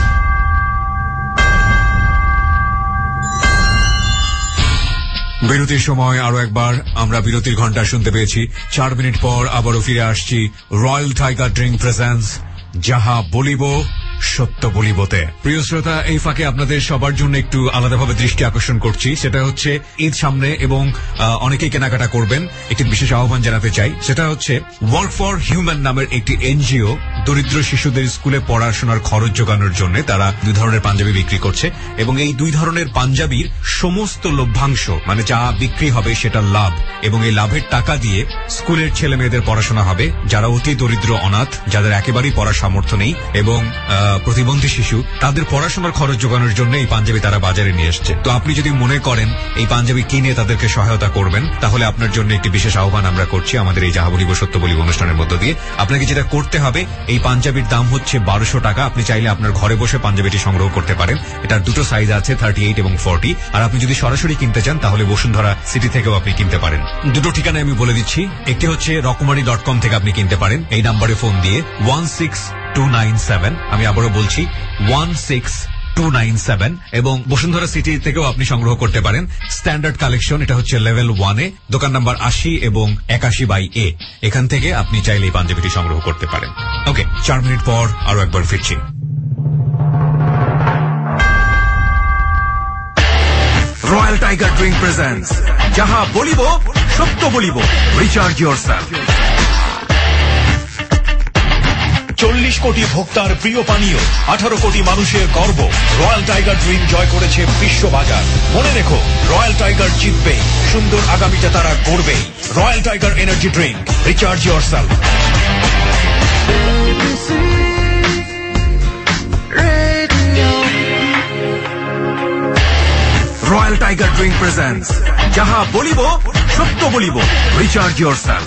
Speaker 3: বিরতির সময় আরো একবার আমরা বিরতির ঘন্টা শুনতে পেয়েছি। চার মিনিট পর আবারও ফিরে আসছি রয়্যাল টাইগার ড্রিঙ্ক প্রেজেন্টস যাহা বলিব সত্য বলিবতে। প্রিয় শ্রোতা, এই ফাঁকে আপনাদের সবার জন্য একটু আলাদাভাবে দৃষ্টি আকর্ষণ করছি। সেটা হচ্ছে ঈদ সামনে এবং অনেকেই কেনাকাটা করবেন, একটি বিশেষ আহ্বান জানাতে চাই। সেটা হচ্ছে ওয়ার্ক ফর হিউম্যান নামের একটি এনজিও দরিদ্র শিশুদের স্কুলে পড়াশোনার খরচ যোগানোর জন্য তারা দুই ধরনের পাঞ্জাবি বিক্রি করছে, এবং এই দুই ধরনের পাঞ্জাবির সমস্ত লভ্যাংশ, মানে যা বিক্রি হবে সেটা লাভ, এবং এই লাভের টাকা দিয়ে স্কুলের ছেলে মেয়েদের পড়াশোনা হবে, যারা অতি দরিদ্র অনাথ, যাদের একেবারেই পড়ার সামর্থ্য নেই, এবং প্রতিবন্ধী শিশু, তাদের পড়াশোনার খরচ যোগানোর জন্য এই পাঞ্জাবি তারা বাজারে নিয়ে এসছে। তো আপনি যদি মনে করেন এই পাঞ্জাবি কিনে তাদেরকে সহায়তা করবেন, তাহলে আপনার জন্য একটি বিশেষ আহ্বান আমরা করছি আমাদের এই যাহা বলিব সত্য বলিব অনুষ্ঠানের মধ্য দিয়ে। আপনাকে যেটা করতে হবে, এই পাঞ্জাবির দাম হচ্ছে বারোশো টাকা। আপনি চাইলে আপনার ঘরে বসে পাঞ্জাবিটি সংগ্রহ করতে পারেন। এটার দুটো সাইজ আছে, থার্টি এইট এবং ফর্টি। আর আপনি যদি সরাসরি কিনতে চান তাহলে বসুন্ধরা সিটি থেকেও আপনি কিনতে পারেন। দুটো ঠিকানা আমি বলে দিচ্ছি। একটি হচ্ছে রকমারি ডট কম থেকে আপনি কিনতে পারেন এই নাম্বারে ফোন দিয়ে, one six two nine seven. আমি আবারও বলছি one six two nine seven. এবং বসুন্ধরা সিটি থেকেও আপনি সংগ্রহ করতে পারেন স্ট্যান্ডার্ড কালেকশন, এটা হচ্ছে লেভেল ওয়ানে, দোকান নাম্বার আশি এবং একাশি বাই এ। এখান থেকে আপনি চাইলে এই পাঞ্জাবিটি সংগ্রহ করতে পারেন। ওকে, চার মিনিট পর আরো একবার ফিরছি।
Speaker 5: রয়্যাল টাইগার ড্রিঙ্ক প্রেজেন্টস যাহা বলিব সত্য বলিব, রিচার্জ ইয়োরসেলফ।
Speaker 7: চল্লিশ কোটি ভোক্তার প্রিয় পানীয়, আঠারো কোটি মানুষের গর্ব, রয়্যাল টাইগার ড্রিঙ্ক জয় করেছে বিশ্ববাজার। মনে রেখো, রয়্যাল টাইগার জিতবে, সুন্দর আগামীটা তারা গড়বে। Royal tiger energy drink, recharge yourself.
Speaker 5: Royal tiger drink presents যাহা বলিব সত্য বলিব, recharge yourself.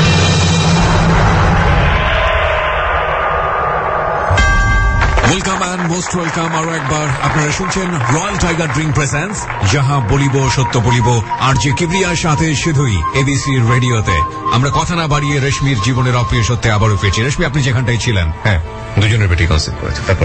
Speaker 3: Welcome and everyone, most welcome আরো একবার। আপনারা শুনছেন রয়্যাল টাইগার ড্রিঙ্ক প্রেজেন্স যাহা বলিব সত্য বলিব, আর যে কিবরিয়ার সাথে শুধুই এবিসি রেডিওতে। আমরা কথা না বাড়িয়ে রেশমির জীবনের অপ্রিয় সত্যে আবারও ফিরছি। রেশমি, আপনি যেখানটাই ছিলেন,
Speaker 1: হ্যাঁ, দুজনের বেটি কনসেপ্ট করেছে। তারপর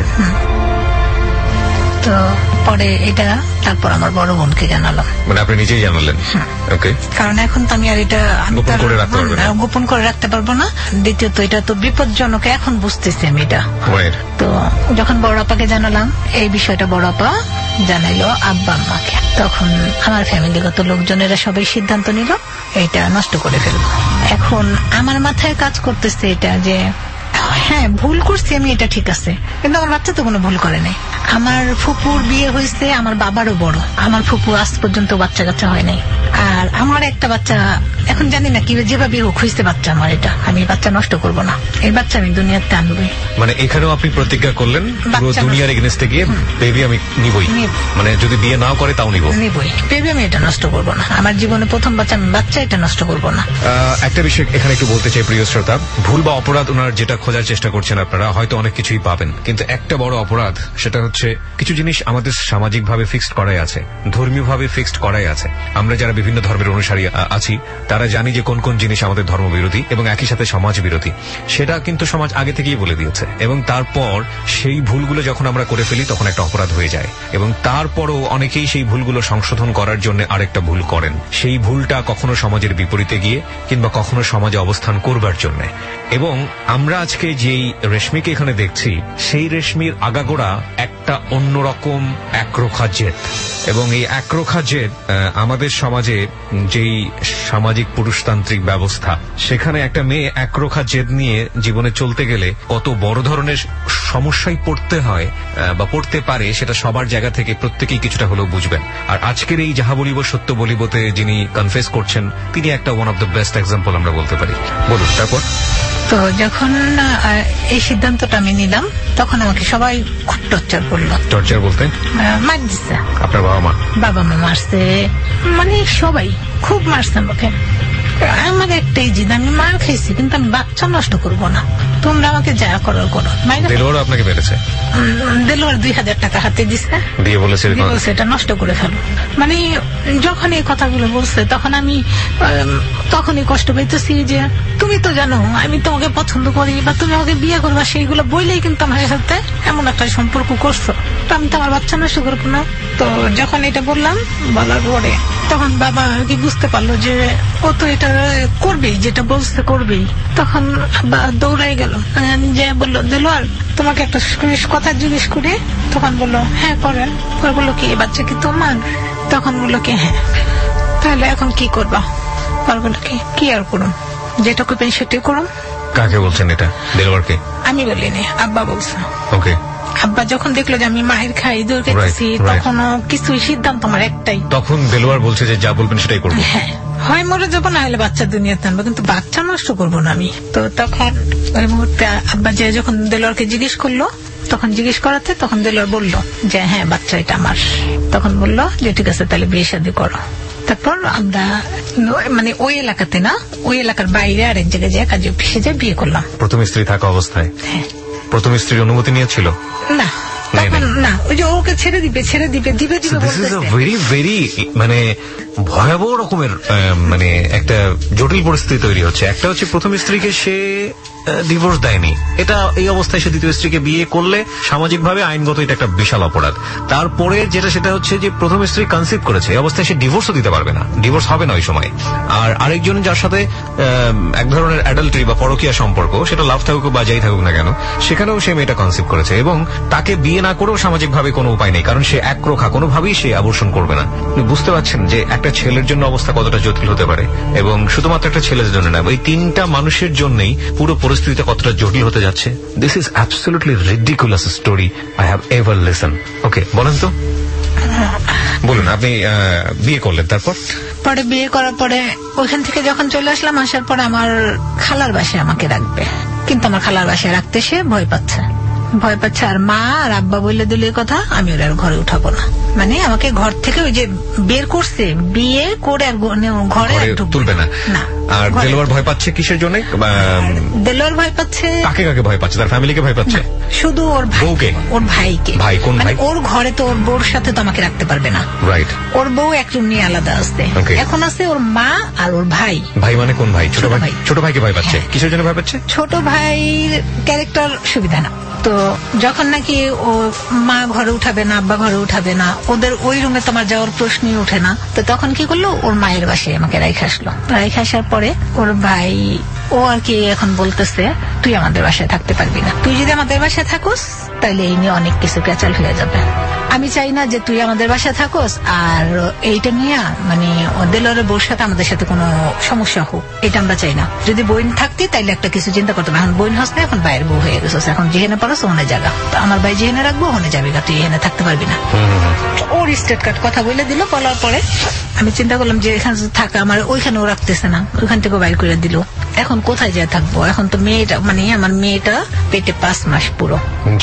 Speaker 6: তো পরে এটা তারপর আমার বড় বোনকে জানালাম।
Speaker 1: মানে আপনি নিজেই জানালেন? ওকে।
Speaker 6: কারণ এখন তো আমি আর এটা
Speaker 1: গোপন করে রাখতে পারবো না।
Speaker 6: গোপন করে রাখতে পারবো না। দ্বিতীয়ত এটা তো বিপজ্জনক, এখন বুঝতেছি আমি এটা। তো যখন বড় আপাকে জানালাম এই বিষয়টা, বড় আপা জানাইলো আব্বা আম্মাকে। তখন আমার ফ্যামিলিগত লোকজনেরা সবাই সিদ্ধান্ত নিল এটা নষ্ট করে ফেলবো। এখন আমার মাথায় কাজ করতেছে এটা যে হ্যাঁ, ভুল করছি আমি, এটা ঠিক আছে, কিন্তু আমার বাচ্চা তো কোনো ভুল করে নাই। আমার ফুপুর বিয়ে হয়েছে আমার বাবারও বড়, আমার ফুপু আজ পর্যন্ত বাচ্চা কাচ্চা হয় নাই। আর আমার একটা বাচ্চা, এখন জানি না কি যেভাবে হোক হয়েছে বাচ্চা আমার, এটা আমি বাচ্চা নষ্ট করব না, এই বাচ্চা আমি দুনিয়াতে আনবই।
Speaker 1: মানে এখানেও আপনি প্রতিজ্ঞা করলেন পুরো দুনিয়ার এগেইনস্টে গিয়ে বেবি আমি নিবই, মানে যদি বিয়ে নাও করে তাও নিব
Speaker 6: নিবই বেবি, আমি এটা নষ্ট করব না। আমার জীবনে প্রথম বাচ্চা, আমি বাচ্চা এটা নষ্ট করব না।
Speaker 1: একটা বিষয় এখানে একটু বলতে চাই প্রিয় শ্রোতা, ভুল বা অপরাধ ওনার যেটা খোঁজার চেষ্টা করছেন আপনারা, হয়তো অনেক কিছুই পাবেন, কিন্তু একটা বড় অপরাধ, সেটা হচ্ছে কিছু জিনিস আমাদের সামাজিক ভাবে ফিক্সড করাই আছে, ধর্মীয় ভাবে ফিক্সড করাই আছে। আমরা যারা বিভিন্ন ধর্মের অনুসারী আছি তারা জানি যে কোন কোন জিনিস আমাদের ধর্ম বিরোধী এবং একই সাথে সমাজ বিরোধী, সেটা কিন্তু সমাজ আগে থেকেই বলে দিয়েছে। এবং তারপর সেই ভুলগুলো যখন আমরা করে ফেলি তখন একটা অপরাধ হয়ে যায়, এবং তারপরও অনেকেই সেই ভুলগুলো সংশোধন করার জন্য আরেকটা ভুল করেন। সেই ভুলটা কখনো সমাজের বিপরীতে গিয়ে কিংবা কখনো সমাজে অবস্থান করবার জন্য। এবং আমরা আজকে যেই রেশমিকে এখানে দেখছি, সেই রেশমির আগাগোড়া একটা অন্যরকম একরোখা জেদ, এবং এই একরোখা জেদ আমাদের সমাজে যেই সামাজিক পুরুষতান্ত্রিক ব্যবস্থা, সেখানে একটা মেয়ে একরোখা জেদ নিয়ে জীবনে চলতে গেলে কত বড় ধরনের সমস্যায় পড়তে হয় বা পড়তে পারে, সেটা সবার জায়গা থেকে প্রত্যেকেই কিছুটা হলেও বুঝবেন। আর আজকের এই যাহা বলিব সত্য বলিবতে যিনি কনফেস করছেন, তিনি একটা one of the best example আমরা বলতে পারি। বলুন তারপর।
Speaker 6: তো যখন এই সিদ্ধান্তটা আমি নিলাম তখন আমাকে সবাই খুব টর্চার করলো।
Speaker 1: টর্চার বলতে?
Speaker 6: মার দিচ্ছে।
Speaker 1: আপনার বাবা মা?
Speaker 6: বাবা মা মারছে, মানে সবাই খুব মারছে আমাকে। আমার একটাই জিদ, আমি মার খাইছি কিন্তু আমি বাচ্চা নষ্ট করব না, তোমরা আমাকে যা করার করো।
Speaker 1: দেলোয়ার আপনাকে মেরেছে?
Speaker 6: দেলোয়ার দুই হাজার টাকা হাতে দিচ্ছে,
Speaker 1: দিয়ে বলেছে
Speaker 6: বলছে এটা নষ্ট করে ফেলো। মানে যখন এই কথাগুলো বলছে তখন আমি তখনই কষ্ট পাইতেছি যে তুমি তো জানো আমি তোমাকে পছন্দ করি বা তুমি আমাকে বিয়ে করবা, সেইগুলো বইলেই কিন্তু আমার সাথে এমন একটা সম্পর্ক করছো, তো আমি তো আমার বাচ্চা নষ্ট করবো না। তো যখন এটা বললাম, বলার পরে তখন বাবা কি বুঝতে পারলো যে ও তো এটা করবেই, যেটা বলছে করবেই। তখন দৌড়াই গেল, যে বললো দেলোয়ার তোমাকে একটা কথা জিজ্ঞেস করে। তখন বললো হ্যাঁ করেন। পরে বললো কি এই বাচ্চা কি তোমার? তখন বললো কি হ্যাঁ। তাহলে এখন কি করবা? পরে বললো কি কি আর করুন, যেটা করবেন সেটাই করুন।
Speaker 1: কাকে বলছেন এটা? দেলোয়ারকে? আমি
Speaker 6: বলিনি, আব্বা বলছে।
Speaker 1: ওকে।
Speaker 6: আব্বা যখন দেখলো যে আমি মায়ের খাই দূর গেছি, তখন কিছু সিদ্ধান্ত আমার একটাই।
Speaker 1: তখন দেলোয়ার বলছে যে যা বলবেন সেটাই করবো।
Speaker 6: হ্যাঁ, হয় মরে যাবো না হলে বাচ্চা দুনিয়াতে আনবো, কিন্তু বাচ্চা নষ্ট করবো না আমি। তো তখন ওই মুহূর্তে আব্বা যে যখন দেলোয়ারকে জিজ্ঞেস করলো, তখন জিজ্ঞেস করাতে তখন দেলোয়ার বললো যে হ্যাঁ বাচ্চা এটা আমার। তখন বললো যে ঠিক আছে তাহলে বিয়ে শাদী করো। তারপর আমরা মানে ওই এলাকাতে না, ওই এলাকার বাইরে আরেক জায়গায় যায় কাজে অফিসে যায় বিয়ে করলাম।
Speaker 1: প্রথম স্ত্রী থাকা অবস্থায়?
Speaker 6: হ্যাঁ।
Speaker 1: প্রথম স্ত্রীর অনুমতি নিয়েছিল?
Speaker 6: না, না, ওই যে ওকে ছেড়ে দিবে ছেড়ে দিবে দিবে দিবে
Speaker 1: ভেরি ভেরি মানে ভয়াবহ রকমের মানে একটা জটিল পরিস্থিতি তৈরি হচ্ছে। একটা হচ্ছে প্রথম স্ত্রীকে সে ডিভোর্স দেয়নি, এটা এই অবস্থায় সে দ্বিতীয় স্ত্রীকে বিয়ে করলে সামাজিকভাবে আইনগত এটা একটা বিশাল অপরাধ। তারপরে যেটা সেটা হচ্ছে যে প্রথম স্ত্রী কনসিভ করেছে, এই অবস্থায় সে ডিভোর্সও দিতে পারবে না, ডিভোর্স হবে না ওই সময়। আর আরেকজন যার সাথে এক ধরনের অ্যাডাল্টারি বা পরকীয়া সম্পর্ক, সেটা লাভ থাকুক বা যাই থাকুক না কেন, সেখানেও সে মেয়েটা কনসিভ করেছে, এবং তাকে বিয়ে না করেও সামাজিকভাবে কোনো উপায় নেই, কারণ সে একরোখা, কোনোভাবেই সে আবর্ষণ করবে না। বুঝতে পারছেন যে একটা ছেলের জন্য অবস্থা কতটা জটিল হতে পারে, এবং শুধুমাত্র একটা ছেলের জন্য না, ওই তিনটা মানুষের জন্যই পুরো পরিস্থিতিটা কতটা জটিল হতে যাচ্ছে। This is absolutely ridiculous story I have ever listen. Okay, বলেন তো, বলুন আপনি বিয়ে করলেন, তারপর?
Speaker 6: পরে বিয়ে করার পরে ওইখান থেকে যখন চলে আসলাম, আসার পরে আমার খালার বাসায় আমাকে রাখবে, কিন্তু আমার খালার বাসায় রাখতে সে ভয় পাচ্ছে, ভয় পাচ্ছে। আর মা আর আব্বা বলে দিল এই কথা, আমি ওর আর ঘরে উঠাবো না। মানে আমাকে ঘর থেকে ওই যে বের করছে, বিয়ে করে আর ঘরে
Speaker 1: তুলবে না। আর দেলোয়ার ভয় পাচ্ছে কিসের জন্য?
Speaker 6: দেলোয়ার ভয় পাচ্ছে
Speaker 1: কাকে কাকে ভয় পাচ্ছে? তার ফ্যামিলিকে ভয় পাচ্ছে?
Speaker 6: শুধু ওর ভাইকে, ওর ভাইকে।
Speaker 1: ভাই কোন ভাই?
Speaker 6: ওর ঘরে তো ওর বউর সাথে তো আমাকে রাখতে পারবে না।
Speaker 1: রাইট।
Speaker 6: ওর বউ এক রুম নিয়ে আলাদা আছে। এখন আছে ওর মা আর ওর ভাই।
Speaker 1: ভাই মানে কোন ভাই? ছোট ভাই। ছোট ভাইকে ভয় পাচ্ছে কিসের জন্য ভয় পাচ্ছে?
Speaker 6: ছোট ভাইয়ের ক্যারেক্টার সুবিধা না। তো যখন নাকি ও মা ঘরে উঠাবে না, আব্বা ঘরে উঠাবে না, ওদের ওই রুমে তোমার যাওয়ার প্রশ্নই ওঠে না। তো তখন কি করলো, ওর মায়ের বাসায় আমাকে রাইখে আসলো। রাইখে আসার পরে ওর ভাই ও আর কি এখন বলতেছে তুই আমাদের বাসায় থাকতে পারবি না, তুই যদি আমাদের বাসায় থাকোস তাহলে এই নিয়ে অনেক কিছু ক্যাচাল হয়ে যাবে। আমি চাই না যে তুই আমাদের বাসায় থাকোস আর এইটা নিয়ে মানে দেলোয়ারের বউর সাথে আমাদের সাথে কোনো সমস্যা হোক, এটা আমরা চাই না। যদি বইন থাকতি তাইলে একটা কিছু চিন্তা করতাম। এখন বইন হস না, এখন বাইরের বউ হয়ে গেছিস, এখন যেহেনে পারো ওখানে জায়গা, তো আমার ভাই যেহেনে রাখবো ওখানে যাবি না, তুই এখানে থাকতে পারবি না। ওর স্টেট কার্ড কথা বলে দিল। বলার পরে আমি চিন্তা করলাম যে এখানে থাকা আমার, ওইখানেও রাখতেছে না, ওইখান থেকে বাইর করে দিল। এখন কোথায় যা থাকবো? এখন তো মেয়েটা মানে আমার মেয়েটা পেটে পাঁচ মাস পুরো।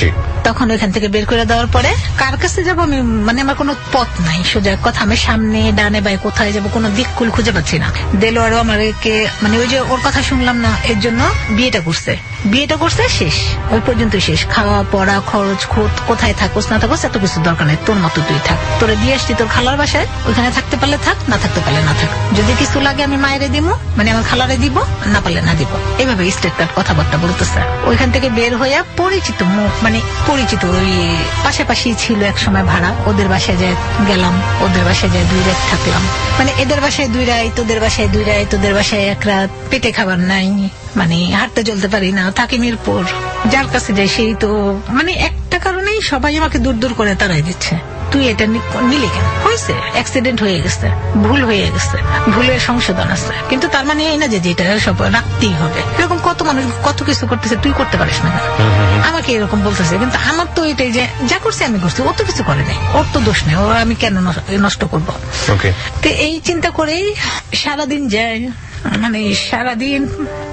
Speaker 6: তখন ওইখান থেকে বের করে দেওয়ার পরে কার কাছে যাবো আমি, মানে আমার কোনো পথ নাই। সোজা কথা, আমি সামনে ডানে বাই কোথায় যাবো কোনো দিককুল খুঁজে পাচ্ছি না। দেলোয়ারও আমাকে মানে ওই যে ওর কথা শুনলাম না, এর জন্য বিয়েটা করছে। বিয়েটা করছে শেষ, ওই পর্যন্ত শেষ। খাওয়া পড়া খরচ খোঁত, কোথায় থাকোস না থাকোস এত কিছু দরকার নেই, তোর মতো তুই থাক। তোরে দিয়ে আসছি তোর খালার বাসায়, ওইখানে থাকতে পারলে থাক, না থাকতে পারলে না থাক। যদি কিছু লাগে আমি মায়েরে দিব, মানে আমার খালারে দিব, না পারলে না দিব। এইভাবে স্টেট কার্ড কথাবার্তা বলতেছে। ওইখান থেকে বের হইয়া পরিচিত মুখ, মানে পরিচিত ওই পাশাপাশি ছিল এক সময় ভাড়া, ওদের বাসায় যায় গেলাম, ওদের বাসায় যায় দুই রাত থাকলাম। মানে এদের বাসায় দুই রাত, তোদের বাসায় দুই রাত, তোদের বাসায় এক রাত। পেটে খাবার নাই, মানে হাঁটতে চলতে পারি না, থাকি মিরপুর। যার কাছে যাই সেই তো মানে একটা কারণেই সবাই আমাকে দূর দূর করে তাড়াই দিচ্ছে। তুই এটা নিলি কেন? হয়েছে, অ্যাক্সিডেন্ট হয়ে গেছে, ভুল হয়ে গেছে, ভুলের সংশোধন আছে, কিন্তু তার মানে এই না যে যেটা সব রাখতেই হবে। এরকম কত মানুষ কত কিছু করতেছে, তুই করতে পারিস না আমাকে এরকম বলতেছে। কিন্তু আমার তো এটাই যে যা করছে আমি করছি, ও তো কিছু করে নাই, ওর তো দোষ নেই, ও আমি কেন নষ্ট করবো? তো এই চিন্তা করেই সারাদিন যায়, মানে সারাদিন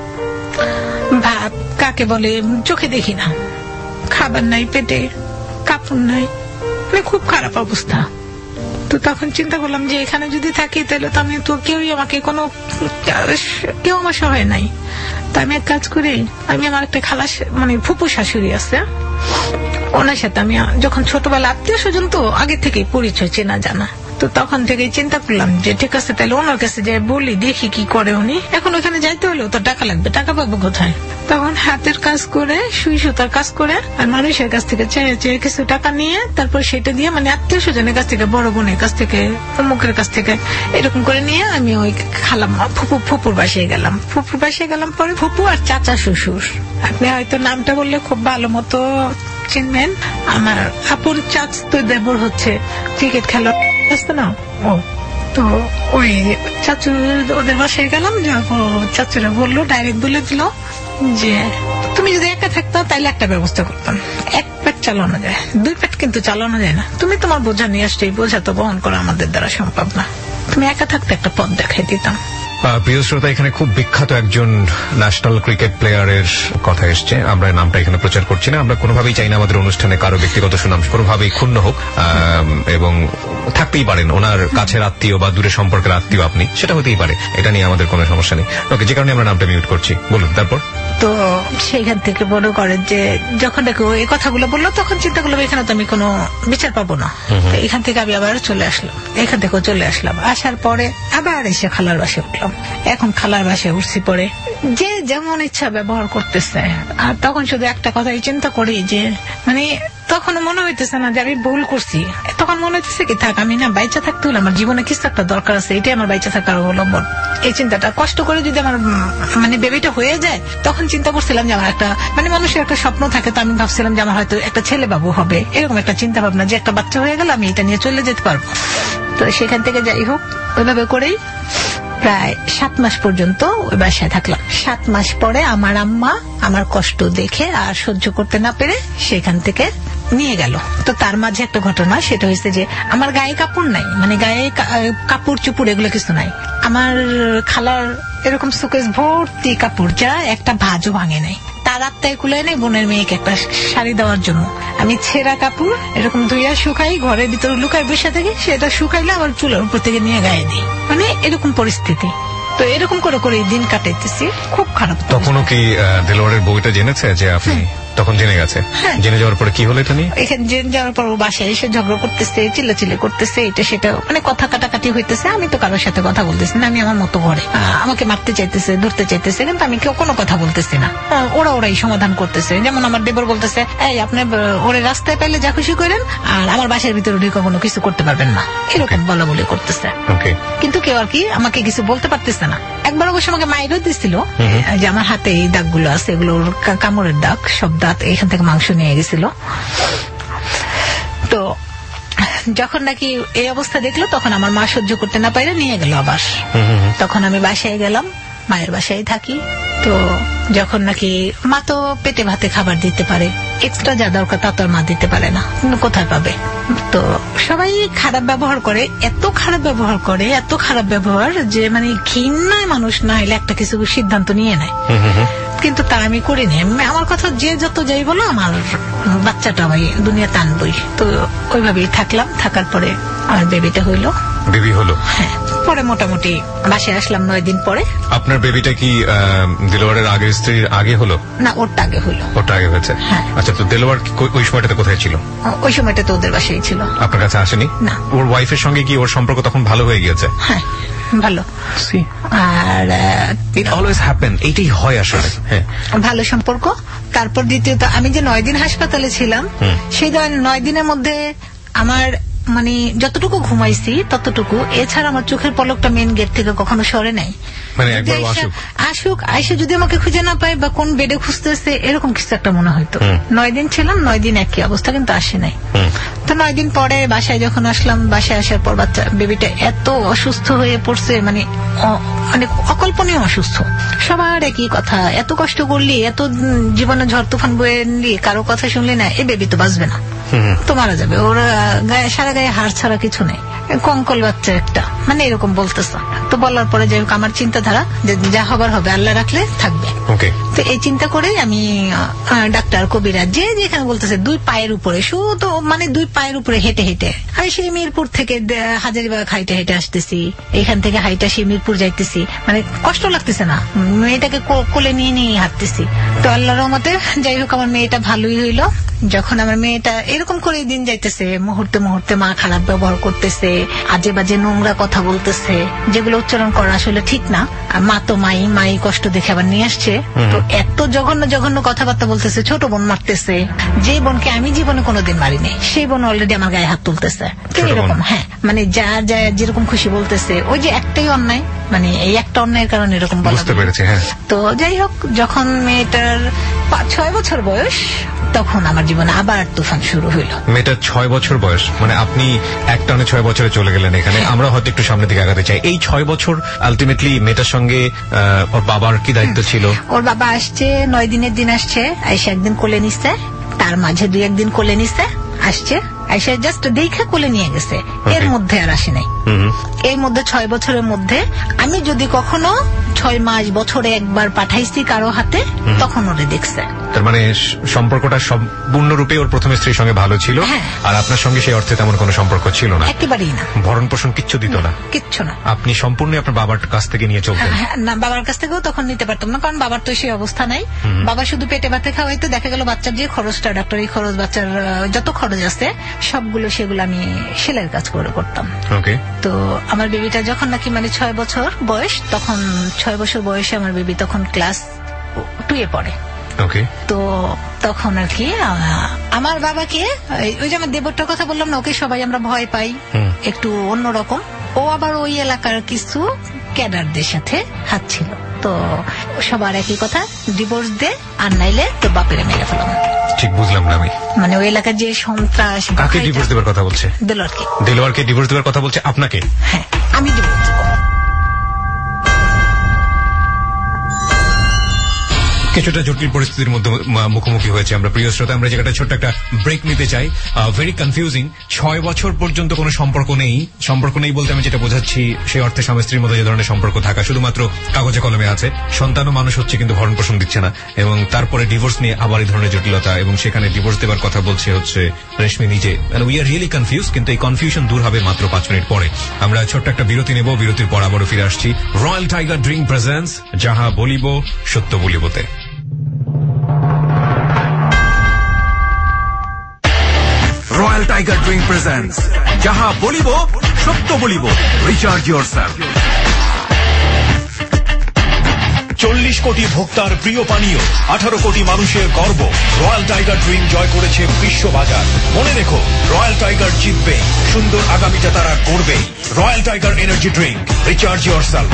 Speaker 6: ভাত কাকে বলে চোখে দেখি না, খাবার নাই পেটে, কাপড় নাই, মানে খুব খারাপ অবস্থা। তো তখন চিন্তা করলাম যে এখানে যদি থাকি তাহলে তো আমি তো কেউই আমাকে কোনো কেউ আমার সহায় নাই। তো আমি এক কাজ করি, আমি আমার একটা খালা মানে ফুপু শাশুড়ি আছে, ওনার সাথে আমি যখন ছোটবেলা আত্মীয় স্বজন তো আগে থেকেই পরিচয় চেনা জানা, তো তখন থেকে চিন্তা করলাম যে ঠিক আছে তাহলে ওনার কাছে যাই বলি, দেখি কি করে উনি। এখন ওখানে যাইতে হলেও তো টাকা লাগবে, টাকা পাবো কোথায়? তখন হাতের কাজ করে, সুই সুতার কাজ করে আর মানুষের কাছ থেকে চেয়ে চেয়ে কিছু টাকা নিয়ে তারপর সেটা দিয়ে মানে আত্মীয় স্বজনের কাছ থেকে, বড় বোনের কাছ থেকে, অমুকের কাছ থেকে এরকম করে নিয়ে আমি ওই খালাম ফুপু ফুপুর বাসায় গেলাম। ফুপুর বাসায় গেলাম পরে ফুপু আর চাচা শ্বশুর, আপনি হয়তো নামটা বললে খুব ভালো মতো চিনবেন। আমার আপন চাচতো দেবর হচ্ছে ক্রিকেট খেলা আসতো না, ও তো ওই চাচু ওদের বাসায় গেলাম। চাচুরা বললো, ডাইরেক্ট বলে দিল যে তুমি যদি একা থাকতো তাহলে একটা ব্যবস্থা করতাম, এক পেট চালানো যায়, দুই পেট কিন্তু চালানো যায় না। তুমি তোমার বোঝা নিয়ে আসছো, এই বোঝা তো বহন করা আমাদের দ্বারা সম্ভব না, তুমি একা থাকতে একটা পথ দেখাই দিতাম।
Speaker 1: প্রিয় শ্রোতা, এখানে খুব বিখ্যাত একজন ন্যাশনাল ক্রিকেট প্লেয়ারের কথা এসছে, আমরা নামটা এখানে প্রচার করছি না। আমরা কোনোভাবেই চাই না আমাদের অনুষ্ঠানে কারো ব্যক্তিগত সুনাম কোনোভাবেই ক্ষুণ্ণ হোক, এবং থাকতেই পারেন ওনার কাছের আত্মীয় বা দূরের সম্পর্কের আত্মীয় আপনি, সেটা হতেই পারে, এটা নিয়ে আমাদের কোনো সমস্যা নেই। ওকে, যে কারণে আমরা নামটা মিউট করছি, বলুন তারপর।
Speaker 6: তো সেইখান থেকে মনে করেন যে যখন দেখো এই কথাগুলো বললো তখন চিন্তা করলাম এখানে তো আমি কোনো বিচার পাবো না। এখান থেকে আমি আবার চলে আসলাম, এখান থেকেও চলে আসলাম। আসার পরে আবার এসে খালার বাসায় উঠলাম। এখন খালার বাসায় উঠছি পরে যে যেমন ইচ্ছা ব্যবহার করতেছে। আর তখন শুধু একটা কথাই চিন্তা করি যে মানে তখন মনে হইতেছে না যে আমি ভুল করছি, তখন মনে হইতেছে কি থাক, আমি না বাইচা থাকতে হলে আমার জীবনে কিছু একটা দরকার আছে, এটাই আমার বাইচা থাকার অবলম্বন। এই চিন্তাটা কষ্ট করে যদি আমার মানে বেবিটা হয়ে যায়, তখন চিন্তা করছিলাম যে আমার একটা মানে মানুষের একটা স্বপ্ন থাকে, তো আমি ভাবছিলাম যে আমার হয়তো একটা ছেলে বাবু হবে, এরকম একটা চিন্তা ভাবনা যে একটা বাচ্চা হয়ে গেল আমি এটা নিয়ে চলে যেতে পারবো। তো সেখান থেকে যাই হোক ওইভাবে করেই প্রায় সাত মাস পর্যন্ত ওই বাসায় থাকলাম। সাত মাস পরে আমার আম্মা আমার কষ্ট দেখে আর সহ্য করতে না পেরে সেখান থেকে নিয়ে গেল। তো তার মাঝে একটা ঘটনা, সেটা হয়েছে যে আমার গায়ে কাপড় নাই, মানে গায়ে কাপড় চুপুর এগুলো কিছু নাই। আমার খালার এরকম সুকেস ভর্তি কাপড়, যা একটা ভাজও ভাঙে নাই। তার আত্মায় কুলায় নেই বোনের মেয়েকে একটা শাড়ি দেওয়ার জন্য। আমি ছেঁড়া কাপড় এরকম ধুইয়া শুকাই, ঘরের ভিতরে লুকায় বসে থাকি, সেটা শুকাইলে আবার চুলের উপর থেকে নিয়ে গায়ে দিই, মানে এরকম পরিস্থিতি। তো এরকম করে করে দিন কাটাইতেছি, খুব খারাপ।
Speaker 1: তখনও কি দেলোয়ারের বউটা জেনেছে যে আপনি? তখন জেনে গেছে। জেনে যাওয়ার পরে কি হলো এটা নিয়ে?
Speaker 6: এখানে জেনে যাওয়ার পর ও বাসায় এসে ঝগড়া করতেছে, চিল্লাচিল্লি করতেছে, এটা সেটা, মানে কথা কাটাকাটি হইতেছে। আমি তো কারোর সাথে কথা বলতেছি না, আমি আমার মতো ঘরে। আমাকে মারতে চাইতেছে, ধরতে চাইতেছে, কিন্তু আমি কেউ কোনো কথা বলতেছি না। ওরা ওরাই সমাধান করতেছে। যেমন আমার দেবর বলতেছে, এই আপনি ওরে রাস্তায় পাইলে যা খুশি করেন, আর আমার বাসার ভিতরে ঢুকে কোনো কিছু করতে পারবেন না, এরকম বলা বলি করতেছে। কিন্তু কেউ আর কি আমাকে কিছু বলতে পারতেছে না। একবার অবশ্য আমাকে মাইরও দিচ্ছিল, যে আমার হাতে এই দাগগুলো আছে, এগুলো কামড়ের দাগ, সব দাঁত এখান থেকে মাংস নিয়ে গেছিল। তো যখন নাকি এই অবস্থা দেখলো, তখন আমার মা সহ্য করতে না পারে নিয়ে গেল আবার। তখন আমি বাসায় গেলাম, মায়ের বাসায় থাকি। তো যখন নাকি মা তো পেটে ভাতে খাবার দিতে পারে, এক্সট্রা যা দরকার তা তো মা দিতে পারে না, কোথায় পাবে? তো সবাই খারাপ ব্যবহার করে, এত খারাপ ব্যবহার করে, এত খারাপ ব্যবহার যে মানে ঘৃণায় মানুষ না হলে একটা কিছু সিদ্ধান্ত নিয়ে নেয়। কিন্তু তা আমি করিনি। আমার কথা যে যত যাই বলো, আমার বাচ্চাটা আমি দুনিয়াতে আনবই। তো ওইভাবেই থাকলাম। থাকার পরে আমার বেবিটা হইলো।
Speaker 1: বেবি হলো?
Speaker 6: হ্যাঁ। পরে মোটামুটি বাসায় আসলাম নয় দিন পরে।
Speaker 1: আপনার বেবিটা কি দেলোয়ারের আগের স্ত্রীর আগে হলো?
Speaker 6: না, ওরটা আগে হইলো।
Speaker 1: ওরটা আগে হয়েছে?
Speaker 6: হ্যাঁ।
Speaker 1: আচ্ছা, তো দেলোয়ার ওই সময়টাতে কোথায় ছিল?
Speaker 6: ওই সময়টা তো ওদের বাসায় ছিল।
Speaker 1: আপনার কাছে আসেনি?
Speaker 6: না।
Speaker 1: ওর ওয়াইফের সঙ্গে কি ওর সম্পর্ক তখন ভালো হয়ে গিয়েছে?
Speaker 6: হ্যাঁ, ভালো। আর
Speaker 1: ইট অলওয়েজ হ্যাপেন, এইটাই হয় আসলে। হ্যাঁ,
Speaker 6: ভালো সম্পর্ক। তারপর দ্বিতীয়ত, আমি যে নয় দিন হাসপাতালে ছিলাম, সেই নয় দিনের মধ্যে আমার মানে যতটুকু ঘুমাইছি ততটুকু, এছাড়া আমার চোখের পলকটা মেন গেট থেকে কখনো সরে নাই।
Speaker 1: মানে একবার আসুক
Speaker 6: আসুক আইসে যদি আমাকে খুঁজে না পাই, বা কোন বেডে খুঁজতেছে, এরকম কিছু একটা মনে হইতো। নয় দিন ছিলাম, নয় দিন একই অবস্থা, কিন্তু আসে নাই। তো নয় দিন পরে বাসায় যখন আসলাম, বাসায় আসার পর বাচ্চা বেবিটা এত অসুস্থ হয়ে পড়ছে, মানে মানে অকল্পনীয় অসুস্থ। সবার একই কথা, এত কষ্ট করলি, এত জীবনে ঝড় তুফান বয়ে নিলি, কারো কথা শুনলি না, এ বেবি তো বাঁচবে না, তো মারা যাবে। ওর গায়ে সারা গায়ে হাড় ছাড়া কিছু নেই, কঙ্কল বাচ্চা একটা, মানে এরকম বলতেছে। তো বলার পরে যাই হোক, আমার চিন্তাধারা যে যা হবার হবে, আল্লাহ রাখলে থাকবে। তো এই চিন্তা করে আমি ডাক্তার, কবিরাজ, যে যেখানে বলতেছে দুই পায়ের উপরে, শুধু মানে দুই পায়ের উপরে হেঁটে হেঁটে, আমি সেই মিরপুর থেকে হাজারিবাগ হাইটে হেঁটে আসতেছি, এখান থেকে হাইটা সেই মিরপুর যাইতেছি, মানে কষ্ট লাগতেছে না, মেয়েটাকে কোলে নিয়ে নিয়ে হাঁটতেছি। তো আল্লাহর রহমতে যাই হোক, আমার মেয়েটা ভালোই হইলো। যখন আমার মেয়েটা এরকম করে দিন যাইতেছে, মুহূর্তে মুহূর্তে মা খারাপ ব্যবহার করতেছে, আজে বাজে নোংরা কথা বলতেছে, যেগুলো উচ্চারণ করা আসলে ঠিক না। মা তো মাই মাই কষ্ট দেখে আবার নিয়ে আসছে, তো এত জঘন্য জঘন্য কথাবার্তা বলতেছে, ছোট বোন মারতেছে, যে বোনকে আমি জীবনে কোনোদিন মারিনি, সেই বোন অলরেডি আমার গায়ে হাত তুলতেছে। তো এরকম, হ্যাঁ, মানে যা যা যেরকম খুশি বলতেছে, ওই যে একটাই অন্যায়, মানে এই একটা অন্যায়ের কারণে এরকম
Speaker 1: বুঝতে পেরেছি। হ্যাঁ।
Speaker 6: তো যাই হোক, যখন মেয়েটার পাঁচ ছয় বছর বয়স, তখন আমার জীবনে আবার তুফান শুরু হইল।
Speaker 1: মেয়েটার ছয় বছর বয়স, মানে আপনি এক টানে ছয় বছরে চলে গেলেন এখানে। আমরা হয়তো একটু সামনের দিকে আগাতে চাই। এই ছয় বছর আলটিমেটলি মেয়েটার সঙ্গে ওর বাবার কি দায়িত্ব ছিল?
Speaker 6: ওর বাবা আসছে, নয় দিনের দিন আসছে, আইসা একদিন কোলে নিচ্ছে, তার মাঝে দুই একদিন কোলে নিচ্ছে, আসছে, আইসা জাস্ট দেখে কোলে নিয়ে গেছে, এর মধ্যে আর আসে নাই। এর মধ্যে ছয় বছরের মধ্যে আমি যদি কখনো ছয় মাস বছরে একবার পাঠাইছি কারো হাতে, তখন ওরে দেখছে।
Speaker 1: তার মানে সম্পর্কটা সম্পূর্ণরূপে ওর প্রথম স্ত্রীর সঙ্গে ভালো ছিল, আর আপনার সঙ্গে সেই অর্থে তেমন কোনো সম্পর্ক ছিল না?
Speaker 6: একেবারেই না।
Speaker 1: ভরণ পোষণ কিচ্ছু দিত না?
Speaker 6: কিচ্ছু না।
Speaker 1: আপনি সম্পূর্ণ আপনার বাবার কাছ থেকে নিয়ে চলতেন?
Speaker 6: না, বাবার কাছ থেকেও তখন নিতে পারতাম না, কারণ বাবার তো সেই অবস্থা নাই। বাবা শুধু পেটে ভাতে খাওয়াইতো, দেখা গেল বাচ্চার যে খরচটা, ডাক্তারি খরচ, বাচ্চার যত খরচ আছে সবগুলো, সেগুলো আমি সেলাইয়ের কাজ করে করতাম। তো আমার বেবিটা যখন নাকি মানে ছয় বছর বয়স, তখন ছয় বছর বয়সে আমার বেবি তখন ক্লাস টু এ পড়ে। তো তখন আর কি আমার বাবাকে, ওই যে আমার দেবরটার কথা বললাম না, ওকে সবাই আমরা ভয় পাই, একটু অন্যরকম। ও আবার ওই এলাকার কিছু ক্যাডারদের সাথে হাত ছিল, তো সবার একই কথা, ডিভোর্স দে, আর নাইলে তো বাপেরে মেরে ফেলাম।
Speaker 1: ঠিক বুঝলাম না আমি,
Speaker 6: মানে ওই এলাকার যে সন্ত্রাস।
Speaker 1: কাকে ডিভোর্স দেওয়ার কথা বলছে?
Speaker 6: দেলোয়ারকে।
Speaker 1: দেলোয়ারকে ডিভোর্স দেওয়ার কথা বলছে আপনাকে?
Speaker 6: হ্যাঁ, আমি ডিভোর্স দেব।
Speaker 3: কিছুটা জটিল পরিস্থিতির মধ্যে মুখোমুখি হয়েছে আমরা প্রিয় শ্রোতা। আমরা জায়গাটা ছোট্ট একটা ব্রেক নিতে চাই। Very confusing. ছয় বছর পর্যন্ত কোনো সম্পর্ক নেই। সম্পর্ক নেই বলতে আমি যেটা বোঝাচ্ছি সেই অর্থে স্বামী স্ত্রীর মধ্যে যে ধরনের সম্পর্ক থাকা শুধুমাত্র কাগজে কলমে আছে। সন্তানও মানুষ হচ্ছে কিন্তু ভরণ পোষণ দিচ্ছে না, এবং তারপরে ডিভোর্স নিয়ে আবার এই ধরনের জটিলতা, এবং সেখানে ডিভোর্স দেওয়ার কথা বলছে হচ্ছে রেশমি নিজে। উই আর রিয়েলি কনফিউজ, কিন্তু এই কনফিউশন দূর হবে মাত্র পাঁচ মিনিট পরে। আমরা ছোট্ট একটা বিরতি নেব, বিরতির পর আবারও ফিরে আসছি রয়্যাল টাইগার ড্রিঙ্ক প্রেজেন্স যাহা বলিব সত্য বলিবতে।
Speaker 5: রয়্যাল টাইগার ড্রিঙ্ক প্রেজেন্স যাহা বলিব সত্য বলিব, রিচার্জ ইয়োরসেলফ।
Speaker 7: চল্লিশ কোটি ভোক্তার প্রিয় পানীয়, আঠারো কোটি মানুষের গর্ব, রয়্যাল টাইগার ড্রিঙ্ক জয় করেছে বিশ্ববাজার। মনে রেখো, রয়্যাল টাইগার জিতবে, সুন্দর আগামীটা তারা করবে। Royal tiger energy drink, recharge yourself.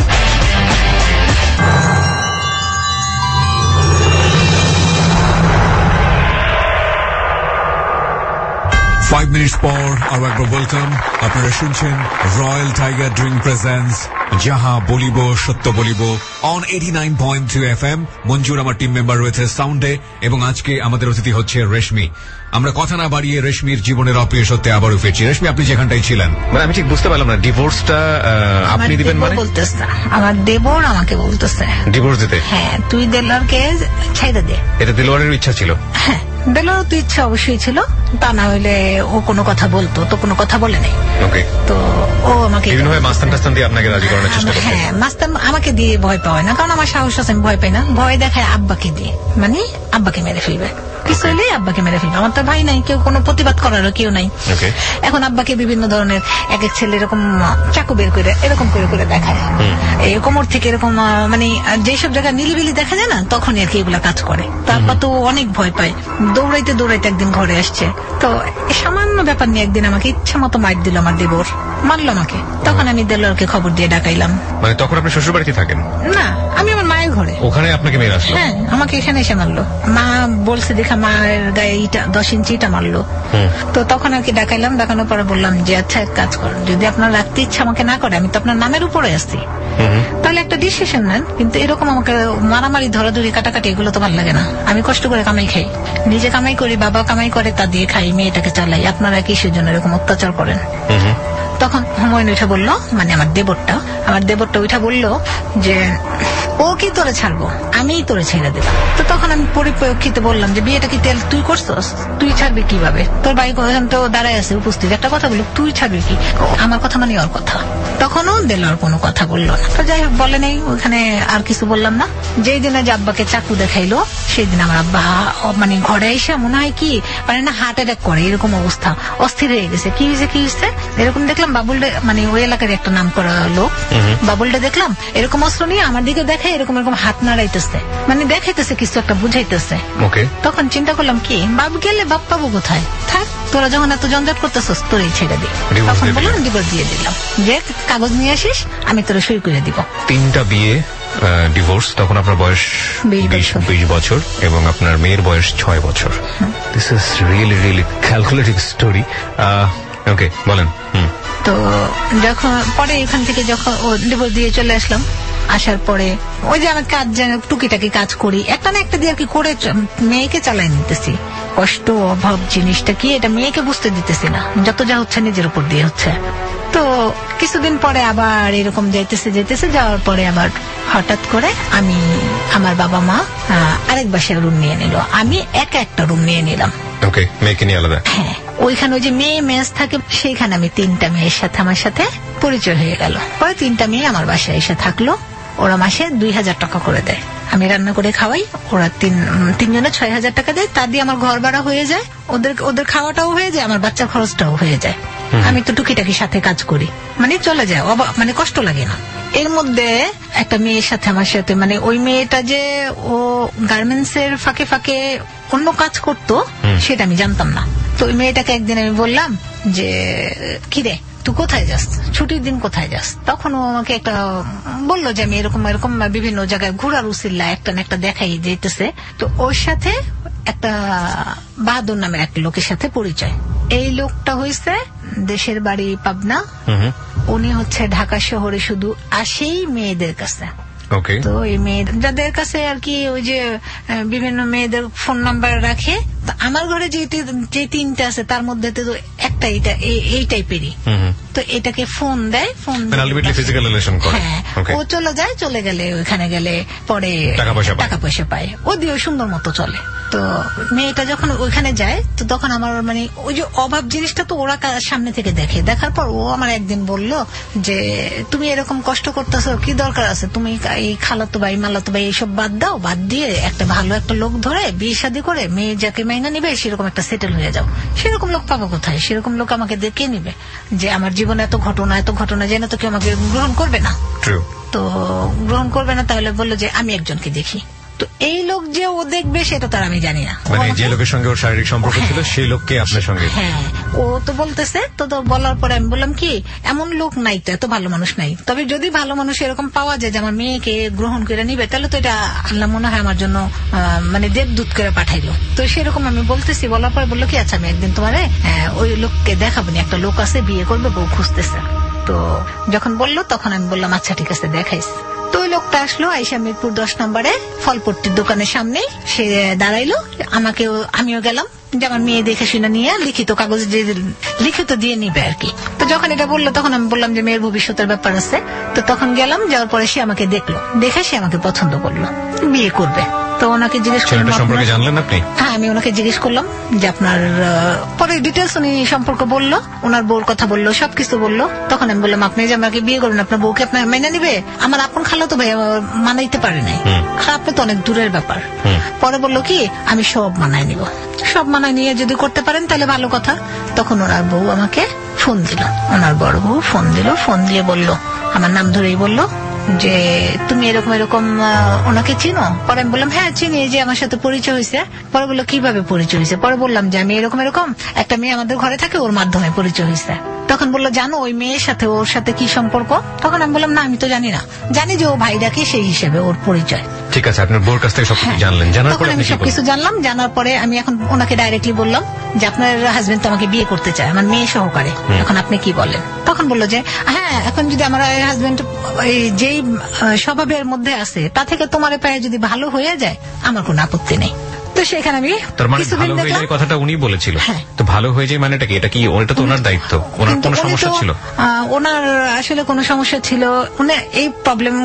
Speaker 3: Five minutes পর আরো একবার ওয়েলকাম। আপনারা শুনছেন রয়্যাল টাইগার ড্রিঙ্ক প্রেজেন্স যাহা বলিব সত্য বলিব on eighty nine point two F M. Manjur আমার টিম মেম্বার রয়েছে সাউন্ডে, এবং আজকে আমাদের অতিথি হচ্ছে রেশমি। আমরা কথা না বাড়িয়ে রেশমির জীবনের অপ্রিয় সত্যে আবারও ফিরছি। রেশমি, আপনি যেখানটাই ছিলেন,
Speaker 1: মানে আমি ঠিক বুঝতে পারলাম না, ডিভোর্সটা আপনি দিবেন মানে?
Speaker 6: বলতেছে আমার দেবর আমাকে বলতেছে
Speaker 1: ডিভোর্স দিতে।
Speaker 6: হ্যাঁ, তুই দেলোয়ারকে ছেড়ে দে।
Speaker 1: এটা দেলোয়ারের ইচ্ছা ছিল?
Speaker 6: হ্যাঁ, দেলোয়ার তো ইচ্ছা অবশ্যই ছিল, তা না হইলে ও কোনো কথা বলতো, তো কোনো কথা বলে নাই।
Speaker 1: ওকে।
Speaker 6: তো ও আমাকে
Speaker 1: বিভিন্ন ভাবে মাস্তান টাস্তান দিয়ে আপনাকে রাজি করানোর চেষ্টা করছে।
Speaker 6: হ্যাঁ, মাস্তান আমাকে দিয়ে ভয় পাওয়ায় না, কারণ আমার সাহস আছে, আমি ভয় পাই না। ভয় দেখায় আব্বাকে দিয়ে, মানে আব্বাকে মেরে ফেলবে, কিছু হলে আব্বাকে মেরে ফেলবে। আমার তো ভাই নাই, কেউ কোনো প্রতিবাদ করারও কেউ নাই। এখন আব্বাকে বিভিন্ন ধরনের এক এক ছেলে এরকম চাকু বের করে এরকম করে করে দেখায়, এই কোমর থেকে এরকম, মানে যেসব জায়গায় নিলিবিলি দেখা যায় না, তখনই আর কি এগুলা কাজ করে। তারপর তো অনেক ভয় পায়, দৌড়াইতে দৌড়াইতে একদিন ঘরে আসছে, তো সামান্য ব্যাপার নিয়ে একদিন আমাকে ইচ্ছা মতো মার দিল আমার দেবর, মারলো আমাকে। তখন আমি দেলোয়ারকে খবর দিয়ে ডাকাইলাম।
Speaker 1: মানে তখন আপনি শ্বশুর বাড়িতে থাকেন?
Speaker 6: না, আমি আমার মায়ের ঘরে।
Speaker 1: ওখানে আপনাকে মেরে আসলো?
Speaker 6: হ্যাঁ, আমাকে এখানে এসে মারলো। মা বলছে দেখা মায়ের গায়ে ইটা দশ ইঞ্চি ইটা মারলো। তো তখন আর কি ডাকাইলাম, ডাকানোর পরে বললাম যে আচ্ছা এক কাজ করেন, যদি আপনার রাখতে ইচ্ছা আমাকে না করে, আমি তো আপনার নামের উপরে আসছি, তাহলে একটা ডিসিশন নেন, কিন্তু এরকম আমাকে মারামারি ধরাধরি কাটাকাটি এগুলো তো ভালো লাগে না। আমি কষ্ট করে কামাই খাই, নিজে কামাই করি, বাবা কামাই করে, তা দিয়ে খাই, মেয়েটাকে চালাই, আপনারা কিসের জন্য এরকম অত্যাচার করেন? তখন হুমায়ুন উঠা বললো, মানে আমার দেবরটা আমার দেবরটা উঠা বললো যে ও কি তোরে ছাড়বো, আমিই তোরে ছেড়ে দেব। তো তখন আমি পরিপ্রেক্ষিতে বললাম যে বিয়েটা কি তেল তুই করছস, তুই ছাড়বি কিভাবে? তোর ভাই তো দাঁড়ায় আছে উপস্থিত, একটা কথা বলি, তুই ছাড়বি কি? আমার কথা মানে ওর কথা। তখনও দেলোয়ার কোনো কথা বললো না। তো যাই হোক, বলে নেই, ওখানে আর কিছু বললাম না। যেই দিনে যে আব্বাকে চাকু দেখাইলো, সেই দিন আমার আব্বা মানে ঘরে এসে মনে হয় কি মানে না হার্ট অ্যাটাক করে, এরকম অবস্থা, অস্থির হয়ে গেছে। কি হয়েছে কি হয়েছে এরকম দেখলাম। বাবুলডে মানে ওই এলাকার একটা নাম করা লোক, বাবুলডে দেখলাম এরকম অস্ত্র নিয়ে আমার দিকে দেখে এরকম এরকম হাত নাড়াইতেছে, মানে দেখাইতেছে কিছু একটা বুঝাইতেছে। তখন চিন্তা করলাম কি বাপ গেলে বাপ পাবো কোথায়, থাক তোরা যখন এত জঞ্জাট করতেছস তোরাই ছেড়ে দি। তখন বললাম ডিভোর্স দিয়ে দিলাম, যে কাগজ নিয়ে আসিস আমি তোরা সই করে দিব।
Speaker 1: তিনটা বিয়ে, ডিভোর্স, তখন আপনার বয়স বিশ বছর এবং আপনার মেয়ের বয়স ছয় বছর। This is really really calculative story. Okay, বলেন।
Speaker 6: তো যখন পরে এখান থেকে যখন ও ডিভোর্স দিয়ে চলে আসলাম, আসার পরে ওই যে আমার কাজ যেন টুকিটাকি কাজ করি, একটা না একটা দিয়ে আর কি করে মেয়েকে চালাই নিতেছি। কষ্ট অভাব জিনিসটা কি এটা মেয়েকে বুঝতে দিতেছি না, যত যা হচ্ছে নিজের উপর দিয়ে হচ্ছে। তো কিছুদিন পরে আবার এরকম যাইতেছে যাইতেছে যাওয়ার পরে আবার হঠাৎ করে আমি আমার বাবা মা আরেক বাসায় রুম নিয়ে নিল, আমি একা একটা রুম নিয়ে নিলাম।
Speaker 1: ওকে, মেয়েকে নিয়ে আলাদা?
Speaker 6: হ্যাঁ, ওইখানে ওই যে মেয়ে মেস থাকে, সেইখানে আমি তিনটা মেয়ের সাথে আমার সাথে পরিচয় হয়ে গেল। পরে তিনটা মেয়ে আমার বাসায় এসে থাকলো, ওরা মাসে দুই হাজার টাকা করে দেয়, আমি রান্না করে খাওয়াই, ওরা তিন তিনজনে ছয় হাজার টাকা দেয়, তা দিয়ে আমার ঘর ভাড়া হয়ে যায়, ওদের ওদের খাওয়াটাও হয়ে যায়, আমার বাচ্চার খরচটাও হয়ে যায়। আমি তো টুকিটাকি সাথে কাজ করি, মানে চলে যায়, মানে কষ্ট লাগে না। এর মধ্যে একটা মেয়ের সাথে আমার সাথে, মানে ওই মেয়েটা যে ও গার্মেন্টস এর ফাঁকে ফাঁকে অন্য কাজ করতো সেটা আমি জানতাম না। তো ওই মেয়েটাকে একদিন আমি বললাম যে কি রে তুই কোথায় যাস, ছুটির দিন কোথায় যাস? তখন ও আমাকে একটা বললো যে আমি এরকম এরকম বিভিন্ন জায়গায় ঘোরার উসিল্লা একটা না একটা দেখাই যেতেছে। তো ওর সাথে একটা বাহাদুর নামের একটা লোকের সাথে পরিচয়। এই লোকটা হয়েছে দেশের বাড়ি পাবনা, উনি হচ্ছে ঢাকা শহরে শুধু আসেই মেয়েদের কাছে,
Speaker 1: ওকে।
Speaker 6: তো এই মেয়ে যাদের কাছে আর কি ওই যে বিভিন্ন মেয়েদের ফোন নাম্বার রাখে, আমার ঘরে যে যে তিনটা আছে তার মধ্যে তো একটা এটা এই টাইপেরই, তো এটাকে ফোন দেয়, ফোন ও চলে যায়, চলে গেলে ওইখানে গেলে পরে টাকা পয়সা পায়, ও দিয়ে সুন্দর মতো চলে। তো মেয়েটা যখন ওইখানে যায় তো তখন আমার মানে ওই যে অভাব জিনিসটা তো ওরা সামনে থেকে দেখে, দেখার পর ও আমার একদিন বলল যে তুমি এরকম কষ্ট করতেছো, কি দরকার আছে, তুমি এই খালাতো ভাই মালাতো ভাই এইসব বাদ দাও, বাদ দিয়ে একটা ভালো একটা লোক ধরে বিয়ে শাদী করে মেয়ে যাকে মাইনা নিবে সেরকম একটা সেটেল হয়ে যাও। সেরকম লোক পাবো কোথায়? সেরকম লোক আমাকে দেখে নিবে যে আমার জীবনে এত ঘটনা এত ঘটনা জেনে তো কেউ আমাকে গ্রহণ করবে না। তো গ্রহণ করবে না, তাহলে বললো যে আমি একজনকে দেখি। তো এই লোক যে ও দেখবে সেটা তো আমি জানি না,
Speaker 1: মানে যে লোকের সঙ্গে ওর শারীরিক সম্পর্ক ছিল সেই লোককে আপনার সঙ্গে।
Speaker 6: হ্যাঁ, ও তো বলতেছে, তো তো বলার পরে আমি বললাম কি এমন লোক নাই তো, এত ভালো মানুষ নাই, তবে যদি ভালো মানুষ এরকম পাওয়া যায় যে আমার মেয়েকে গ্রহণ করে নিবে তাহলে তো এটা আল্লাহ মনে হয় আমার জন্য মানে দেবদূত করে পাঠাইলো। তো সেরকম আমি বলতেছি, বলার পরে বললো কি আচ্ছা আমি একদিন তোমারে ওই লোককে দেখাবো, একটা লোক আছে বিয়ে করবে, বউ খুঁজতেছে। তো যখন বললো তখন আমি বললাম আচ্ছা ঠিক আছে দেখাইস। তো ওই লোকটা আসলো, আইসা মিরপুর দশ নম্বরে ফলপট্টির দোকানের সামনে সে দাঁড়াইলো, আমাকে আমিও গেলাম যে আমার মেয়ে দেখে শুনে নিয়ে লিখিত কাগজ লিখিত দিয়ে নিবে আর কি। তো যখন এটা বললো তখন আমি বললাম যে মেয়ের ভবিষ্যতের ব্যাপার আছে। তো তখন গেলাম, যাওয়ার পরে সে আমাকে দেখলো, দেখে সে আমাকে পছন্দ করলো, বিয়ে করবে। তো ওনাকে জিজ্ঞেস করলাম
Speaker 1: সম্পর্কে জানলেন আপনি?
Speaker 6: হ্যাঁ, আমি ওনাকে জিজ্ঞেস করলাম যে আপনার, পরে ডিটেলস উনি সম্পর্ক বললো, ওনার বউর কথা বললো, সবকিছু বললো। তখন আমি বললাম আপনি যে আমাকে বিয়ে করবেন আপনার বউকে আপনার মেনে নিবে? আমার আপন খালা তো ভাই মানাইতে পারে নাই, আপনি তো অনেক দূরের ব্যাপার। পরে বললো কি আমি সব মানায় নিব, সব মানায় নিয়ে যদি করতে পারেন তাহলে ভালো কথা। তখন ওনার বউ আমাকে ফোন দিল, ওনার বড় বউ ফোন দিল, ফোন দিয়ে বলল, আমার নাম ধরেই বলল যে তুমি এরকম এরকম ওনাকে চিনো? পরে আমি বললাম হ্যাঁ চিনি, যে আমার সাথে পরিচয় হয়েছে। পরে বললো কিভাবে পরিচয় হয়েছে? পরে বললাম যে আমি এরকম এরকম একটা মেয়ে আমাদের ঘরে থাকে, ওর মাধ্যমে পরিচয় হয়েছে। তখন বললো জানো ওই মেয়ের সাথে ওর সাথে কি সম্পর্ক? তখন আমি বললাম না আমি তো জানি না, জানি যে ও ভাই ডাকে সেই হিসেবে ওর পরিচয়।
Speaker 1: ঠিক আছে, আপনার বউর কাছ থেকে সবকিছু জানলেন, জানার পরে
Speaker 6: আমি সবকিছু জানলাম। জানার পরে আমি এখন ওনাকে ডাইরেক্টলি বললাম যে আপনার হাজবেন্ড তো আমাকে বিয়ে করতে চায় আমার মেয়ে সহকারে, এখন আপনি কি বলেন? তখন বললো যে হ্যাঁ এখন যদি আমার হাজবেন্ড যেই স্বভাবের মধ্যে আছে তা থেকে তোমার পায়ে যদি ভালো হয়ে যায় আমার কোনো আপত্তি নেই। তো সেখানে আমি
Speaker 1: কথাটা উনি বলেছিল, তো ভালো হয়ে যায় মানেটা কি? এটা কি ওটা তো ওনার দায়িত্ব, ওনার কোনো সমস্যা ছিল?
Speaker 6: ওনার আসলে কোনো সমস্যা ছিল, উনি এই প্রবলেম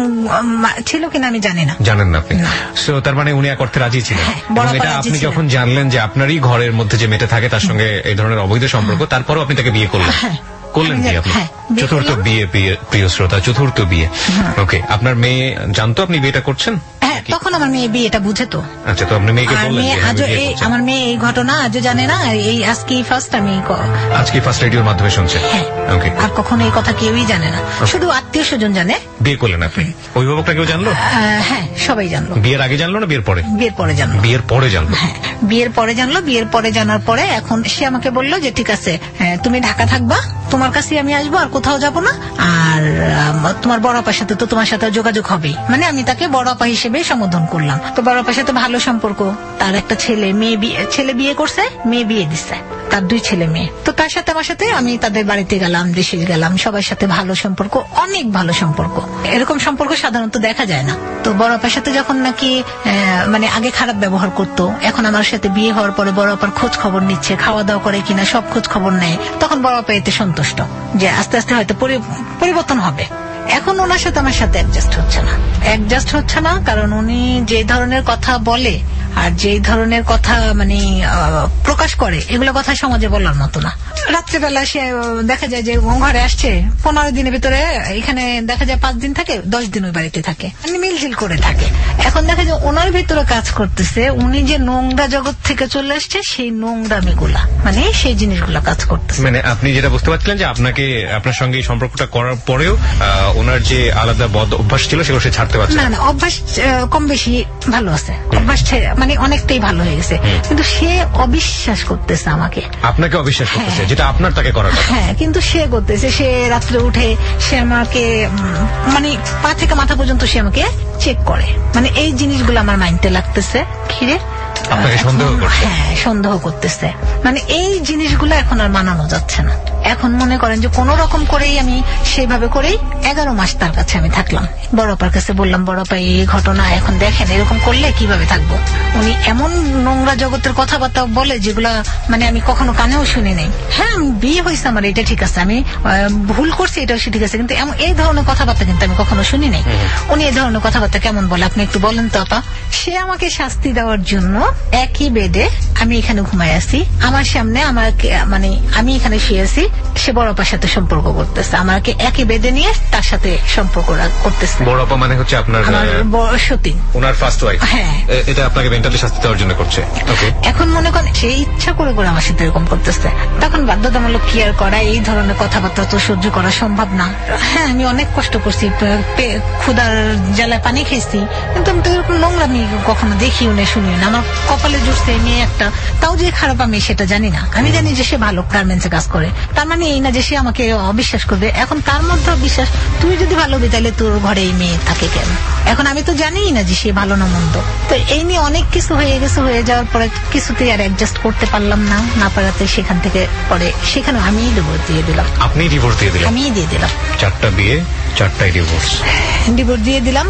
Speaker 6: ছিল কিনা আমি জানি না।
Speaker 1: জানেন না আপনি? সো তার মানে উনি এক অর্থে রাজি ছিলেন। এটা আপনি যখন জানলেন যে আপনারই ঘরের মধ্যে যে মেয়েটা থাকে তার সঙ্গে এই ধরনের অবৈধ সম্পর্ক, তারপরও আপনি তাকে বিয়ে করলেন, করলেন কি আপনি? চতুর্থ বিয়ে, প্রিয় শ্রোতা, চতুর্থ বিয়ে। ওকে, আপনার মেয়ে জানতো আপনি বিয়েটা করছেন?
Speaker 6: তখন আমার মেয়ে বিয়েটা বুঝে তো।
Speaker 1: আচ্ছা, তো আপনি মেয়েকে বললেন?
Speaker 6: আজও আমার মেয়ে এই ঘটনা আজও জানে না, এই আজকেই ফার্স্ট আমি
Speaker 1: আজকেই ফার্স্ট রেডিওর মাধ্যমে শুনছে।
Speaker 6: ওকে, আর কখনো এই কথা কেউই জানে না, শুধু আত্মীয় স্বজন জানে।
Speaker 1: বিয়ে করলেন আপনি, অভিভাবকটা কেউ জানলো?
Speaker 6: হ্যাঁ, সবাই জানলো।
Speaker 1: বিয়ের আগে জানলো না বিয়ের পরে?
Speaker 6: বিয়ের পরে জানলো।
Speaker 1: বিয়ের পরে জানলো?
Speaker 6: হ্যাঁ, বিয়ের পরে জানলো। বিয়ের পরে জানার পরে এখন সে আমাকে বললো যে ঠিক আছে তুমি ঢাকা থাকবা, তোমার কাছে আমি আসবো, আর কোথাও যাব না, আর তোমার বড় আপার সাথে তো তোমার সাথে যোগাযোগ হবে। মানে আমি তাকে বড় আপা হিসেবে সম্বোধন করলাম। তো বড় আপার সাথে ভালো সম্পর্ক, তার একটা ছেলে মেয়ে ছেলে বিয়ে করছে, মেয়ে বিয়ে দিচ্ছে, তার দুই ছেলে মেয়ে। তো তার সাথে আমার সাথে আমি তাদের বাড়িতে গেলাম, দেশে গেলাম, সবার সাথে ভালো সম্পর্ক, অনেক ভালো সম্পর্ক। এরকম সম্পর্ক সাধারণত দেখা যায় না। তো বড় আপার সাথে যখন নাকি মানে আগে খারাপ ব্যবহার করতো, এখন আমার সাথে বিয়ে হওয়ার পরে বড় আপার খোঁজ খবর নিচ্ছে, খাওয়া দাওয়া করে কিনা সব খোঁজ খবর নেয়, তখন বড় আপা এতে সন্তুষ্ট যে আস্তে আস্তে হয়তো পরিবর্তন হবে। এখন ওনার সাথে আমার সাথে অ্যাডজাস্ট হচ্ছে না, অ্যাডজাস্ট হচ্ছে না কারণ উনি যে ধরনের কথা বলে আর যে ধরনের কথা মানে প্রকাশ করে, এগুলো কথা সমাজে বলার মতো না। রাত্রেবেলা সে দেখা যায় যে ঘরে আসছে, পনেরো দিনের ভিতরে এখানে দেখা যায় পাঁচ দিন থাকে, দশ দিন ওই বাড়িতে থাকে, মানে মিলঝিল করে থাকে। এখন দেখা যায় ওনার ভিতরে কাজ করতেছে, উনি যে নোংরা জগৎ থেকে চলে আসছে সেই নোংরামিগুলা, মানে সেই জিনিসগুলা কাজ করতেছে।
Speaker 1: মানে আপনি যেটা বুঝতে পারছিলেন যে আপনাকে আপনার সঙ্গে এই সম্পর্কটা করার পরেও ওনার যে আলাদা বদ অভ্যাস ছিল সেগুলো সে ছাড়তে পারছে
Speaker 6: না। না, অভ্যাস কম বেশি ভালো আছে, অভ্যাস মানে অনেকটাই ভালো হয়ে গেছে, কিন্তু সে অবিশ্বাস করতেছে আমাকে।
Speaker 1: আপনাকে অবিশ্বাস করতেছে, যেটা আপনার তাকে করার কথা।
Speaker 6: হ্যাঁ, কিন্তু সে করতেছে, সে রাত্রে উঠে সে আমাকে মানে পা থেকে মাথা পর্যন্ত সে আমাকে চেক করে, মানে এই জিনিসগুলো আমার মাইন্ডে লাগতেছে। ঘিরে
Speaker 1: আপনাকে সন্দেহ করছে?
Speaker 6: হ্যাঁ, সন্দেহ করতেছে, মানে এই জিনিসগুলো এখন আর মানানো যাচ্ছে না। এখন মনে করেন যে কোন রকম করেই আমি সেইভাবে করেই এগারো মাস তার কাছে আমি থাকলাম। বড় আপার কাছে বললাম, বড় আপা এই ঘটনা, এখন দেখেন এরকম করলে কিভাবে থাকবো। উনি এমন নোংরা জগতের কথাবার্তা বলে যেগুলা মানে আমি কখনো কানেও শুনি নাই। হ্যাঁ বিয়ে হয়েছে আমার, এটা ঠিক আছে, আমি ভুল করছি এটাও ঠিক আছে, কিন্তু এই ধরনের কথাবার্তা কিন্তু আমি কখনো শুনি নাই। উনি এই ধরনের কথাবার্তা কেমন বলে আপনি একটু বলেন তো আপা। সে আমাকে শাস্তি দেওয়ার জন্য একই বেডে আমি এখানে ঘুমাই আছি, আমার সামনে আমার মানে আমি এখানে শুয়ে আছি, সে বড় আপার সাথে সম্পর্ক করতেছে, আমাকে একই বেডে নিয়ে তার সাথে সম্পর্ক করতেছে।
Speaker 1: বড় আপা মানে হচ্ছে আপনার
Speaker 6: সতীন,
Speaker 1: ওনার ফার্স্ট ওয়াইফ।
Speaker 6: হ্যাঁ,
Speaker 1: এটা আপনাকে মেন্টালি শাস্তি দেওয়ার জন্য করছে।
Speaker 6: এখন মনে করেন সে ইচ্ছা করে করে আমার সাথে এরকম করতেছে, তখন বাধ্যতামূলক কেয়ার করা, এই ধরনের কথাবার্তা তো সহ্য করা সম্ভব না। হ্যাঁ আমি অনেক কষ্ট করছি, ক্ষুধার জ্বালায় পানি খেয়েছি, কিন্তু আমি তো এরকম নোংরা আমি কখনো দেখিও না শুনিও না। আমার কপালে জুড়ছে মেয়ে একটা, তাও যে খারাপ আমি সেটা জানি না। আমি জানি যে সে ভালো গার্মেন্টসে কাজ করে, তার মানে এই না যে সে আমাকে অবিশ্বাস করবে। এখন তার মধ্যে বিশ্বাস, তুই যদি ভালো হবি তাহলে তোর ঘরে এই মেয়ে থাকে কেন? এখন আমি তো জানি না যে সে ভালো না মন্দ। তো এই নিয়ে অনেক কিছু হয়ে গেছে, হয়ে যাওয়ার পরে কিছুতেই আর অ্যাডজাস্ট করতে পারলাম না, না পারাতে সেখান থেকে পরে সেখানে আমি ডিভোর্স দিয়ে দিলাম।
Speaker 1: আপনি ডিভোর্স দিয়ে দিলেন?
Speaker 6: আমি দিয়ে দিলাম।
Speaker 1: চারটা বিয়ে, চারটাই ডিভোর্স।
Speaker 6: ডিভোর্স দিয়ে দিলাম।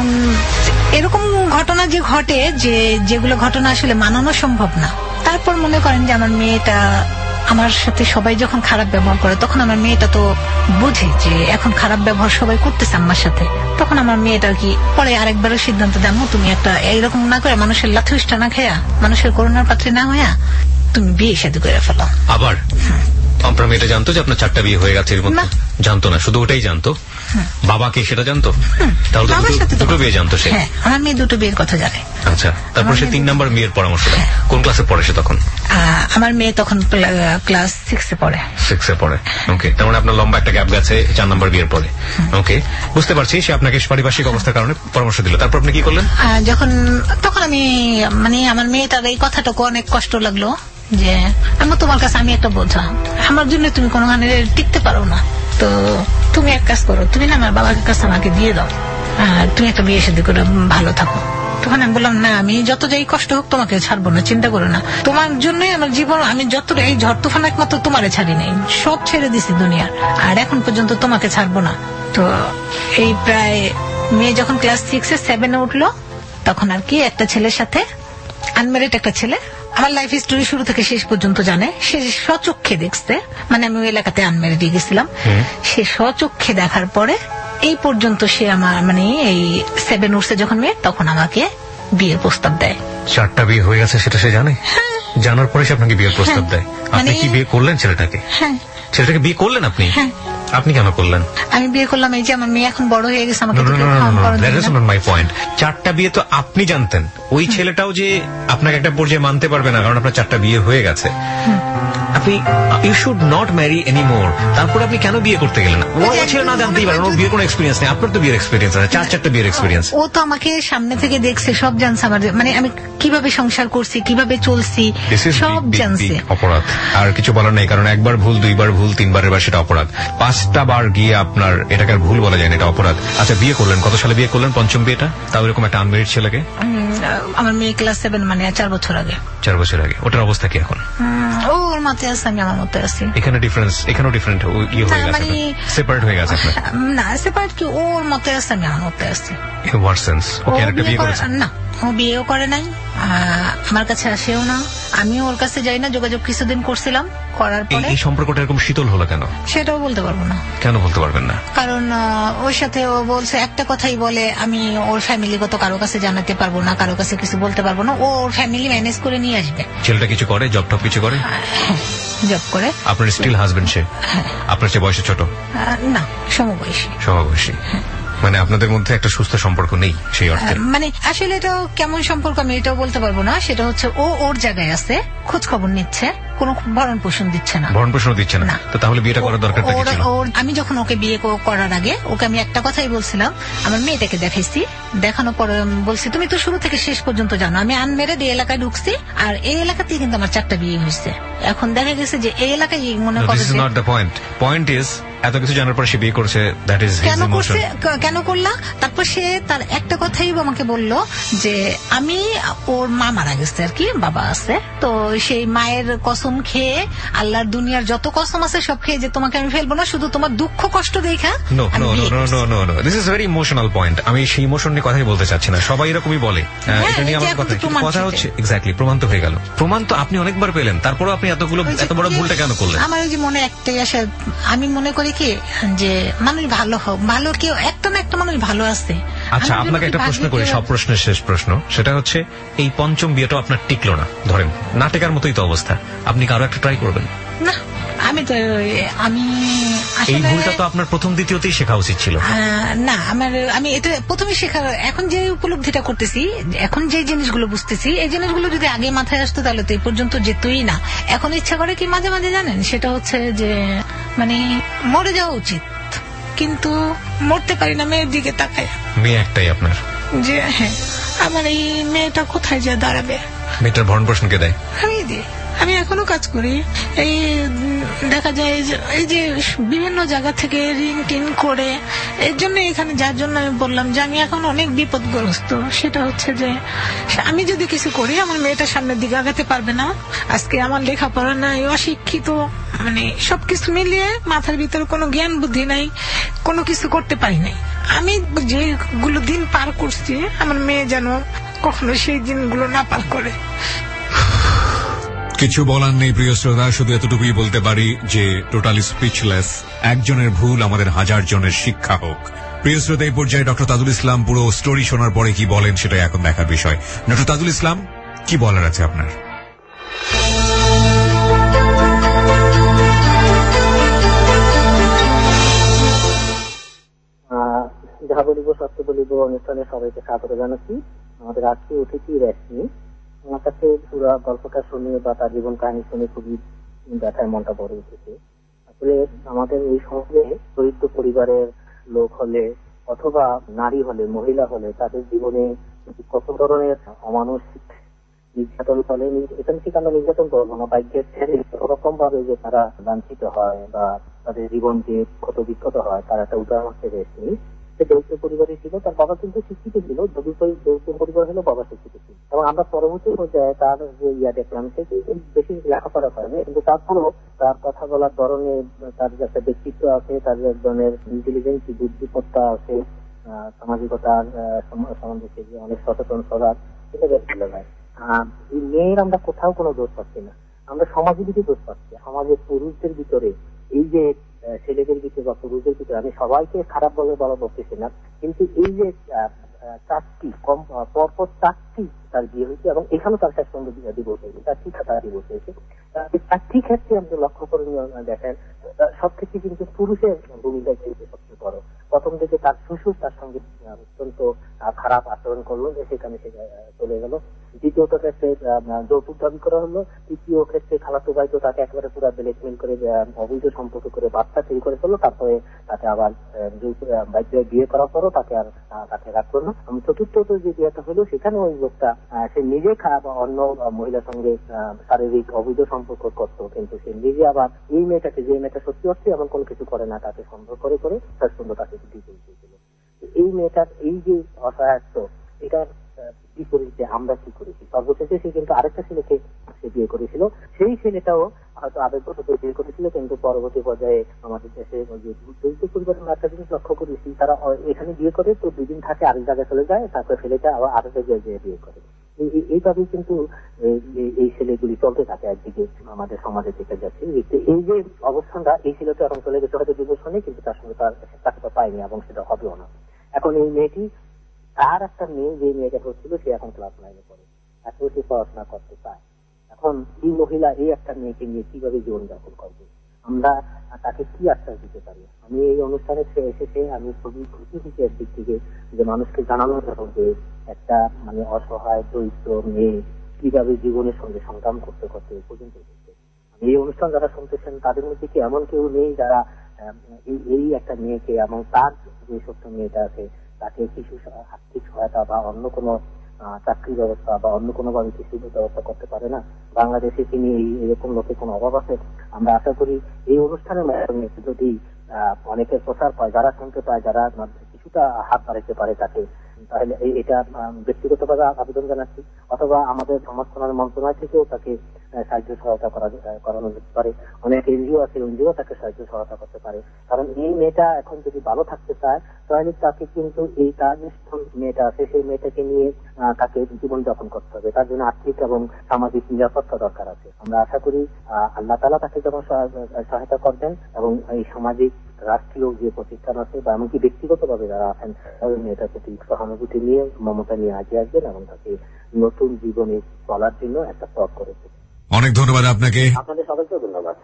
Speaker 6: এরকম ঘটনা যে ঘটে, যে যেগুলো ঘটনা আসলে মানানো সম্ভব না। তারপর মনে করেন যে আমার মেয়েটা, আমার সাথে সবাই যখন খারাপ ব্যবহার করে তখন আমার মেয়েটা তো বুঝে যে এখন খারাপ ব্যবহার সবাই করতেছে আমার সাথে, তখন আমার মেয়েটা কি পরে আরেকবারও সিদ্ধান্ত দেন, তুমি একটা এইরকম না করে মানুষের লাথুইষ্টা না খেয়া, মানুষের করোনার পাত্রে না হইয়া তুমি বিয়ে শাদী করে ফেলো।
Speaker 1: আবার আপনার মেয়েটা জানতো যে আপনার চারটা বিয়ে হয়ে গেছে? এর মধ্যে জানতো না, শুধু ওটাই জানতো। বাবাকে সেটা জানতো? তাহলে দুটো বিয়ে জানতো সে?
Speaker 6: হ্যাঁ, আমার মেয়ে দুটো বিয়ের কথা জানে।
Speaker 1: আচ্ছা, তারপর সে তিন নাম্বার বিয়ের পরামর্শ দেয়। কোন ক্লাসে পড়ে সে তখন?
Speaker 6: আমার মেয়ে তখন ক্লাস সিক্সে পড়ে।
Speaker 1: সিক্সে পড়ে, ওকে। তার মানে আপনার লম্বা একটা গ্যাপ গেছে চার নাম্বার বিয়ের পরে। ওকে, বুঝতে পারছি। সে আপনাকে পারিপার্শ্বিক অবস্থার কারণে পরামর্শ দিল, তারপর আপনি কি করলেন?
Speaker 6: যখন তখন আমি মানে আমার মেয়েটার এই কথাটাকে অনেক কষ্ট লাগলো যে আমি তোমার কাছে আমি একটা বোঝা, আমার জন্য তুমি কোনোখানে টিকতে পারো না, তো তুমি এক কাজ করো, তুমি না আমার বাবার কাছে আমাকে দিয়ে দাও, তুমি একটা বিয়ে শাদী করে ভালো থাকো। তখন আমি বললাম, না আমি যত যাই কষ্ট হোক তোমাকে ছাড়বো না, চিন্তা করো না, তোমার জন্যই আমার জীবন, আমি যত এই ঝড় তুফান একমাত্র তোমারে ছাড়ি নাই, সব ছেড়ে দিছি দুনিয়ার, আর এখন পর্যন্ত তোমাকে ছাড়বো না। তো এই প্রায় মেয়ে যখন ক্লাস সিক্সে সেভেনে উঠলো তখন আর কি একটা ছেলের সাথে, আনম্যারিড একটা ছেলে, আমার লাইফ হিস্টোরি শুরু থেকে শেষ পর্যন্ত জানে, সে স্বচক্ষে দেখছে, মানে আমি ওই এলাকাতে আনম্যারিড গেছিলাম, সে স্বচক্ষে দেখার পরে এই পর্যন্ত সে আমার মানে এই সেভেন উঠছে যখন মেয়ে, তখন আমাকে বিয়ের প্রস্তাব দেয়।
Speaker 1: চারটা বিয়ে হয়ে গেছে সেটা সে জানে? জানার পরে সে আপনাকে বিয়ের প্রস্তাব দেয়। আপনি কি বিয়ে করলেন ছেলেটাকে?
Speaker 6: হ্যাঁ,
Speaker 1: ছেলেটাকে বিয়ে করলেন আপনি?
Speaker 6: হ্যাঁ।
Speaker 1: আপনি কেন করলেন?
Speaker 6: আমি বিয়ে করলাম এই যে আমার মেয়ে এখন বড় হয়ে গেছে, আমাকে
Speaker 1: মাই পয়েন্ট, চারটা বিয়ে তো আপনি জানতেন, ওই ছেলেটাও যে আপনাকে একটা পর্যায়ে মানতে পারবে না কারণ আপনার চারটা বিয়ে হয়ে গেছে। আপনি you should not marry any more, তারপর আপনি কেন বিয়ে করতে গেলেন? ও ছেলে না জানতেই পারেন, ওর বিয়ের কোনো এক্সপিরিয়েন্স নেই, আপনার তো বিয়ের এক্সপিরিয়েন্স আছে, চার চারটা বিয়ের এক্সপিরিয়েন্স।
Speaker 6: ও তো আমাকে সামনে থেকে দেখছে, সব জানছে আমার, মানে আমি কিভাবে সংসার করছি, কিভাবে চলছি, সব জানছে।
Speaker 1: অপরাধ আর কিছু বলার নেই, কারণ একবার ভুল, দুইবার ভুল, তিনবারের বার সেটা অপরাধ, পাঁচটা বার গিয়ে আপনার এটাকে আর ভুল বলা যায় না, এটা অপরাধ। আচ্ছা, বিয়ে করলেন, কত সালে বিয়ে করলেন? পঞ্চম বিয়েটা, তাও এরকম একটা আনমেরিড ছেলেকে?
Speaker 6: আমার মেয়ে ক্লাস সেভেন, মানে চার বছর আগে।
Speaker 1: চার বছর আগে। ওটার অবস্থা কি এখন?
Speaker 6: ওর মাথায় আছে, আমি আমার মতে আছি।
Speaker 1: এখানে ডিফারেন্স, এখানেও ডিফারেন্ট ইয়ে হয়ে গেছে, সেপারেট হয়ে গেছে আপনার?
Speaker 6: না, সেপারেট কি, ওর মতে আছে, আমি আমার মতে আছি।
Speaker 1: In what sense? ও কি আরেকটা বিয়ে করেছে?
Speaker 6: না, ও বিয়েও করে নাই, আমার কাছে আসেও না, আমিও ওর কাছে যাই না। যোগাযোগ কিছুদিন করছিলাম, করার পরে
Speaker 1: এই সম্পর্কটা এরকম শীতল হলো কেন?
Speaker 6: সেটাও বলতে পারবো না।
Speaker 1: কেন বলতে পারবেন না?
Speaker 6: কারণ ওর সাথে ও বলছে একটা কথাই বলে, আমি ওর ফ্যামিলিগত কারো কাছে জানাতে পারবো না, কারো কাছে কিছু বলতে পারবো না, ও ওর ফ্যামিলি ম্যানেজ করে নিয়ে আসবে।
Speaker 1: ছেলেটা কিছু করে, জব টপ কিছু করে?
Speaker 6: জব করে।
Speaker 1: আপনার স্টিল হাজবেন্ড সে? আপনার চেয়ে বয়সে ছোট?
Speaker 6: না, সমবয়সী।
Speaker 1: সমবয়সী, মানে আপনাদের মধ্যে একটা সুস্থ সম্পর্ক নেই সেই অর্থে?
Speaker 6: মানে আসলে এটা কেমন সম্পর্ক আমি এটাও বলতে পারবো না, সেটা হচ্ছে ও ওর জায়গায় আছে, খোঁজ খবর নিচ্ছে, কোন ভরণ পোষণ দিচ্ছে না।
Speaker 1: ভরণ পোষণ দিচ্ছে না? তো তাহলে বিয়েটা করার দরকারটা কি ছিল?
Speaker 6: আমি যখন ওকে বিয়ে করার আগে ওকে আমি একটা কথাই বলছিলাম, আমার মেয়েটাকে দেখাইছি, দেখানোর পরে বলছি তুমি তো শুরু থেকে শেষ পর্যন্ত জানো আমি আনমেরিড এই এলাকায় ঢুকছি, আর এই এলাকাতেই কিন্তু আমার চারটা বিয়ে হয়েছে। এখন দেখা গেছে যে এই এলাকায় মনে করে,
Speaker 1: this is not the point. Point is এত কিছু জানার পর সে বিয়ে করছে, দ্যাট ইজ হিজ ইমোশন।
Speaker 6: কেন করলা? তারপর সে তার একটা কথাই আমাকে বলল যে আমি, ওর মা মারা গেছে আর কি, বাবা আছে, তো সেই মায়ের কসম খেয়ে, আল্লাহর দুনিয়ার যত কসম আছে সব খেয়ে, যে তোমাকে আমি ফেলবো না, শুধু তোমার দুঃখ কষ্ট দেখা।
Speaker 1: No no no no no no this is very emotional point. আমি সেই ইমোশন নিয়ে কথাই বলতে চাচ্ছি না, সবাই এরকমই বলে। এটা নিয়ে আমার কথা কথা হচ্ছে এক্স্যাক্টলি প্রমাণ তো হয়ে গেল। প্রমাণ তো আপনি অনেকবার পেলেন, তারপরও আপনি এতগুলো এত বড় ভুলটা কেন করলেন?
Speaker 6: আমার ওই যে মনে একটাই আসে, আমি মনে করি কি যে মানুষ ভালো হোক, ভালো কেউ একটা না একটা মানুষ ভালো আছে।
Speaker 1: আচ্ছা, আপনাকে একটা প্রশ্ন করি, সব প্রশ্নের শেষ প্রশ্ন, সেটা হচ্ছে এই পঞ্চম বিয়েটা আপনার টিকলো না, ধরেন না টেকার মতোই তো অবস্থা, আপনি কারো একটা ট্রাই করবেন
Speaker 6: না? আমি তো আমি
Speaker 1: এই ভুলটা তো আপনার প্রথম দ্বিতীয়তেই শেখা উচিত ছিল।
Speaker 6: না, আমার আমি এটা প্রথমে শেখার, এখন যে উপলব্ধিটা করতেছি, এখন যে জিনিসগুলো বুঝতেছি, এই জিনিসগুলো যদি আগে মাথায় আসতো তাহলে তো এই পর্যন্ত যেতই না। এখন ইচ্ছা করে কি মাঝে মাঝে জানেন, সেটা হচ্ছে যে মানে মরে যাওয়া উচিত, কিন্তু মরতে পারি না মেয়ের দিকে তাকায়।
Speaker 1: মেয়ে একটাই আপনার?
Speaker 6: যে হ্যাঁ, আমার এই মেয়েটা কোথায় যা দাঁড়াবে?
Speaker 1: মেয়েটার ভরণ পোষণ কে দেয়?
Speaker 6: আমি দিই। আমি এখনো কাজ করি, এই দেখা যায় এই যে বিভিন্ন জায়গা থেকে ঋণ টিন করে, এর জন্য এখানে যার জন্য আমি বললাম যে আমি এখন অনেক বিপদগ্রস্ত। সেটা হচ্ছে যে আমি যদি কিছু করি, আমার মেয়েটা সামনের দিকে আগাতে পারবে না। আজকে আমার লেখাপড়া নাই, অশিক্ষিত, মানে সবকিছু মিলিয়ে মাথার ভিতরে কোনো জ্ঞান বুদ্ধি নাই, কোনো কিছু করতে পারি নাই। আমি যেগুলো দিন পার করছি, আমার মেয়ে যেন কখনো সেই দিনগুলো না পার করে।
Speaker 3: কিছু বলার নেই প্রিয় শ্রোতা, শুধু এতটুকুই বলতে পারি যে টোটালি স্পিচলেস। একজনের ভুল আমাদের হাজার জনের শিক্ষা হোক। প্রিয় শ্রোতা, এই পর্যায়ে ডক্টর তাজুল ইসলাম পুরো স্টোরি শোনার পরে কি বলেন সেটাই এখন দেখার বিষয়। ডক্টর তাজুল ইসলাম, কি বলার আছে আপনার?
Speaker 9: যাহা বলিব সত্য বলিব অনুষ্ঠানে সবাইকে স্বাগত জানাচ্ছি। আমাদের আজকে অতিথি রেশমি, আমার কাছে পুরো গল্পটা শুনে বা তার জীবন কাহিনী শুনে খুবই ব্যথায় মনটা ভরে উঠেছে। আসলে আমাদের এই সমাজে দরিদ্র পরিবারের লোক হলে অথবা নারী হলে, মহিলা হলে, তাদের জীবনে কত ধরনের অমানসিক নির্যাতন চলে। এখান থেকে আমরা নির্যাতন করবো না, বাইকের ছেড়ে রকম ভাবে যে তারা লাঞ্ছিত হয় বা তাদের জীবন যে ক্ষত বিক্ষত হয়, তার একটা উদাহরণ হচ্ছে রেশমি। সে যৌথ পরিবারে ছিল, তার বাবা কিন্তু শিক্ষিত ছিল, যদি যৌথ পরিবার হলো বাবা শিক্ষিত ছিল। এবং আমরা পরবর্তী পর্যায়ে তার যে ইয়া দেখলাম, সে বেশি লেখাপড়া করেনি, কিন্তু তারপরেও তার কথা বলার ধরনে, তার যে একটা ব্যক্তিত্ব আছে, তার যে একজনের ইন্টেলিজেন্স, বুদ্ধিমত্তা আছে, সামাজিকতার সম্বন্ধে যে অনেক সচেতন সজাগ, সেটা বেশ ভালো হয়। এই মেয়ের আমরা কোথাও কোনো দোষ পাচ্ছি না, আমরা সমাজের দিকে দোষ পাচ্ছি। সমাজের পুরুষদের ভিতরে এই যে ছেলেদের ভিতরে বা পুরুষদের ভিতরে, আমি সবাইকে খারাপ বলে বলা বলতেছি না, কিন্তু এই যে চারটি কম পরপর চারটি তার বিয়ে হয়েছে এবং এখানেও তার শেষ পর্যন্ত ডিভোর্স হয়েছে, চারটি তার ডিভোর্স হয়েছে। চারটি ক্ষেত্রে আপনি লক্ষ্য করে দেখেন, সব ক্ষেত্রে কিন্তু পুরুষের ভূমিকা কিন্তু সবচেয়ে বড়। প্রথম দিকে তার শ্বশুর তার সঙ্গে অত্যন্ত খারাপ আচরণ করলো, সেখানে সে চলে গেল। দ্বিতীয়ত ক্ষেত্রে যৌতুক দাবি করা হলো। তৃতীয় ক্ষেত্রে খালাতো ভাই তো তাকে একেবারে পুরো ব্ল্যাকমেল করে অবৈধ সম্পর্ক করে বাচ্চা তৈরি করে ফেললো। তারপরে তাকে আবার বিয়ে করার পরও তাকে আর তাকে রাখলো না। চতুর্থত যে বিয়েটা হলো, সেখানে ওই লোকটা সে নিজে বা অন্য মহিলার সঙ্গে শারীরিক অবৈধ সম্পর্ক করতো, কিন্তু সে নিজে আবার এই মেয়েটাকে, যে মেয়েটা সত্যি অর্থে এমন কোনো কিছু করে না, তাকে সন্দেহ করে করে তার সুন্দর তাকে দিয়ে দিয়েছিল। এই মেয়েটার এই যে অসহায়ত্ব, এটার বিপরীতে আমরা কি করেছি? সর্বশেষে সে কিন্তু আরেকটা ছেলেকে সে বিয়ে করেছিল। সেই ছেলেটাও হয়তো আবেগগত বিয়ে করেছিল, কিন্তু পরবর্তী পর্যায়ে আমাদের দেশে যৌথ পরিবারের একটা জিনিস লক্ষ্য করেছি, তারা এখানে বিয়ে করে তো দুই দিন থাকে, আরেক জায়গায় চলে যায়, তারপরে ছেলেটা আবার আরেক জায়গায় বিয়ে করে। এইভাবেই কিন্তু এই ছেলেগুলি চলতে থাকে একদিকে আমাদের সমাজে থেকে যাচ্ছে। এই যে অবস্থানটা, এই ছেলেটা এখন চলে গেছে, হয়তো ডিভোর্স হয়নি, কিন্তু তার সঙ্গে তার তাকে তো পায়নি এবং সেটা হবেও না। এখন এই মেয়েটি, তার একটা মেয়ে, যে মেয়েটা হচ্ছিল, সে এখন ক্লাস নাইনে পড়ে, এখন সে পড়াশোনা করতে চায়। এখন এই মহিলা এই একটা মেয়েকে নিয়ে কিভাবে জীবনযাপন করবে, আমরা তাকে কি আশ্বাস দিতে পারি? আমি এই অনুষ্ঠানে এসেছে, আমি খুবই খুশি হয়েছি একদিক থেকে যে মানুষকে জানানো হবে একটা মানে অসহায় দরিদ্র মেয়ে কিভাবে জীবনের সঙ্গে সংগ্রাম করতে করতে পর্যন্ত এসেছে। এই অনুষ্ঠান যারা শুনতেছেন, তাদের মধ্যে কি এমন কেউ নেই যারা এই একটা মেয়েকে এবং তার যে সত্য মেয়েটা আছে তাকে কিছু আর্থিক সহায়তা বা অন্য কোনো চাকরি ব্যবস্থা বা অন্য কোনোভাবে কিছু ব্যবস্থা করতে পারে না? বাংলাদেশে তিনি এই এরকম লোকের কোনো অভাব আছে? আমরা আশা করি এই অনুষ্ঠানের মাধ্যমে যদি অনেকের প্রচার পায়, যারা শুনতে পায়, যারা কিছুটা হাত বাড়াইতে পারে তাকে, তাহলে এটা ব্যক্তিগতভাবে আবেদন জানাচ্ছি, অথবা আমাদের সমাজ কল্যাণ মন্ত্রণালয় থেকেও তাকে সাহায্য সহায়তা করানো যেতে পারে। অনেক এনজিও আছে, এনজিও তাকে সাহায্য সহায়তা করতে পারে। কারণ এই মেয়েটা এখন যদি ভালো থাকতে চায় তাহলে তাকে কিন্তু এই তার যে মেয়েটা আছে সেই মেয়েটাকে নিয়ে তাকে জীবনযাপন করতে হবে। তার জন্য আর্থিক এবং সামাজিক নিরাপত্তা দরকার আছে। আমরা আশা করি আল্লাহ তাআলা তাকে যেমন সহায়তা করবেন এবং এই সামাজিক রাষ্ট্রীয় যে প্রতিষ্ঠান আছে বা এমনকি ব্যক্তিগতভাবে যারা আছেন তাদের মেয়েটার প্রতি সহানুভূতি নিয়ে মমতা নিয়ে আগে আসবেন এবং তাকে নতুন জীবনে চলার জন্য একটা পথ করেছে।
Speaker 3: অনেক ধন্যবাদ আপনাকে।
Speaker 9: আপনাদের সবাইকে ধন্যবাদ।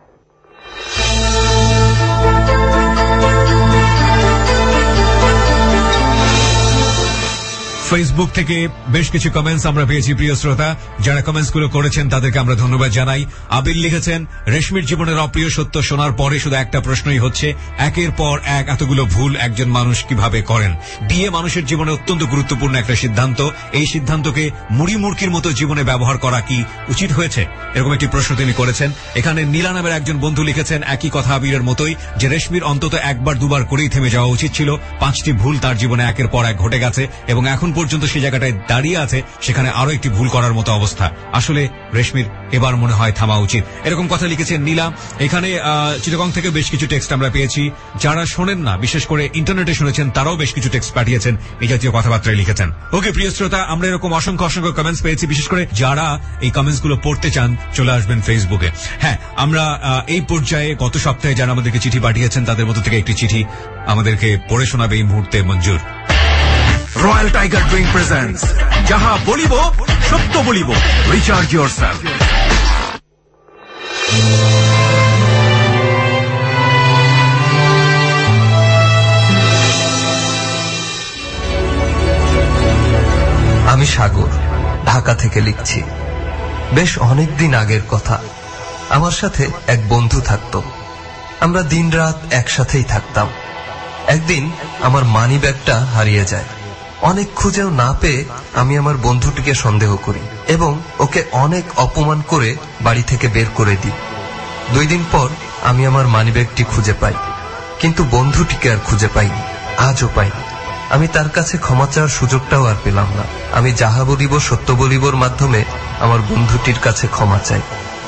Speaker 3: ফেসবুক থেকে বেশ কিছু কমেন্টস আমরা পেয়েছি প্রিয় শ্রোতা। যারা কমেন্টস গুলো করেছেন তাদেরকে আমরা ধন্যবাদ জানাই। আবির লিখেছেন, রেশমির জীবনের অপ্রিয় সত্য শোনার পরে শুধু একটা প্রশ্নই হচ্ছে, একের পর এক এতগুলো ভুল একজন মানুষ কিভাবে করেন? বিয়ে মানুষের জীবনে অত্যন্ত গুরুত্বপূর্ণ একটা সিদ্ধান্ত। এই সিদ্ধান্তকে মুড়ি মুড়কির মতো জীবনে ব্যবহার করা কি উচিত হয়েছে? এরকম একটি প্রশ্ন তিনি করেছেন। এখানে নীলা নামের একজন বন্ধু লিখেছেন একই কথা আবিরের মতোই, যে রেশমির অন্তত একবার দুবার করেই থেমে যাওয়া উচিত ছিল। পাঁচটি ভুল তার জীবনে একের পর এক ঘটে গেছে এবং এখন পর্যন্ত সেই জায়গাটায় দাঁড়িয়ে আছে, সেখানে আরো একটি ভুল করার মতো অবস্থা। আসলে রেশমির এবার মনে হয় থামা উচিত। এরকম কথা লিখেছেন নীলা। এখানে চিটাগং থেকে বেশ কিছু টেক্সট আমরা পেয়েছি। যারা শোনেন না, বিশেষ করে ইন্টারনেটে শুনেছেন, তারাও বেশ কিছু টেক্সট পাঠিয়েছেন, এই জাতীয় কথাবার্তায় লিখেছেন। ওকে প্রিয় শ্রোতা, আমরা এরকম অসংখ্য অসংখ্য কমেন্টস পেয়েছি। বিশেষ করে যারা এই কমেন্টস গুলো পড়তে চান চলে আসবেন ফেসবুকে। হ্যাঁ, আমরা এই পর্যায়ে গত সপ্তাহে যারা আমাদেরকে চিঠি পাঠিয়েছেন তাদের মধ্যে থেকে একটি চিঠি আমাদেরকে পড়ে শোনাবে এই মুহূর্তে Manjur.
Speaker 5: Royal tiger drink presents যাহা বলিব সত্য বলিব, রিচার্জ ইয়োরসেলফ।
Speaker 4: আমি সাগর, ঢাকা থেকে লিখছি। বেশ অনেকদিন আগের কথা। আমার সাথে এক বন্ধু থাকতো। আমরা দিনরাত একসাথেই থাকতাম। একদিন আমার মানি ব্যাগটা হারিয়ে যায়। অনেক খুঁজেও না পেয়ে আমি আমার বন্ধুটিকে সন্দেহ করি এবং ওকে অনেক অপমান করে বাড়ি থেকে বের করে দিই। দুই দিন পর আমি আমার মানিব্যাগটি খুঁজে পাই, কিন্তু বন্ধুটিকে আর খুঁজে পাইনি, আজও পাইনি। আমি তার কাছে ক্ষমা চাওয়ার সুযোগটাও আর পেলাম না। আমি যাহা বলিব সত্য বলিবর মাধ্যমে আমার বন্ধুটির কাছে ক্ষমা চাই।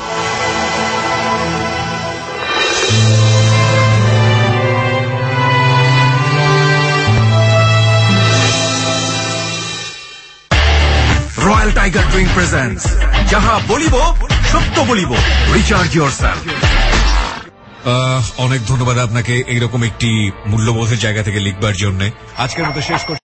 Speaker 5: রয়্যাল টাইগার ড্রিঙ্ক প্রেজেন্টস যাহা বলিব সত্য বলিব, রিচার্জ ইয়োরসেলফ।
Speaker 3: অনেক ধন্যবাদ আপনাকে এইরকম একটি মূল্যবোধের জায়গা থেকে লিখবার জন্য। আজকের মতো শেষ